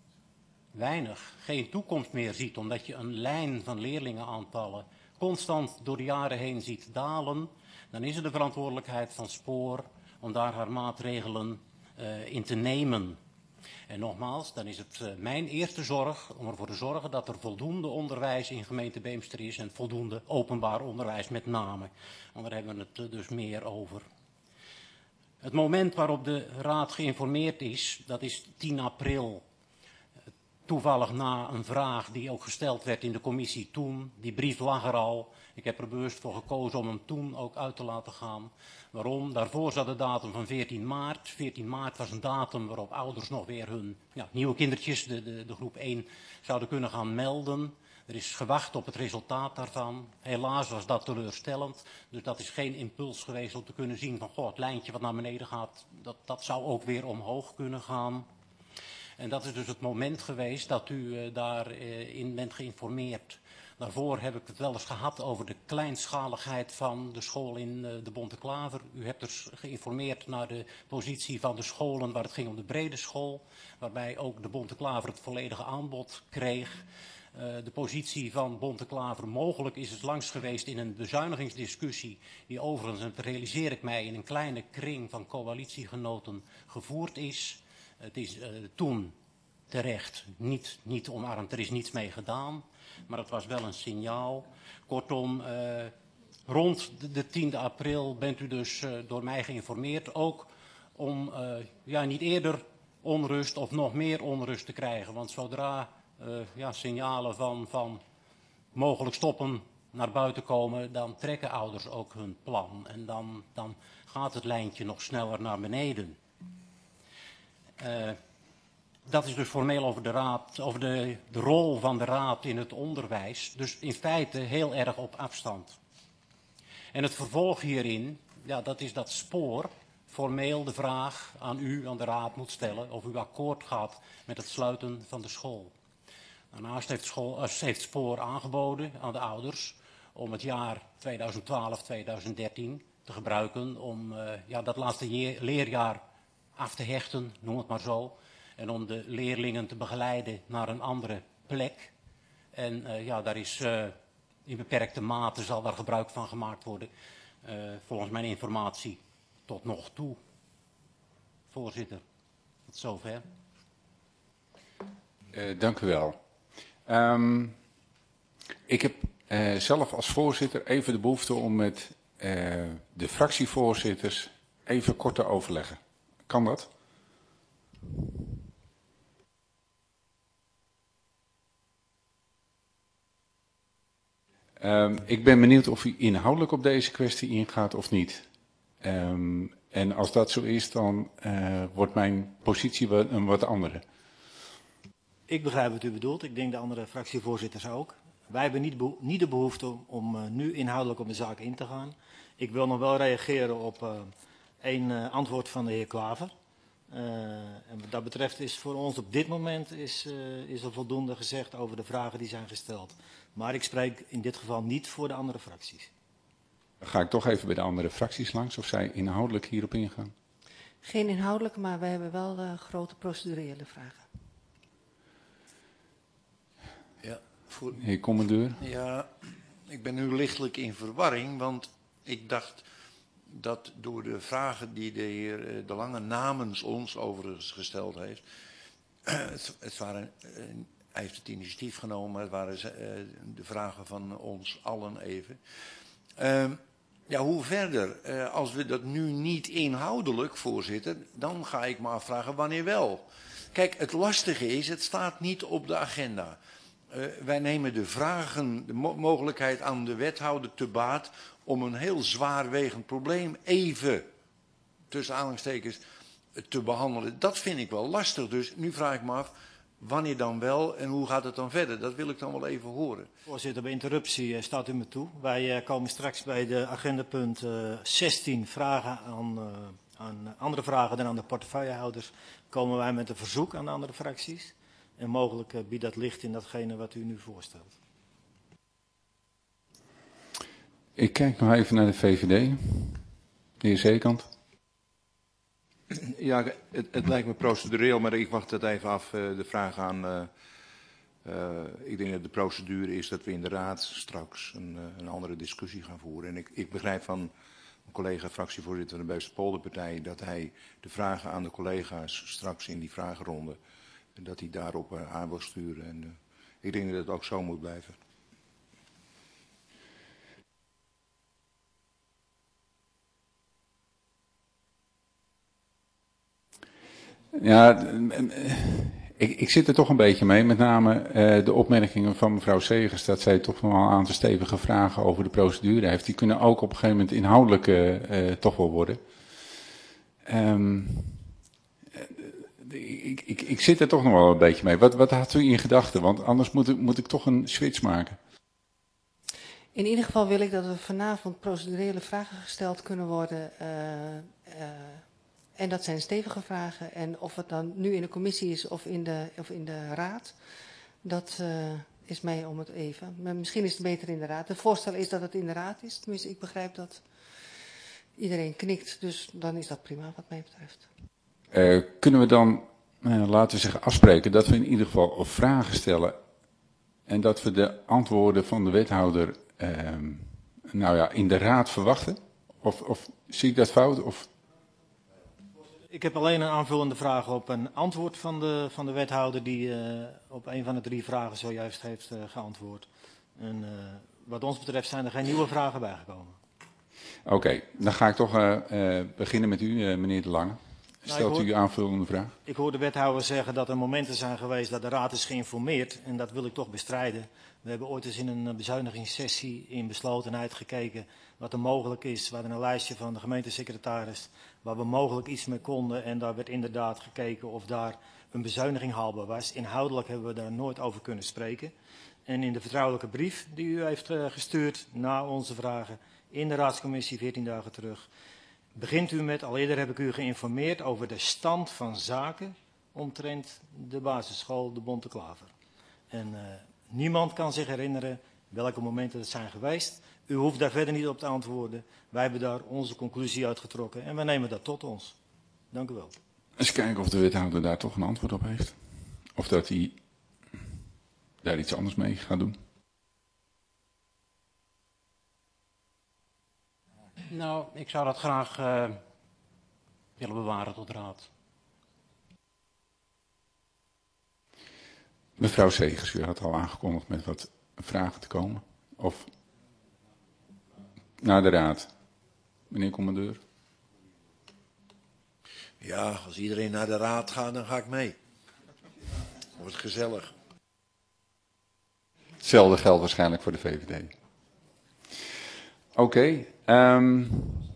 weinig, geen toekomst meer ziet, omdat je een lijn van leerlingenaantallen constant door de jaren heen ziet dalen, dan is het de verantwoordelijkheid van Spoor om daar haar maatregelen uh, in te nemen. En nogmaals, dan is het uh, mijn eerste zorg om ervoor te zorgen dat er voldoende onderwijs in gemeente Beemster is en voldoende openbaar onderwijs met name. Want daar hebben we het uh, dus meer over. Het moment waarop de Raad geïnformeerd is, dat is tien april. Toevallig na een vraag die ook gesteld werd in de commissie toen. Die brief lag er al. Ik heb er bewust voor gekozen om hem toen ook uit te laten gaan. Waarom? Daarvoor zat de datum van veertien maart. veertien maart was een datum waarop ouders nog weer hun ja, nieuwe kindertjes, de, de, de groep één, zouden kunnen gaan melden. Er is gewacht op het resultaat daarvan. Helaas was dat teleurstellend. Dus dat is geen impuls geweest om te kunnen zien van goh, het lijntje wat naar beneden gaat, dat, dat zou ook weer omhoog kunnen gaan. En dat is dus het moment geweest dat u uh, daarin uh, bent geïnformeerd. Daarvoor heb ik het wel eens gehad over de kleinschaligheid van de school in uh, de Bonte Klaver. U hebt dus geïnformeerd naar de positie van de scholen waar het ging om de brede school. Waarbij ook de Bonte Klaver het volledige aanbod kreeg. Uh, de positie van Bonte Klaver mogelijk is het langs geweest in een bezuinigingsdiscussie. Die overigens, en dat realiseer ik mij, in een kleine kring van coalitiegenoten gevoerd is. Het is uh, toen terecht niet, niet omarmd, er is niets mee gedaan, maar het was wel een signaal. Kortom, uh, rond de, de tiende april bent u dus uh, door mij geïnformeerd, ook om uh, ja, niet eerder onrust of nog meer onrust te krijgen. Want zodra uh, ja, signalen van, van mogelijk stoppen naar buiten komen, dan trekken ouders ook hun plan. En dan, dan gaat het lijntje nog sneller naar beneden. Uh, dat is dus formeel over de raad, over de, de rol van de raad in het onderwijs. Dus in feite heel erg op afstand. En het vervolg hierin, ja, dat is dat Spoor formeel de vraag aan u, aan de raad moet stellen of u akkoord gaat met het sluiten van de school. Daarnaast heeft, school, uh, heeft Spoor aangeboden aan de ouders om het jaar tweeduizend twaalf tweeduizend dertien te gebruiken om uh, ja, dat laatste je- leerjaar af te hechten, noem het maar zo. En om de leerlingen te begeleiden naar een andere plek. En uh, ja, daar is uh, in beperkte mate zal daar gebruik van gemaakt worden. Uh, volgens mijn informatie tot nog toe. Voorzitter, tot zover. Uh, dank u wel. Um, ik heb uh, zelf als voorzitter even de behoefte om met uh, de fractievoorzitters even kort te overleggen. Kan dat? Um, ik ben benieuwd of u inhoudelijk op deze kwestie ingaat of niet. Um, en als dat zo is, dan uh, wordt mijn positie wat, een wat andere. Ik begrijp wat u bedoelt. Ik denk de andere fractievoorzitters ook. Wij hebben niet, beho- niet de behoefte om, om uh, nu inhoudelijk op de zaak in te gaan. Ik wil nog wel reageren op uh, één uh, antwoord van de heer Klaver. Uh, en wat dat betreft is voor ons op dit moment is, uh, is er voldoende gezegd over de vragen die zijn gesteld. Maar ik spreek in dit geval niet voor de andere fracties. Dan ga ik toch even bij de andere fracties langs of zij inhoudelijk hierop ingaan. Geen inhoudelijke, maar we hebben wel uh, grote procedurele vragen. Ja, voor... Heer Commandeur. Ja, ik ben nu lichtelijk in verwarring, want ik dacht dat door de vragen die de heer De Lange namens ons overigens gesteld heeft, het, het waren, hij heeft het initiatief genomen, het waren de vragen van ons allen even. Uh, ja, hoe verder? Uh, als we dat nu niet inhoudelijk, voorzitter, dan ga ik me afvragen wanneer wel. Kijk, het lastige is, het staat niet op de agenda. Uh, wij nemen de vragen, de mo- mogelijkheid aan de wethouder te baat om een heel zwaarwegend probleem even, tussen aanhalingstekens, te behandelen. Dat vind ik wel lastig. Dus nu vraag ik me af, wanneer dan wel en hoe gaat het dan verder? Dat wil ik dan wel even horen. Voorzitter, bij interruptie uh, staat u me toe. Wij uh, komen straks bij de agendapunt uh, zestien vragen aan, uh, aan andere vragen dan aan de portefeuillehouders. Komen wij met een verzoek aan de andere fracties. En mogelijk uh, biedt dat licht in datgene wat u nu voorstelt. Ik kijk nog even naar de V V D. De heer Zeekant. Ja, het, het lijkt me procedureel, maar ik wacht het even af. Uh, de vraag aan. Uh, uh, ik denk dat de procedure is dat we in de raad straks een, uh, een andere discussie gaan voeren. En ik, ik begrijp van mijn collega fractievoorzitter van de Beemster-Polderpartij dat hij de vragen aan de collega's straks in die vragenronde, dat hij daarop uh, aan wil sturen. En uh, ik denk dat het ook zo moet blijven. Ja, ik, ik zit er toch een beetje mee. Met name uh, de opmerkingen van mevrouw Segers dat zij toch nog wel een aantal stevige vragen over de procedure heeft. Die kunnen ook op een gegeven moment inhoudelijk uh, uh, toch wel worden. Um, ik, ik, ik zit er toch nog wel een beetje mee. Wat, wat had u in gedachten? Want anders moet ik, moet ik toch een switch maken. In ieder geval wil ik dat er vanavond procedurele vragen gesteld kunnen worden. Uh, uh, En dat zijn stevige vragen. En of het dan nu in de commissie is of in de, of in de raad, dat uh, is mij om het even. Maar misschien is het beter in de raad. Het voorstel is dat het in de raad is. Tenminste, ik begrijp dat iedereen knikt. Dus dan is dat prima wat mij betreft. Uh, kunnen we dan, uh, laten we zeggen, afspreken dat we in ieder geval vragen stellen. En dat we de antwoorden van de wethouder uh, nou ja, in de raad verwachten? Of, of zie ik dat fout? Of... Ik heb alleen een aanvullende vraag op een antwoord van de, van de wethouder die uh, op een van de drie vragen zojuist heeft uh, geantwoord. En uh, wat ons betreft zijn er geen nieuwe vragen bijgekomen. Oké, okay, dan ga ik toch uh, uh, beginnen met u, uh, meneer De Lange. Stelt nou, hoor, u uw aanvullende vraag? Ik hoor de wethouder zeggen dat er momenten zijn geweest dat de raad is geïnformeerd. En dat wil ik toch bestrijden. We hebben ooit eens in een bezuinigingssessie in beslotenheid gekeken wat er mogelijk is. We hadden een lijstje van de gemeentesecretaris waar we mogelijk iets mee konden. En daar werd inderdaad gekeken of daar een bezuiniging haalbaar was. Inhoudelijk hebben we daar nooit over kunnen spreken. En in de vertrouwelijke brief die u heeft uh, gestuurd na onze vragen in de raadscommissie veertien dagen terug, begint u met, al eerder heb ik u geïnformeerd over de stand van zaken omtrent de basisschool de Bonte Klaver. En uh, niemand kan zich herinneren welke momenten het zijn geweest. U hoeft daar verder niet op te antwoorden. Wij hebben daar onze conclusie uitgetrokken en we nemen dat tot ons. Dank u wel. Eens kijken of de wethouder daar toch een antwoord op heeft. Of dat hij daar iets anders mee gaat doen. Nou, ik zou dat graag uh, willen bewaren tot raad. Mevrouw Segers, u had al aangekondigd met wat vragen te komen. Of naar de raad. Meneer commandeur. Ja, als iedereen naar de raad gaat, dan ga ik mee. Wordt gezellig. Hetzelfde geldt waarschijnlijk voor de V V D. Oké. Okay, um,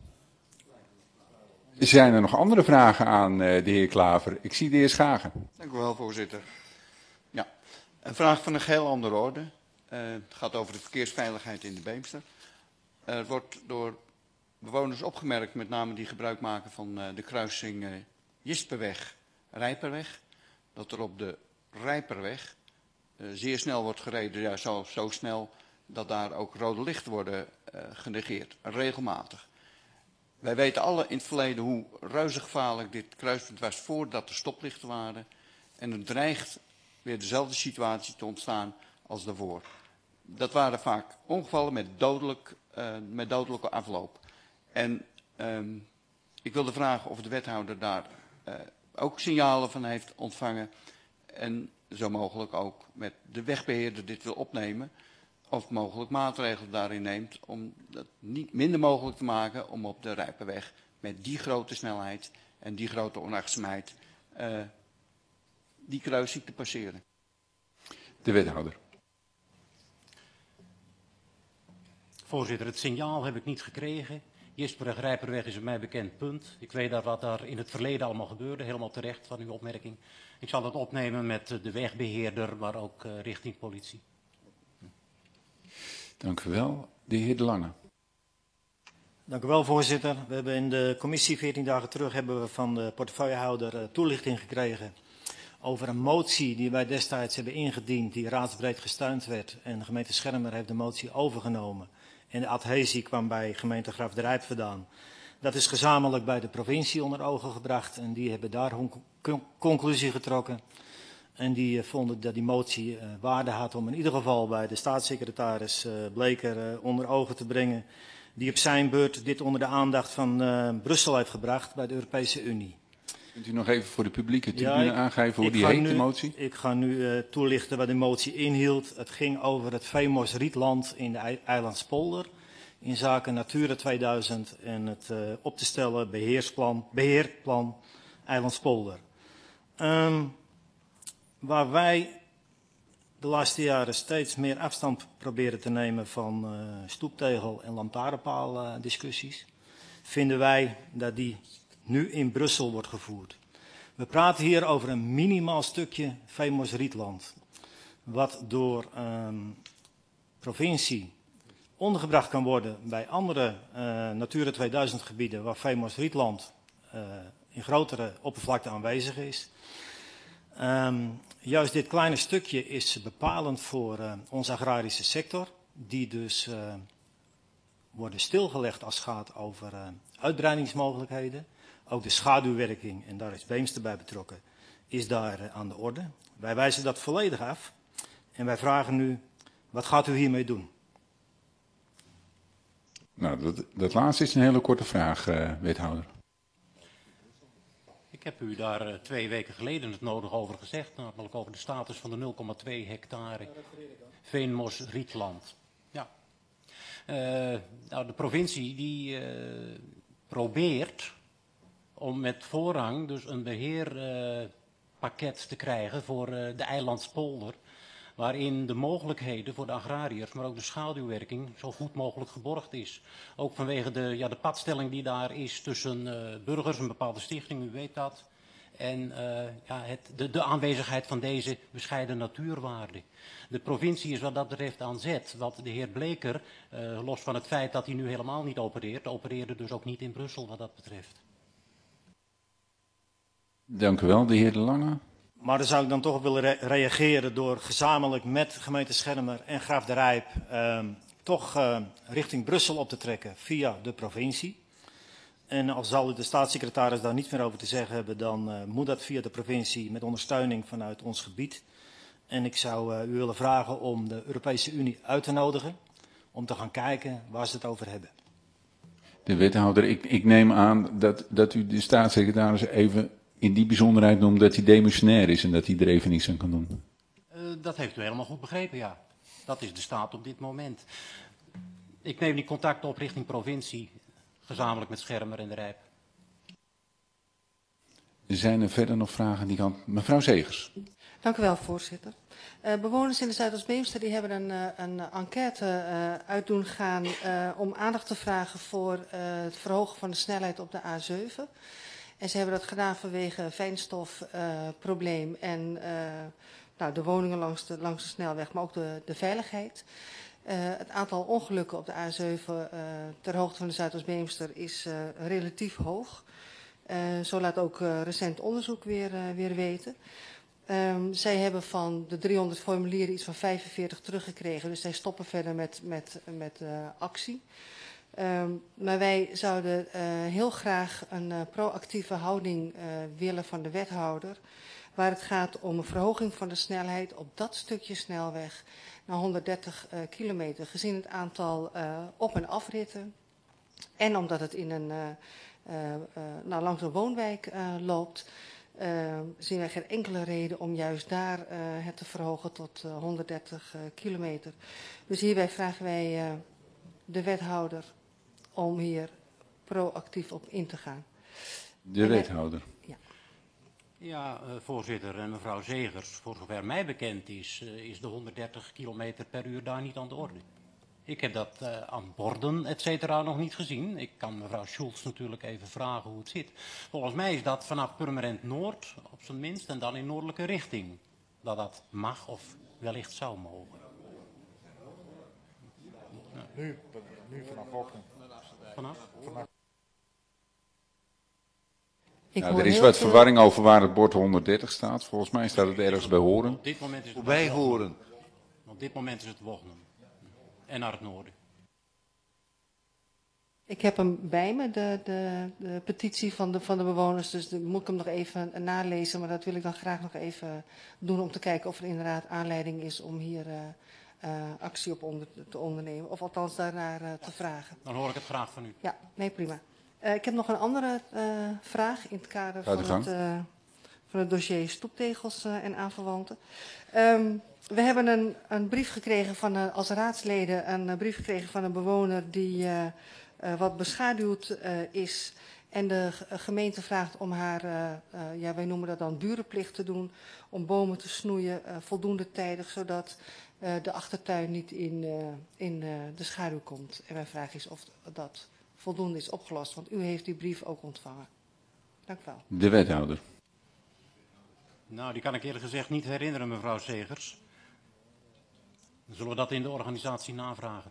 zijn er nog andere vragen aan uh, de heer Klaver? Ik zie de heer Schagen. Dank u wel, voorzitter. Ja, een vraag van een geheel andere orde. Uh, het gaat over de verkeersveiligheid in de Beemster. Uh, er wordt door bewoners opgemerkt, met name die gebruik maken van uh, de kruising uh, Jisperweg, Rijperweg, dat er op de Rijperweg uh, zeer snel wordt gereden, ja, zo, zo snel dat daar ook rode lichten worden uh, genegeerd, regelmatig. Wij weten alle in het verleden hoe reuze gevaarlijk dit kruispunt was voordat er stoplichten waren. En er dreigt weer dezelfde situatie te ontstaan als daarvoor. Dat waren vaak ongevallen met, dodelijk, uh, met dodelijke afloop. En um, ik wilde vragen of de wethouder daar uh, ook signalen van heeft ontvangen. En zo mogelijk ook met de wegbeheerder dit wil opnemen. Of mogelijk maatregelen daarin neemt om dat niet minder mogelijk te maken om op de Rijperweg met die grote snelheid en die grote onachtzaamheid uh, die kruising te passeren. De wethouder. Voorzitter, het signaal heb ik niet gekregen. Jisperweg, Rijperweg is een mij bekend punt. Ik weet dat wat daar in het verleden allemaal gebeurde, helemaal terecht van uw opmerking. Ik zal dat opnemen met de wegbeheerder, maar ook uh, richting politie. Dank u wel. De heer De Lange. Dank u wel, voorzitter. We hebben in de commissie veertien dagen terug hebben we van de portefeuillehouder uh, toelichting gekregen over een motie die wij destijds hebben ingediend, die raadsbreed gesteund werd. En de gemeente Schermer heeft de motie overgenomen. En de adhesie kwam bij gemeente Graaf de Rijp vandaan. Dat is gezamenlijk bij de provincie onder ogen gebracht en die hebben daar een conclusie getrokken. En die uh, vonden dat die motie uh, waarde had om in ieder geval bij de staatssecretaris uh, Bleker uh, onder ogen te brengen. Die op zijn beurt dit onder de aandacht van uh, Brussel heeft gebracht bij de Europese Unie. Kunt u nog even voor de publieke tribune ja, ik, aangeven hoe die heet, nu, de motie? Ik ga nu uh, toelichten wat de motie inhield. Het ging over het Veemors Rietland in de Eilandspolder. In zaken Natura tweeduizend en het uh, op te stellen beheersplan, beheerplan Eilandspolder. Um, waar wij de laatste jaren steeds meer afstand proberen te nemen van uh, stoeptegel- en lantaarnpaal uh, discussies, vinden wij dat die nu in Brussel wordt gevoerd. We praten hier over een minimaal stukje Veemors Rietland, wat door um, provincie ondergebracht kan worden bij andere uh, Natura tweeduizend gebieden waar Veemors Rietland uh, in grotere oppervlakte aanwezig is. Um, juist dit kleine stukje is bepalend voor uh, onze agrarische sector, die dus uh, worden stilgelegd als het gaat over uh, uitbreidingsmogelijkheden. Ook de schaduwwerking, en daar is Beemster bij betrokken, is daar uh, aan de orde. Wij wijzen dat volledig af en wij vragen nu, wat gaat u hiermee doen? Nou, dat, dat laatste is een hele korte vraag, uh, wethouder. Ik heb u daar uh, twee weken geleden het nodig over gezegd, namelijk over de status van de nul komma twee hectare Veemors Rietland. Ja. Uh, nou, de provincie die uh, probeert om met voorrang dus een beheerpakket uh, te krijgen voor uh, de Eilandspolder, waarin de mogelijkheden voor de agrariërs, maar ook de schaduwwerking zo goed mogelijk geborgd is. Ook vanwege de, ja, de padstelling die daar is tussen uh, burgers, een bepaalde stichting, u weet dat, en uh, ja, het, de, de aanwezigheid van deze bescheiden natuurwaarde. De provincie is wat dat betreft aan zet. Wat de heer Bleker, uh, los van het feit dat hij nu helemaal niet opereert, opereerde dus ook niet in Brussel wat dat betreft. Dank u wel, de heer De Lange. Maar dan zou ik dan toch op willen re reageren door gezamenlijk met gemeente Schermer en Graaf de Rijp uh, toch uh, richting Brussel op te trekken via de provincie. En als zal de staatssecretaris daar niets meer over te zeggen hebben, dan uh, moet dat via de provincie met ondersteuning vanuit ons gebied. En ik zou uh, u willen vragen om de Europese Unie uit te nodigen om te gaan kijken waar ze het over hebben. De wethouder, ik, ik neem aan dat, dat u de staatssecretaris even in die bijzonderheid noemt dat hij demissionair is en dat hij er even niets aan kan doen. Uh, dat heeft u helemaal goed begrepen, ja. Dat is de staat op dit moment. Ik neem die contacten op richting provincie, gezamenlijk met Schermer en de Rijp. Zijn er verder nog vragen aan die kant? Mevrouw Zegers. Dank u wel, voorzitter. Uh, bewoners in de Zuidoost-Beemster die hebben een, uh, een enquête uh, uit doen gaan uh, om aandacht te vragen voor uh, het verhogen van de snelheid op de A zeven. En ze hebben dat gedaan vanwege fijnstofprobleem uh, en uh, nou, de woningen langs de, langs de snelweg, maar ook de, de veiligheid. Uh, het aantal ongelukken op de A zeven uh, ter hoogte van de Zuidoost-Beemster is uh, relatief hoog. Uh, zo laat ook uh, recent onderzoek weer, uh, weer weten. Um, zij hebben van de driehonderd formulieren iets van vijfenveertig teruggekregen. Dus zij stoppen verder met, met, met uh, actie. Um, maar wij zouden uh, heel graag een uh, proactieve houding uh, willen van de wethouder. Waar het gaat om een verhoging van de snelheid op dat stukje snelweg naar honderddertig uh, kilometer. Gezien het aantal uh, op- en afritten. En omdat het in een, uh, uh, uh, nou, langs een woonwijk uh, loopt. Uh, zien wij geen enkele reden om juist daar uh, het te verhogen tot uh, honderddertig uh, kilometer. Dus hierbij vragen wij uh, de wethouder om hier proactief op in te gaan. De wethouder. Ja, ja uh, voorzitter en mevrouw Zegers, voor zover mij bekend is, uh, is de honderddertig kilometer per uur daar niet aan de orde. Ik heb dat uh, aan borden, et cetera, nog niet gezien. Ik kan mevrouw Schultz natuurlijk even vragen hoe het zit. Volgens mij is dat vanaf Purmerend Noord, op zijn minst, en dan in noordelijke richting. Dat dat mag of wellicht zou mogen. Ja. Nu, nu vanaf Hokken. Vanaf? vanaf. Nou, er is wat verwarring over waar het bord honderddertig staat. Volgens mij staat het ergens bij Horen. Op dit moment is het bij Horen. Op dit moment is het Wognum. En naar het noorden. ik heb hem bij me, de, de, de petitie van de, van de bewoners. Dus de, moet ik hem nog even nalezen. Maar dat wil ik dan graag nog even doen om te kijken of er inderdaad aanleiding is om hier uh, uh, actie op onder, te ondernemen. Of althans daarnaar uh, te vragen. Dan hoor ik het graag van u. Ja, nee, prima. Uh, ik heb nog een andere uh, vraag in het kader van het, uh, van het dossier stoeptegels uh, en aanverwanten. Um, we hebben een, een brief gekregen van, uh, als raadsleden, een uh, brief gekregen van een bewoner die uh, uh, wat beschaduwd uh, is. En de gemeente vraagt om haar, uh, uh, ja, wij noemen dat dan burenplicht te doen, om bomen te snoeien, uh, voldoende tijdig, zodat uh, de achtertuin niet in, uh, in uh, de schaduw komt. En mijn vraag is of dat voldoende is opgelost, want u heeft die brief ook ontvangen. Dank u wel. De wethouder. Nou, die kan ik eerlijk gezegd niet herinneren, mevrouw Zegers. Dan zullen we dat in de organisatie navragen.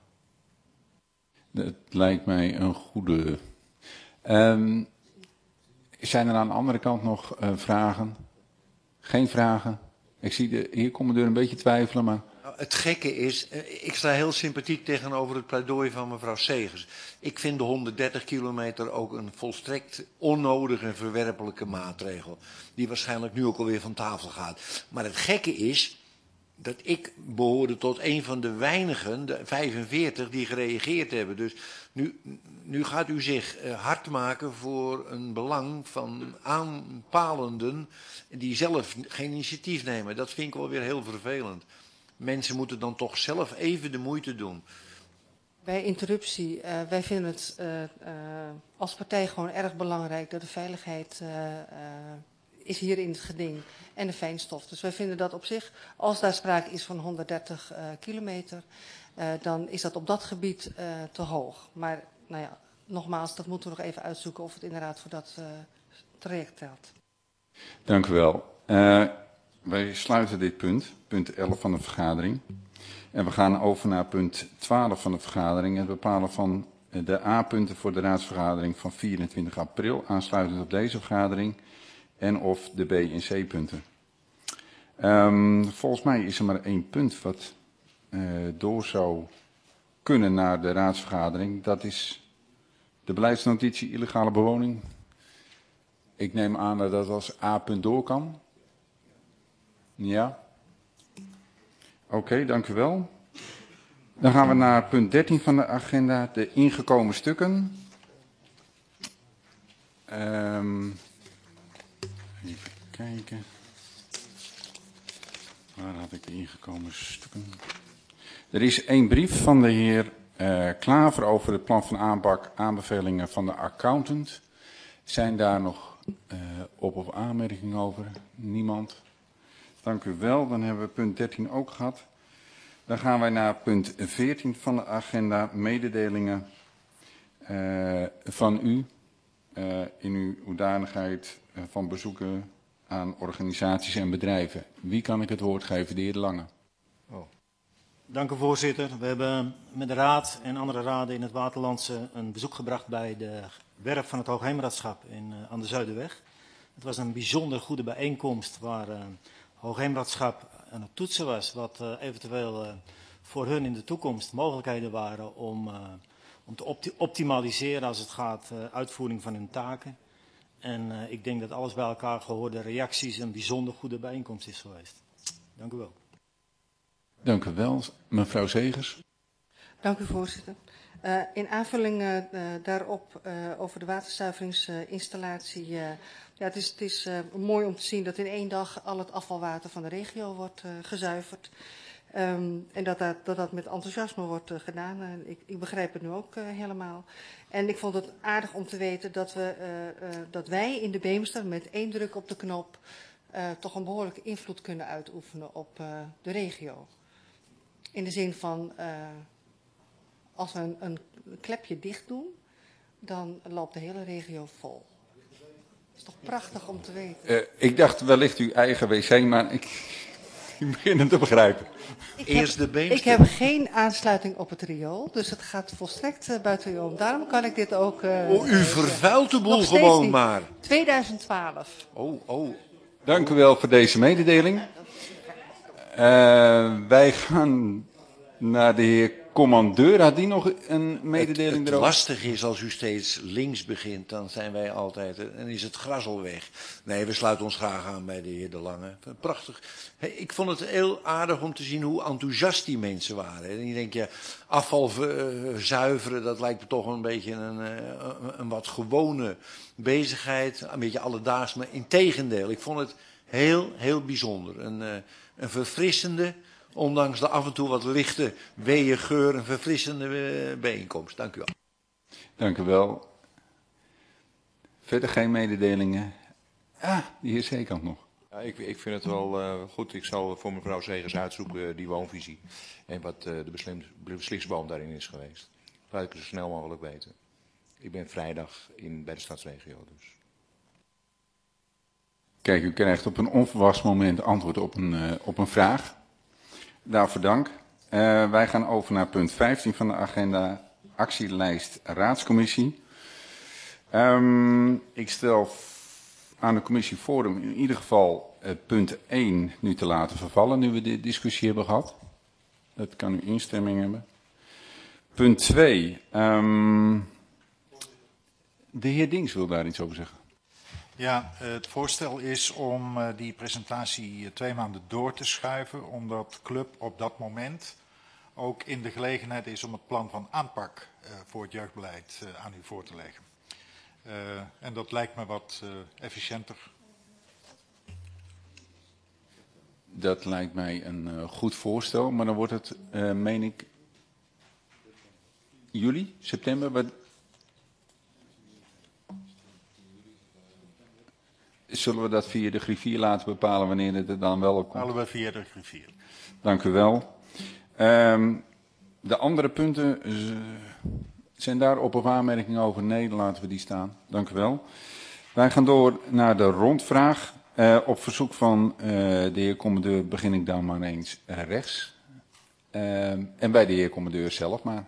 Dat lijkt mij een goede. Um, zijn er aan de andere kant nog uh, vragen? Geen vragen? Ik zie de heer commandeur een beetje twijfelen, maar... Het gekke is, ik sta heel sympathiek tegenover het pleidooi van mevrouw Segers. Ik vind de honderddertig kilometer ook een volstrekt onnodige en verwerpelijke maatregel. Die waarschijnlijk nu ook alweer van tafel gaat. Maar het gekke is dat ik behoorde tot een van de weinigen, de vijfenveertig, die gereageerd hebben. Dus nu, nu gaat u zich hard maken voor een belang van aanpalenden die zelf geen initiatief nemen. Dat vind ik wel weer heel vervelend. Mensen moeten dan toch zelf even de moeite doen. Bij interruptie, uh, wij vinden het uh, uh, als partij gewoon erg belangrijk dat de veiligheid uh, uh, is hier in het geding en de fijnstof. Dus wij vinden dat op zich, als daar sprake is van honderddertig uh, kilometer, uh, dan is dat op dat gebied uh, te hoog. Maar nou ja, nogmaals, dat moeten we nog even uitzoeken of het inderdaad voor dat uh, traject telt. Dank u wel. Uh, wij sluiten dit punt, punt elf van de vergadering. En we gaan over naar punt twaalf van de vergadering. Het bepalen van de A-punten voor de raadsvergadering van vierentwintig april, aansluitend op deze vergadering. En of de B- en C-punten. Um, volgens mij is er maar één punt wat uh, door zou kunnen naar de raadsvergadering. Dat is de beleidsnotitie illegale bewoning. Ik neem aan dat dat als A-punt door kan. Ja. Oké, okay, dank u wel. Dan gaan we naar punt dertien van de agenda, de ingekomen stukken. Um, even kijken. Waar had ik de ingekomen stukken? Er is één brief van de heer uh, Klaver over het plan van aanpak, aanbevelingen van de accountant. Zijn daar nog uh, op- of aanmerkingen over? Niemand? Dank u wel. Dan hebben we punt dertien ook gehad. Dan gaan wij naar punt veertien van de agenda, mededelingen uh, van u uh, in uw hoedanigheid uh, van bezoeken aan organisaties en bedrijven. Wie kan ik het woord geven? De heer De Lange. Oh. Dank u voorzitter. We hebben met de raad en andere raden in het Waterlandse een bezoek gebracht bij de werf van het Hoogheemraadschap in, uh, aan de Zuiderweg. Het was een bijzonder goede bijeenkomst waar uh, Hoogheemraadschap aan het toetsen was wat uh, eventueel uh, voor hun in de toekomst mogelijkheden waren om, uh, om te opti optimaliseren als het gaat uh, uitvoering van hun taken. En uh, ik denk dat alles bij elkaar gehoorde reacties een bijzonder goede bijeenkomst is geweest. Dank u wel. Dank u wel. Mevrouw Zegers. Dank u voorzitter. Uh, in aanvulling uh, daarop uh, over de waterzuiveringsinstallatie. Uh, ja, het is, het is uh, mooi om te zien dat in één dag al het afvalwater van de regio wordt uh, gezuiverd. Um, en dat dat, dat dat met enthousiasme wordt uh, gedaan. Uh, ik, ik begrijp het nu ook uh, helemaal. En ik vond het aardig om te weten dat, we, uh, uh, dat wij in de Beemster met één druk op de knop uh, toch een behoorlijke invloed kunnen uitoefenen op uh, de regio. In de zin van, uh, als we een, een klepje dicht doen, dan loopt de hele regio vol. Dat is toch prachtig om te weten. Uh, ik dacht wellicht uw eigen wc, maar ik, ik begin het te begrijpen. Ik Eerst heb, de Beemster. Ik heb geen aansluiting op het riool, dus het gaat volstrekt uh, buiten u om. Daarom kan ik dit ook... Uh, oh, u vervuilt de boel gewoon niet. Maar. tweeduizend twaalf. Oh, oh. Dank u wel voor deze mededeling. Uh, wij gaan naar de heer commandeur. Had die nog een mededeling het, het erover? Lastig is als u steeds links begint, dan zijn wij altijd, en is het gras al weg. Nee, we sluiten ons graag aan bij de heer De Lange. Prachtig. Hey, ik vond het heel aardig om te zien hoe enthousiast die mensen waren. En je denkt, ja, afval uh, zuiveren, dat lijkt me toch een beetje een, uh, een wat gewone bezigheid. Een beetje alledaags, maar integendeel. Ik vond het heel, heel bijzonder. Een, uh, een verfrissende, ondanks de af en toe wat lichte weeëngeur, een verfrissende bijeenkomst. Dank u wel. Dank u wel. Verder geen mededelingen. Ah, die heer Zeekamp nog. Ja, ik, ik vind het wel uh, goed. Ik zal voor mevrouw Zegers uitzoeken uh, die woonvisie. En wat uh, de beslim, beslisboom daarin is geweest. Dat laat ik zo snel mogelijk weten. Ik ben vrijdag in, bij de stadsregio dus. Kijk, u krijgt op een onverwachts moment antwoord op een, uh, op een vraag. Daarvoor dank. Uh, wij gaan over naar punt vijftien van de agenda, actielijst raadscommissie. Um, ik stel aan de commissie voor om in ieder geval uh, punt één nu te laten vervallen, nu we de discussie hebben gehad. Dat kan u instemming hebben. Punt twee. Um, de heer Dings wil daar iets over zeggen. Ja, het voorstel is om uh, die presentatie uh, twee maanden door te schuiven, omdat Club op dat moment ook in de gelegenheid is om het plan van aanpak uh, voor het jeugdbeleid uh, aan u voor te leggen. Uh, en dat lijkt me wat uh, efficiënter. Dat lijkt mij een uh, goed voorstel, maar dan wordt het, uh, meen ik, juli, september... Wat... Zullen we dat via de griffier laten bepalen wanneer het er dan wel op komt? Halen we via de griffier. Dank u wel. Um, de andere punten, zijn daar op- of aanmerkingen over? Nee, dan laten we die staan. Dank u wel. Wij gaan door naar de rondvraag. Uh, op verzoek van uh, de heer commandeur begin ik dan maar eens uh, rechts. Uh, en bij de heer commandeur zelf maar.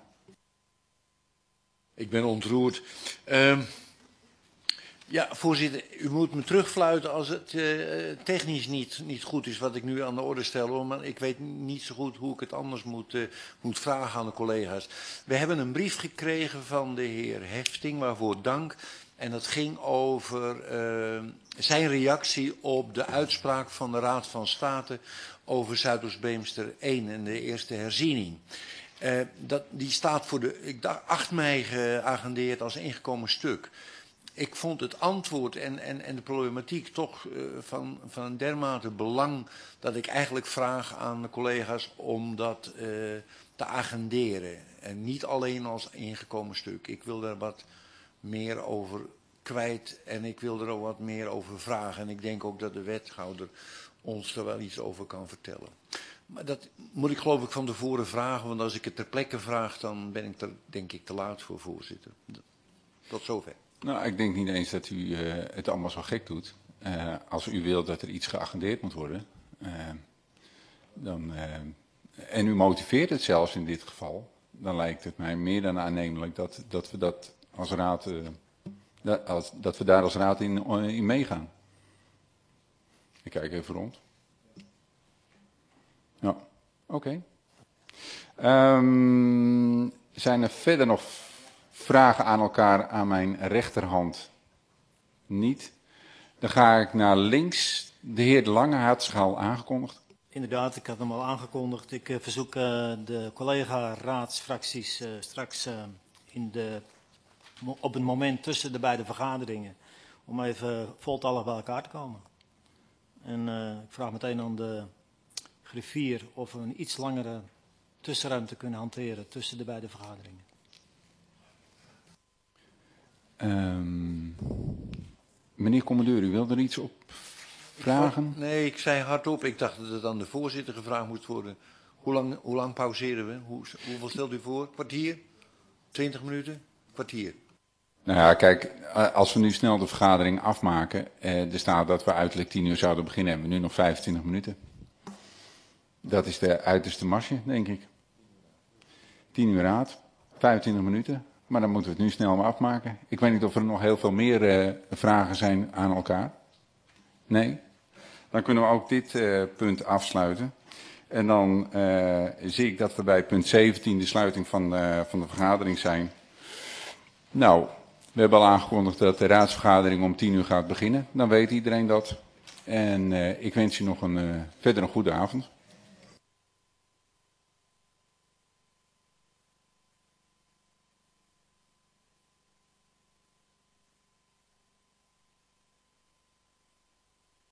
Ik ben ontroerd. Uh, ja, voorzitter, u moet me terugfluiten als het uh, technisch niet, niet goed is wat ik nu aan de orde stel. Hoor, maar ik weet niet zo goed hoe ik het anders moet, uh, moet vragen aan de collega's. We hebben een brief gekregen van de heer Hefting, waarvoor dank. En dat ging over uh, zijn reactie op de uitspraak van de Raad van State over Zuidoost-Beemster één en de eerste herziening. Uh, dat, die staat voor de, ik dacht, acht mei geagendeerd als ingekomen stuk. Ik vond het antwoord en, en, en de problematiek toch uh, van, van een dermate belang dat ik eigenlijk vraag aan de collega's om dat uh, te agenderen. En niet alleen als ingekomen stuk. Ik wil daar wat meer over kwijt en ik wil er ook wat meer over vragen. En ik denk ook dat de wethouder ons er wel iets over kan vertellen. Maar dat moet ik geloof ik van tevoren vragen, want als ik het ter plekke vraag, dan ben ik er denk ik te laat voor, voorzitter. Tot zover. Nou, ik denk niet eens dat u uh, het allemaal zo gek doet. Uh, als u wilt dat er iets geagendeerd moet worden, uh, dan, uh, en u motiveert het zelfs in dit geval, dan lijkt het mij meer dan aannemelijk dat, dat we dat als raad, uh, dat, als, dat we daar als raad in, in meegaan. Ik kijk even rond. Ja, oké. Okay. Um, zijn er verder nog vragen aan elkaar aan mijn rechterhand? Niet. Dan ga ik naar links. De heer De Lange had zich al aangekondigd. Inderdaad, ik had hem al aangekondigd. Ik uh, verzoek uh, de collega-raadsfracties uh, straks uh, in de, op het moment tussen de beide vergaderingen om even voltallig bij elkaar te komen. En uh, ik vraag meteen aan de griffier of we een iets langere tussenruimte kunnen hanteren tussen de beide vergaderingen. Um, meneer commandeur, u wilde er iets op vragen? Nee, ik zei hardop. Ik dacht dat het aan de voorzitter gevraagd moest worden. Hoe lang, hoe lang pauzeren we? Hoe, hoeveel stelt u voor? Kwartier? Twintig minuten? Kwartier? Nou ja, kijk, als we nu snel de vergadering afmaken, eh, er staat dat we uiterlijk tien uur zouden beginnen, hebben we nu nog vijfentwintig minuten. Dat is de uiterste marge, denk ik. tien uur raad, vijfentwintig minuten, maar dan moeten we het nu snel maar afmaken. Ik weet niet of er nog heel veel meer eh, vragen zijn aan elkaar. Nee? Dan kunnen we ook dit uh, punt afsluiten. En dan uh, zie ik dat we bij punt zeventien, de sluiting van, uh, van de vergadering zijn. Nou, we hebben al aangekondigd dat de raadsvergadering om tien uur gaat beginnen. Dan weet iedereen dat. En uh, ik wens u nog een, uh, verder een goede avond.